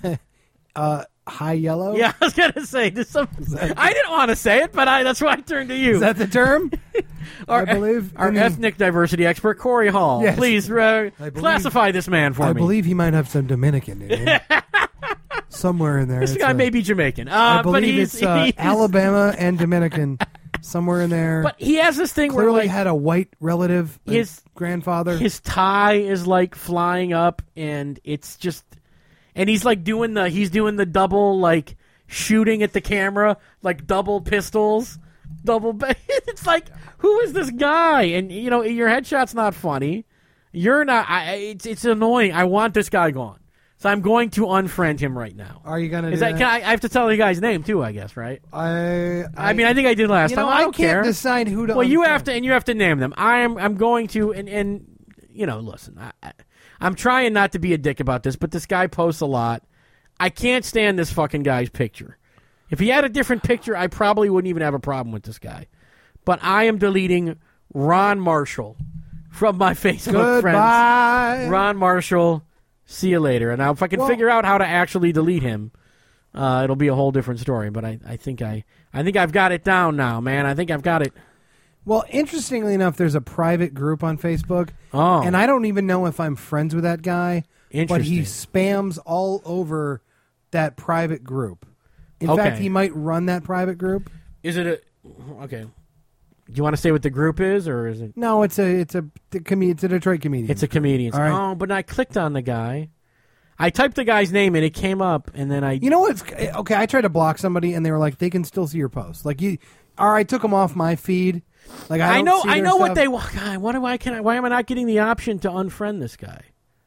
High yellow? Yeah, I was going to say. I didn't want to say it, but that's why I turned to you. Is that the term? I believe our ethnic diversity expert, Corey Hall. Yes. Please classify this man for me. I believe he might have some Dominican in him. Somewhere in there. This guy may be Jamaican. I believe it's Alabama and Dominican. Somewhere in there. But he has this thing clearly where had a white relative, his grandfather. His tie is flying up, and it's just, and he's doing the double shooting at the camera, double pistols, It's who is this guy? And your headshot's not funny. You're not. It's annoying. I want this guy gone. So I'm going to unfriend him right now. Are you going to do that? I have to tell the guy's name, too, I guess, right? I mean, I think I did last time. I don't care. I can't decide who to Well, you have to, and you have to name them. I'm going to, and listen, I'm trying not to be a dick about this, but this guy posts a lot. I can't stand this fucking guy's picture. If he had a different picture, I probably wouldn't even have a problem with this guy. But I am deleting Ron Marshall from my Facebook friends. Ron Marshall... See you later. And now if I can figure out how to actually delete him, it'll be a whole different story. But I think I've got it down now, man. I think I've got it. Well, interestingly enough, there's a private group on Facebook. Oh. And I don't even know if I'm friends with that guy. Interesting. But he spams all over that private group. In fact, he might run that private group. Is it okay. Do you want to say what the group is, or is it? No, it's a Detroit comedian. It's a comedian. Right. Oh, but I clicked on the guy. I typed the guy's name and it came up, and then I. You know what's okay? I tried to block somebody, and they were like, they can still see your posts. I took them off my feed. I know what they want. God, why am I not getting the option to unfriend this guy?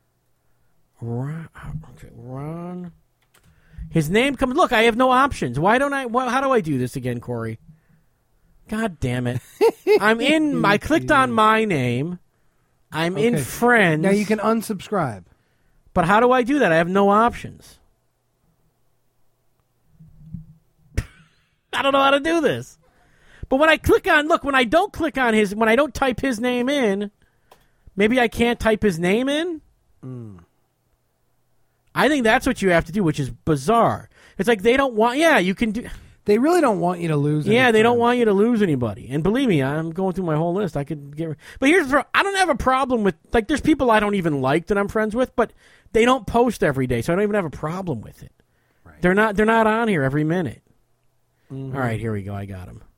Ron. His name comes. Look, I have no options. Why don't I? How do I do this again, Corey? God damn it. I clicked on my name. I'm in friends. Now you can unsubscribe. But how do I do that? I have no options. I don't know how to do this. But when I when I don't type his name in, maybe I can't type his name in? I think that's what you have to do, which is bizarre. It's they don't want, you can do... They really don't want you to lose. Yeah, they don't want you to lose anybody. And believe me, I'm going through my whole list. I could get. But here's the problem. I don't have a problem with there's people I don't even like that I'm friends with, but they don't post every day, so I don't even have a problem with it. Right. They're not on here every minute. Mm-hmm. All right, here we go. I got him.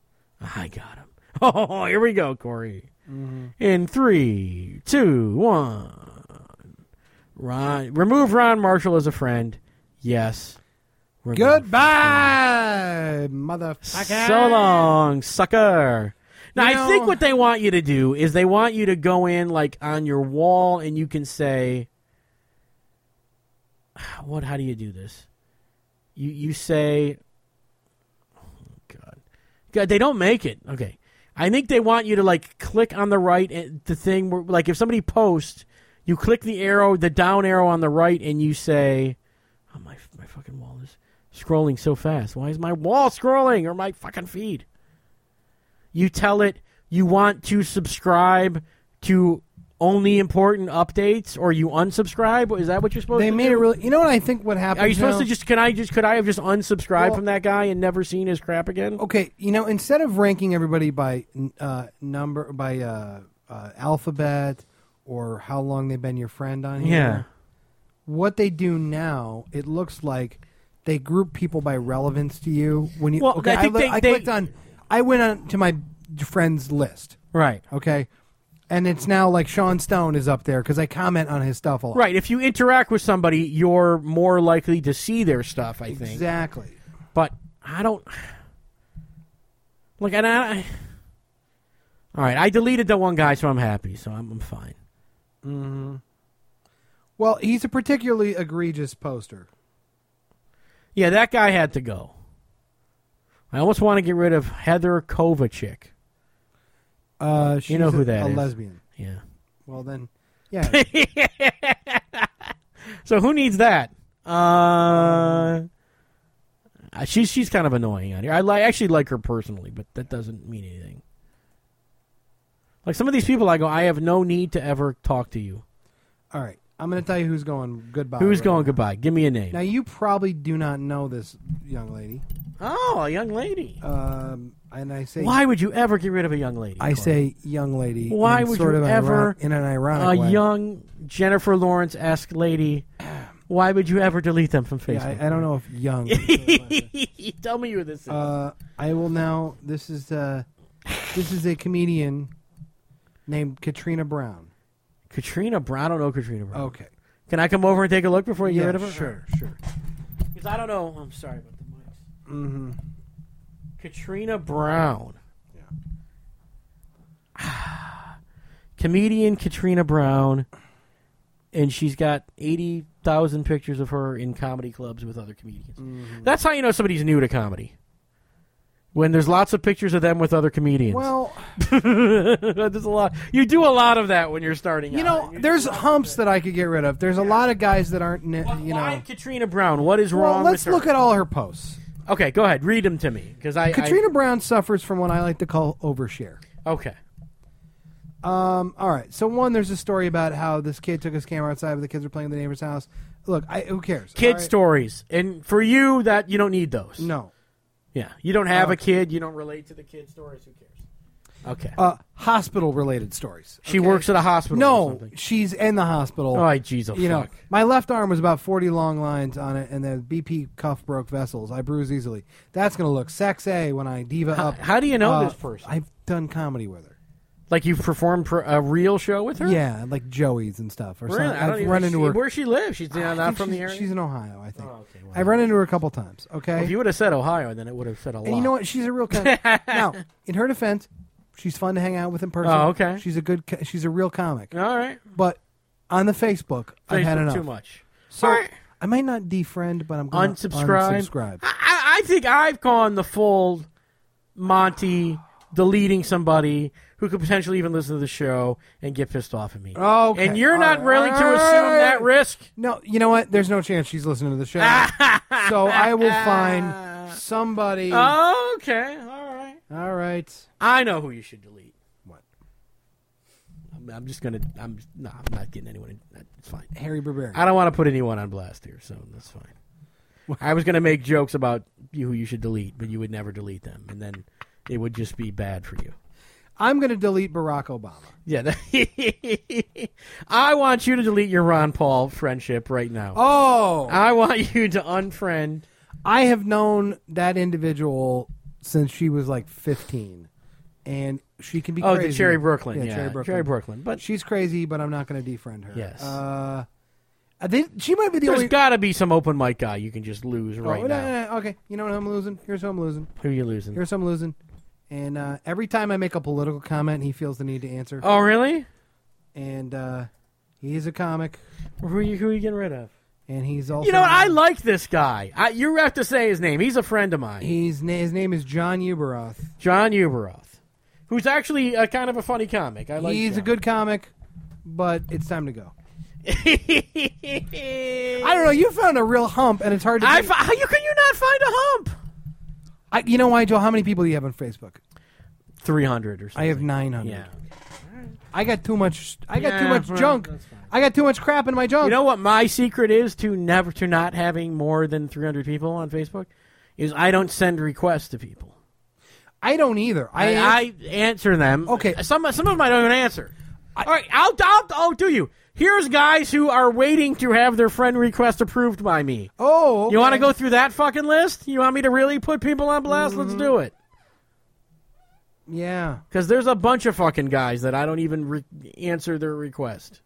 Oh, here we go, Corey. Mm-hmm. In 3, 2, 1. Remove Ron Marshall as a friend. Yes. Goodbye, motherfucker. So long, sucker. Now, I think what they want you to do is they want you to go in on your wall, and you can say, how do you do this? You say, God, they don't make it. Okay. I think they want you to click on the right, the thing where if somebody posts, you click the down arrow on the right, and you say, oh, my fucking wall is scrolling so fast. Why is my wall scrolling, or my fucking feed? You tell it you want to subscribe to only important updates, or you unsubscribe? Is that what you're supposed to do? They made it really. You know what I think? What happened? Are you supposed to just? Could I have just unsubscribed from that guy and never seen his crap again? Okay, instead of ranking everybody by number alphabet or how long they've been your friend on here. Yeah. What they do now, it looks like they group people by relevance to you. When you Well, I think I clicked on. I went on to my friends list. Right. Okay. And it's now like Sean Stone is up there because I comment on his stuff a lot. Right. If you interact with somebody, you're more likely to see their stuff, I think. Exactly. But I don't... Look, and all right, I deleted the one guy, so I'm happy, so I'm fine. Mm-hmm. Well, he's a particularly egregious poster. Yeah, that guy had to go. I almost want to get rid of Heather Kovacic. She's you know who that is. is. A lesbian. Yeah. Well, then, yeah. So who needs that? She's kind of annoying on here. I actually like her personally, but that doesn't mean anything. Like some of these people, I have no need to ever talk to you. All right. I'm going to tell you who's going goodbye. Who's right going now. goodbye? Give me a name. Now, you probably do not know this young lady. Oh, a young lady. And I say... Why would you ever get rid of a young lady? I say young lady. Why would you ever... in an ironic way. A young Jennifer Lawrence-esque lady... Why would you ever delete them from Facebook? Yeah, I don't know if young... Tell me who this is. I will now... This is a comedian named Katrina Brown. Katrina Brown? I don't know Katrina Brown. Okay. Can I come over and take a look before you get rid of her? Sure. Because I don't know. I'm sorry about the mics. Mm-hmm. Katrina Brown. Yeah. Comedian Katrina Brown. And she's got 80,000 pictures of her in comedy clubs with other comedians. Mm-hmm. That's how you know somebody's new to comedy. When there's lots of pictures of them with other comedians. Well, there's a lot. You do a lot of that when you're starting out. There's humps that I could get rid of. There's a lot of guys that aren't, Why Katrina Brown? What is wrong with her? Let's look at all her posts. Okay, go ahead. Read them to me. Katrina Brown suffers from what I like to call overshare. Okay. All right. So, one, there's a story about how this kid took his camera outside, but the kids were playing in the neighbor's house. Look, who cares? Kid stories. And for you, that you don't need those. No. Yeah. You don't have a kid. You don't relate to the kid stories. Who cares? Okay. Hospital-related stories. She works at a hospital or something. She's in the hospital. Oh, jeez, fuck. My left arm was about 40 long lines on it, and the BP cuff broke vessels. I bruise easily. That's going to look sexy when I diva up. How do you know this person? I've done comedy with her. Like you've performed a real show with her? Yeah, like Joey's and stuff. Or really? I've run into her. Where she lives? She's not from the area? She's in Ohio, I think. Oh, okay. Well, I've run into her a couple times, okay? Well, if you would have said Ohio, then it would have said a lot. And you know what? She's a real comic. Now, in her defense, she's fun to hang out with in person. Oh, okay. She's a real comic. All right. But on the Facebook, I've had enough. Too much. So right. I might not defriend, but I'm going to unsubscribe. I think I've gone the full Monty deleting somebody who could potentially even listen to the show and get pissed off at me. Okay. And you're not willing to assume that risk? No, you know what? There's no chance she's listening to the show. So I will find somebody. Okay. All right. I know who you should delete. What? I'm just going to... I'm not getting anyone in. It's fine. Harry Barbarian. I don't want to put anyone on blast here, so that's fine. I was going to make jokes about who you should delete, but you would never delete them, and then it would just be bad for you. I'm going to delete Barack Obama. Yeah. I want you to delete your Ron Paul friendship right now. Oh! I want you to unfriend. I have known that individual since she was like 15. And she can be crazy. Oh, the Cherry Brooklyn. Yeah, Cherry Brooklyn. But she's crazy, but I'm not going to defriend her. Yes. She might be the only... There's got to be some open mic guy you can just lose right now. No. Okay, you know what I'm losing? Here's who I'm losing. Who are you losing? Here's who I'm losing. And every time I make a political comment, he feels the need to answer. Oh, really? And he's a comic. Who are you getting rid of? And he's also... You know what? I like this guy. You have to say his name. He's a friend of mine. His name is John Uberoth. John Uberoth. Who's actually kind of a funny comic. He's a good comic, but it's time to go. I don't know. You found a real hump, and it's hard to... How can you not find a hump? You know why, Joel? How many people do you have on Facebook? 300 or something. I have 900. Yeah. I got too much. I got too much junk. I got too much crap in my junk. You know what my secret is to not having more than 300 people on Facebook is I don't send requests to people. I don't either. I answer them. Okay. Some of them I don't even answer. All right, I'll do you. Here's guys who are waiting to have their friend request approved by me. Oh, okay. You want to go through that fucking list? You want me to really put people on blast? Let's do it. Yeah. Because there's a bunch of fucking guys that I don't even answer their request.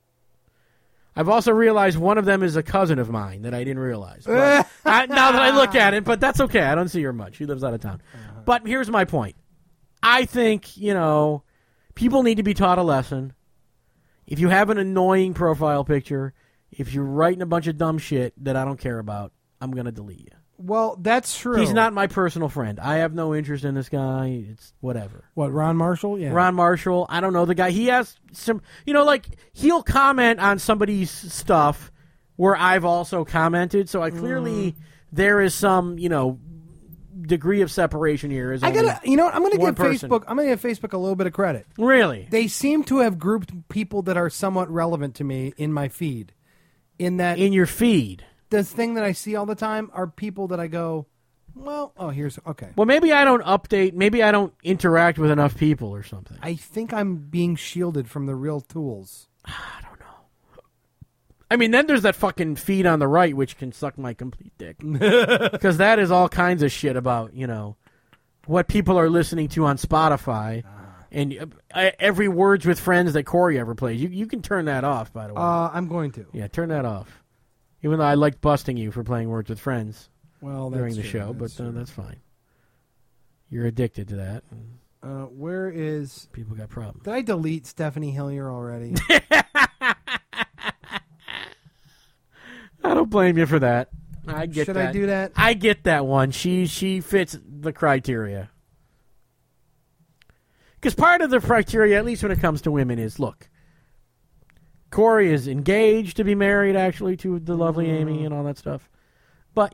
I've also realized one of them is a cousin of mine that I didn't realize. Now that I look at it, but that's okay. I don't see her much. She lives out of town. But here's my point. I think, people need to be taught a lesson. If you have an annoying profile picture, if you're writing a bunch of dumb shit that I don't care about, I'm going to delete you. Well, that's true. He's not my personal friend. I have no interest in this guy. It's whatever. What, Ron Marshall? Yeah. Ron Marshall. I don't know the guy. He has some, he'll comment on somebody's stuff where I've also commented. So I clearly, there is some, degree of separation here. I'm going to give Facebook. I'm going to give Facebook a little bit of credit. Really? They seem to have grouped people that are somewhat relevant to me in my feed. In your feed. This thing that I see all the time are people that I go, here's okay. Well, maybe I don't update. Maybe I don't interact with enough people or something. I think I'm being shielded from the real tools. I don't know. I mean, then there's that fucking feed on the right, which can suck my complete dick. Because that is all kinds of shit about, what people are listening to on Spotify. And every Words with Friends that Corey ever plays. You can turn that off, by the way. I'm going to. Yeah, turn that off. Even though I like busting you for playing Words with Friends during the true. show, that's fine. You're addicted to that. Where is... People got problems. Did I delete Stephanie Hillier already? I don't blame you for that. I get Should that. I do that? I get that one. She fits the criteria. Because part of the criteria, at least when it comes to women, is, look, Corey is engaged to be married, actually, to the lovely Amy and all that stuff. But,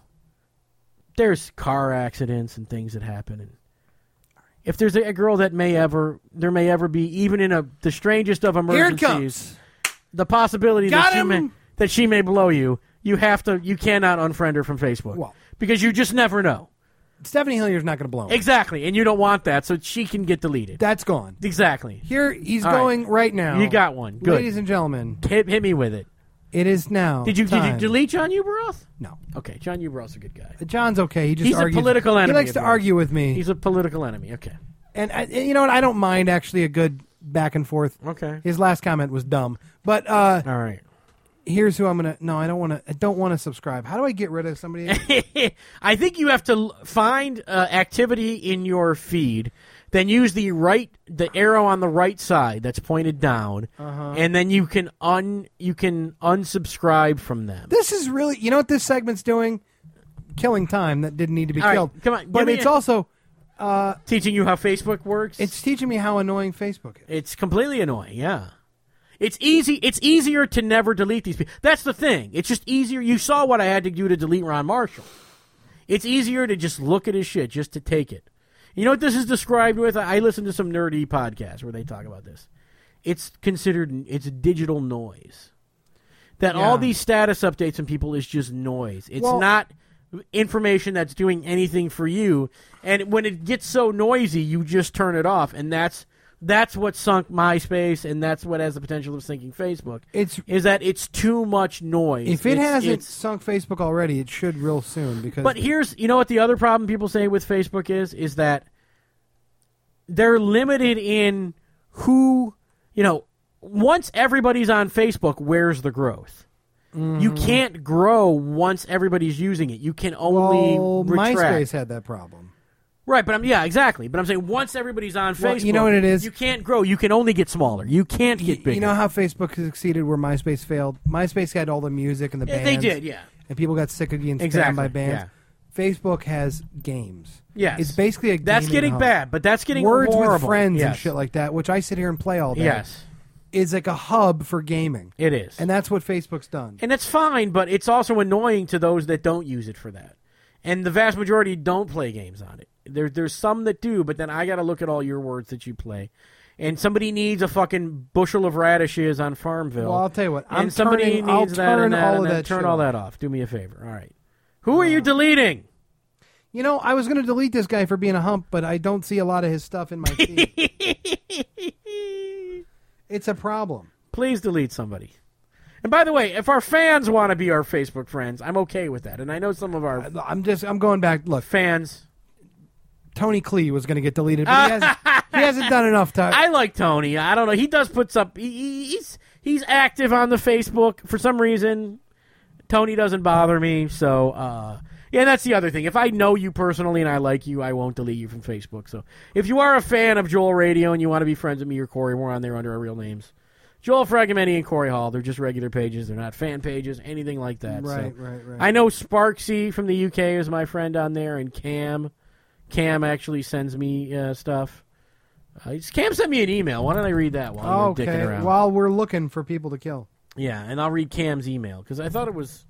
there's car accidents and things that happen. And if there's a girl that there may ever be, even in the strangest of emergencies, here it comes. The possibility that she may blow you, you cannot unfriend her from Facebook. Well, because you just never know. Stephanie Hillier's not going to blow him. Exactly, and you don't want that, so she can get deleted. That's gone. Exactly. Here, he's going right now. You got one. Good. Ladies and gentlemen. Hit me with it. It is now. Did you delete John Ubroth? No. Okay, John Ubroth's a good guy. John's okay. He's a political enemy. He likes to argue with me. He's a political enemy. Okay. And you know what? I don't mind actually a good back and forth. Okay. His last comment was dumb. But all right. Here's who I'm gonna. No, I don't want to subscribe. How do I get rid of somebody? I think you have to find activity in your feed, then use the arrow on the right side that's pointed down, and then you can unsubscribe from them. This is really, you know what this segment's doing? Killing time that didn't need to be killed. Right, come on, but it's also teaching you how Facebook works. It's teaching me how annoying Facebook is. It's completely annoying. Yeah. It's easy. It's easier to never delete these people. That's the thing. It's just easier. You saw what I had to do to delete Ron Marshall. It's easier to just look at his shit, just to take it. You know what this is described with? I listen to some nerdy podcasts where they talk about this. It's digital noise. That all these status updates from people is just noise. It's not information that's doing anything for you. And when it gets so noisy, you just turn it off. And that's what sunk MySpace, and that's what has the potential of sinking Facebook. Is that it's too much noise. If it hasn't sunk Facebook already, it should real soon. But here's, what the other problem people say with Facebook is that they're limited in who, once everybody's on Facebook, where's the growth? Mm-hmm. You can't grow once everybody's using it. You can only retract. MySpace had that problem. Right, but exactly. But I'm saying once everybody's on Facebook, you know what it is? You can't grow. You can only get smaller. You can't get bigger. You know how Facebook succeeded where MySpace failed? MySpace had all the music and the bands. They did, yeah. And people got sick of getting spammed by bands. Yeah. Facebook has games. Yes. It's basically a game. That's getting bad, but that's getting Words horrible. with Friends and shit like that, which I sit here and play all day. Yes. Is like a hub for gaming. It is. And that's what Facebook's done. And it's fine, but it's also annoying to those that don't use it for that. And the vast majority don't play games on it. There's some that do, but then I got to look at all your words that you play. and somebody needs a fucking bushel of radishes on Farmville. Well, I'll tell you what. I'll turn all that off. Do me a favor. All right. Who are you deleting? You know, I was going to delete this guy for being a hump, but I don't see a lot of his stuff in my feed. It's a problem. Please delete somebody. And by the way, if our fans want to be our Facebook friends, I'm okay with that. And I know some of our I'm going back. Look, fans. Tony Klee was going to get deleted, but he hasn't done enough to. I like Tony. I don't know. He does put up. He's active on the Facebook for some reason. Tony doesn't bother me, so yeah, that's the other thing. If I know you personally and I like you, I won't delete you from Facebook. So if you are a fan of Joel Radio and you want to be friends with me or Corey, we're on there under our real names. Joel Fragmenti and Corey Hall. They're just regular pages. They're not fan pages, anything like that. Right. I know Sparksy from the UK is my friend on there, and Cam. Cam actually sends me stuff. Cam sent me an email. Why don't I read that while you're dicking around? While we're looking for people to kill. Yeah, and I'll read Cam's email, because I thought it was...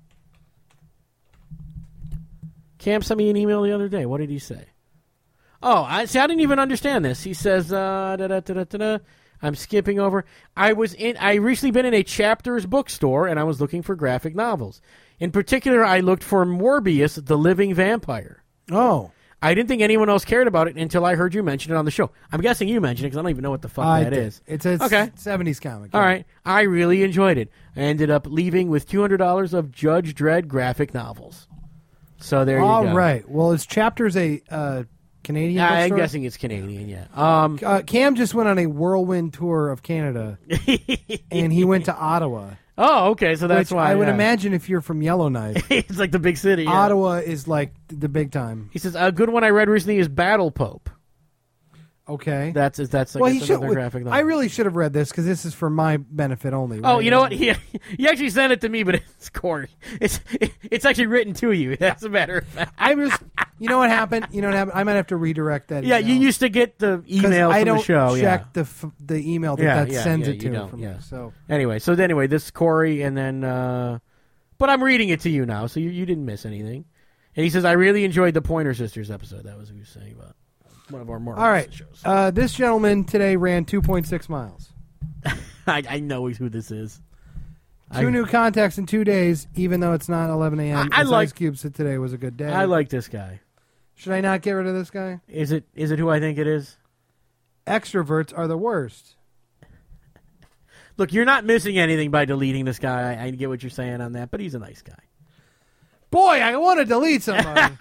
Cam sent me an email the other day. What did he say? Oh, I didn't even understand this. He says, I'm skipping over. I recently been in a Chapters bookstore, and I was looking for graphic novels. In particular, I looked for Morbius, the Living Vampire. Oh. I didn't think anyone else cared about it until I heard you mention it on the show. I'm guessing you mentioned it because I don't even know what the fuck that is. It's a 70s comic. All right. I really enjoyed it. I ended up leaving with $200 of Judge Dredd graphic novels. So there you go. All right. Well, is Chapters a Canadian bookstore? I'm guessing it's Canadian, yeah. Cam just went on a whirlwind tour of Canada, and he went to Ottawa. Oh, okay, so that's why. I would imagine if you're from Yellowknife. It's like the big city. Yeah. Ottawa is like the big time. He says, a good one I read recently is Battle Pope. Okay. That's another graphic novel. I really should have read this because this is for my benefit only. Right? Oh, you know what? He actually sent it to me, but it's Corey. It's actually written to you. That's a matter of fact. You know what happened? I might have to redirect that. Yeah, email. you used to get the email from the show. I don't check the email that sends it to from me. So anyway, this is Corey, and then but I'm reading it to you now, so you didn't miss anything. And he says, I really enjoyed the Pointer Sisters episode. That was what he was saying about one of our more recent shows. This gentleman today ran 2.6 miles. I know who this is. Two new contacts in 2 days, even though it's not 11 a.m. Ice Cube said today was a good day. I like this guy. Should I not get rid of this guy? Is it who I think it is? Extroverts are the worst. Look, you're not missing anything by deleting this guy. I get what you're saying on that, but he's a nice guy. Boy, I want to delete somebody.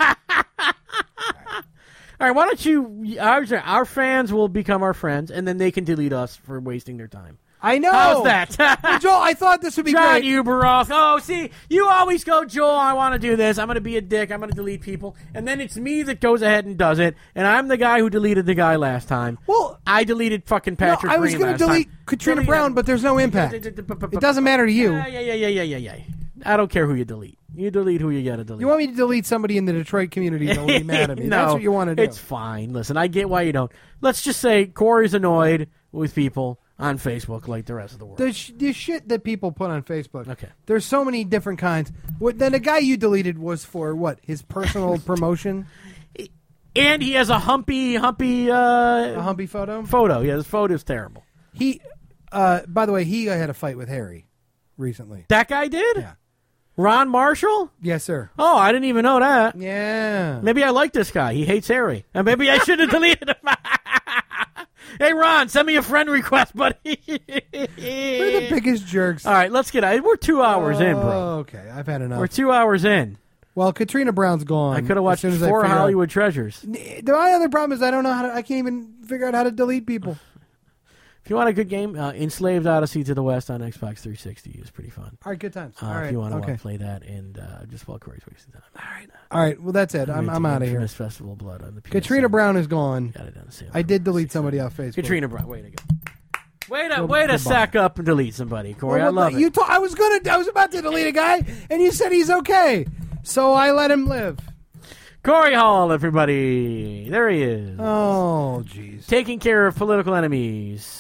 All right, why don't you... Our fans will become our friends, and then they can delete us for wasting their time. I know. How's that? Well, Joel, I thought this would be John great. Uberoth. Oh, see, you always go, Joel, I want to do this. I'm going to be a dick. I'm going to delete people. And then it's me that goes ahead and does it. And I'm the guy who deleted the guy last time. Well, I deleted fucking Patrick Green. I was going to delete Katrina Brown, but there's no impact. It doesn't matter to you. Yeah. I don't care who you delete. You delete who you got to delete. You want me to delete somebody in the Detroit community that'll be mad at me. No, that's what you want to do. It's fine. Listen, I get why you don't. Let's just say Corey's annoyed with people on Facebook like the rest of the world. The shit that people put on Facebook. Okay. There's so many different kinds. Then the guy you deleted was for what? His personal promotion? And he has a humpy a humpy photo? Yeah, this photo's terrible. He, by the way, he had a fight with Harry recently. That guy did? Yeah. Ron Marshall? Yes, sir. Oh, I didn't even know that. Yeah. Maybe I like this guy. He hates Harry. And maybe I should have deleted him. Hey, Ron, send me a friend request, buddy. We're the biggest jerks. All right, let's get out. We're 2 hours in, bro. Okay, I've had enough. We're 2 hours in. Well, Katrina Brown's gone. I could have watched 4 Hollywood Treasures. My other problem is I don't know how to. I can't even figure out how to delete people. If you want a good game, Enslaved Odyssey to the West on Xbox 360 is pretty fun. All right, good times. All if right, you want to play that, and just while Corey's wasting time. All right. Well, that's it. I'm out of here. Festival of Blood on the PS7. Katrina Brown is gone. Got it on the sale. I did delete somebody off Facebook. Katrina Brown, way to go. Way to sack up and delete somebody, Corey. I love it. I was about to delete a guy, and you said he's okay, so I let him live. Corey Hall, everybody. There he is. Oh, jeez. Taking care of political enemies.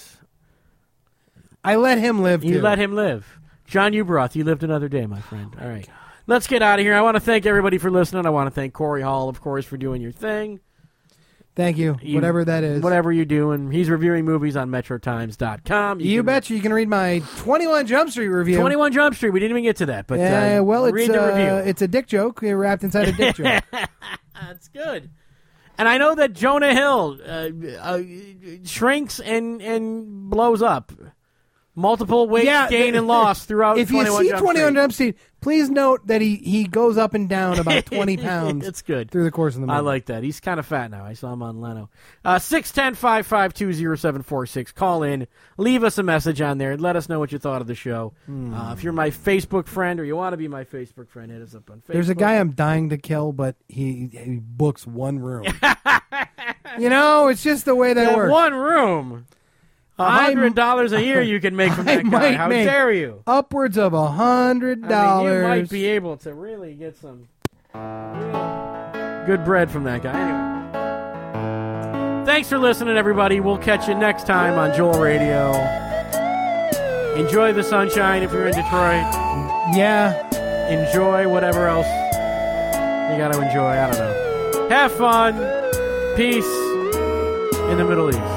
I let him live, too. You let him live. John Uberoth, you lived another day, my friend. All right. Let's get out of here. I want to thank everybody for listening. I want to thank Corey Hall, of course, for doing your thing. Thank you. Whatever that is. Whatever you do. And he's reviewing movies on metrotimes.com. You betcha. You can read my 21 Jump Street review. 21 Jump Street. We didn't even get to that. But read the review. It's a dick joke wrapped inside a dick joke. That's good. And I know that Jonah Hill shrinks and blows up. Multiple weight gain and loss throughout. If you see 21 Jump Street, please note that he goes up and down about 20 pounds. It's good through the course of the movie. I like that. He's kind of fat now. I saw him on Leno. 610-552-0746. Call in, leave us a message on there, and let us know what you thought of the show. If you're my Facebook friend or you want to be my Facebook friend, hit us up on Facebook. There's a guy I'm dying to kill, but he books one room. It's just the way that works. One room. $100 a year you can make from that guy. How dare you? Upwards of $100. You might be able to really get some good bread from that guy. Anyway, thanks for listening, everybody. We'll catch you next time on Joel Radio. Enjoy the sunshine if you're in Detroit. Yeah. Enjoy whatever else you got to enjoy. I don't know. Have fun. Peace in the Middle East.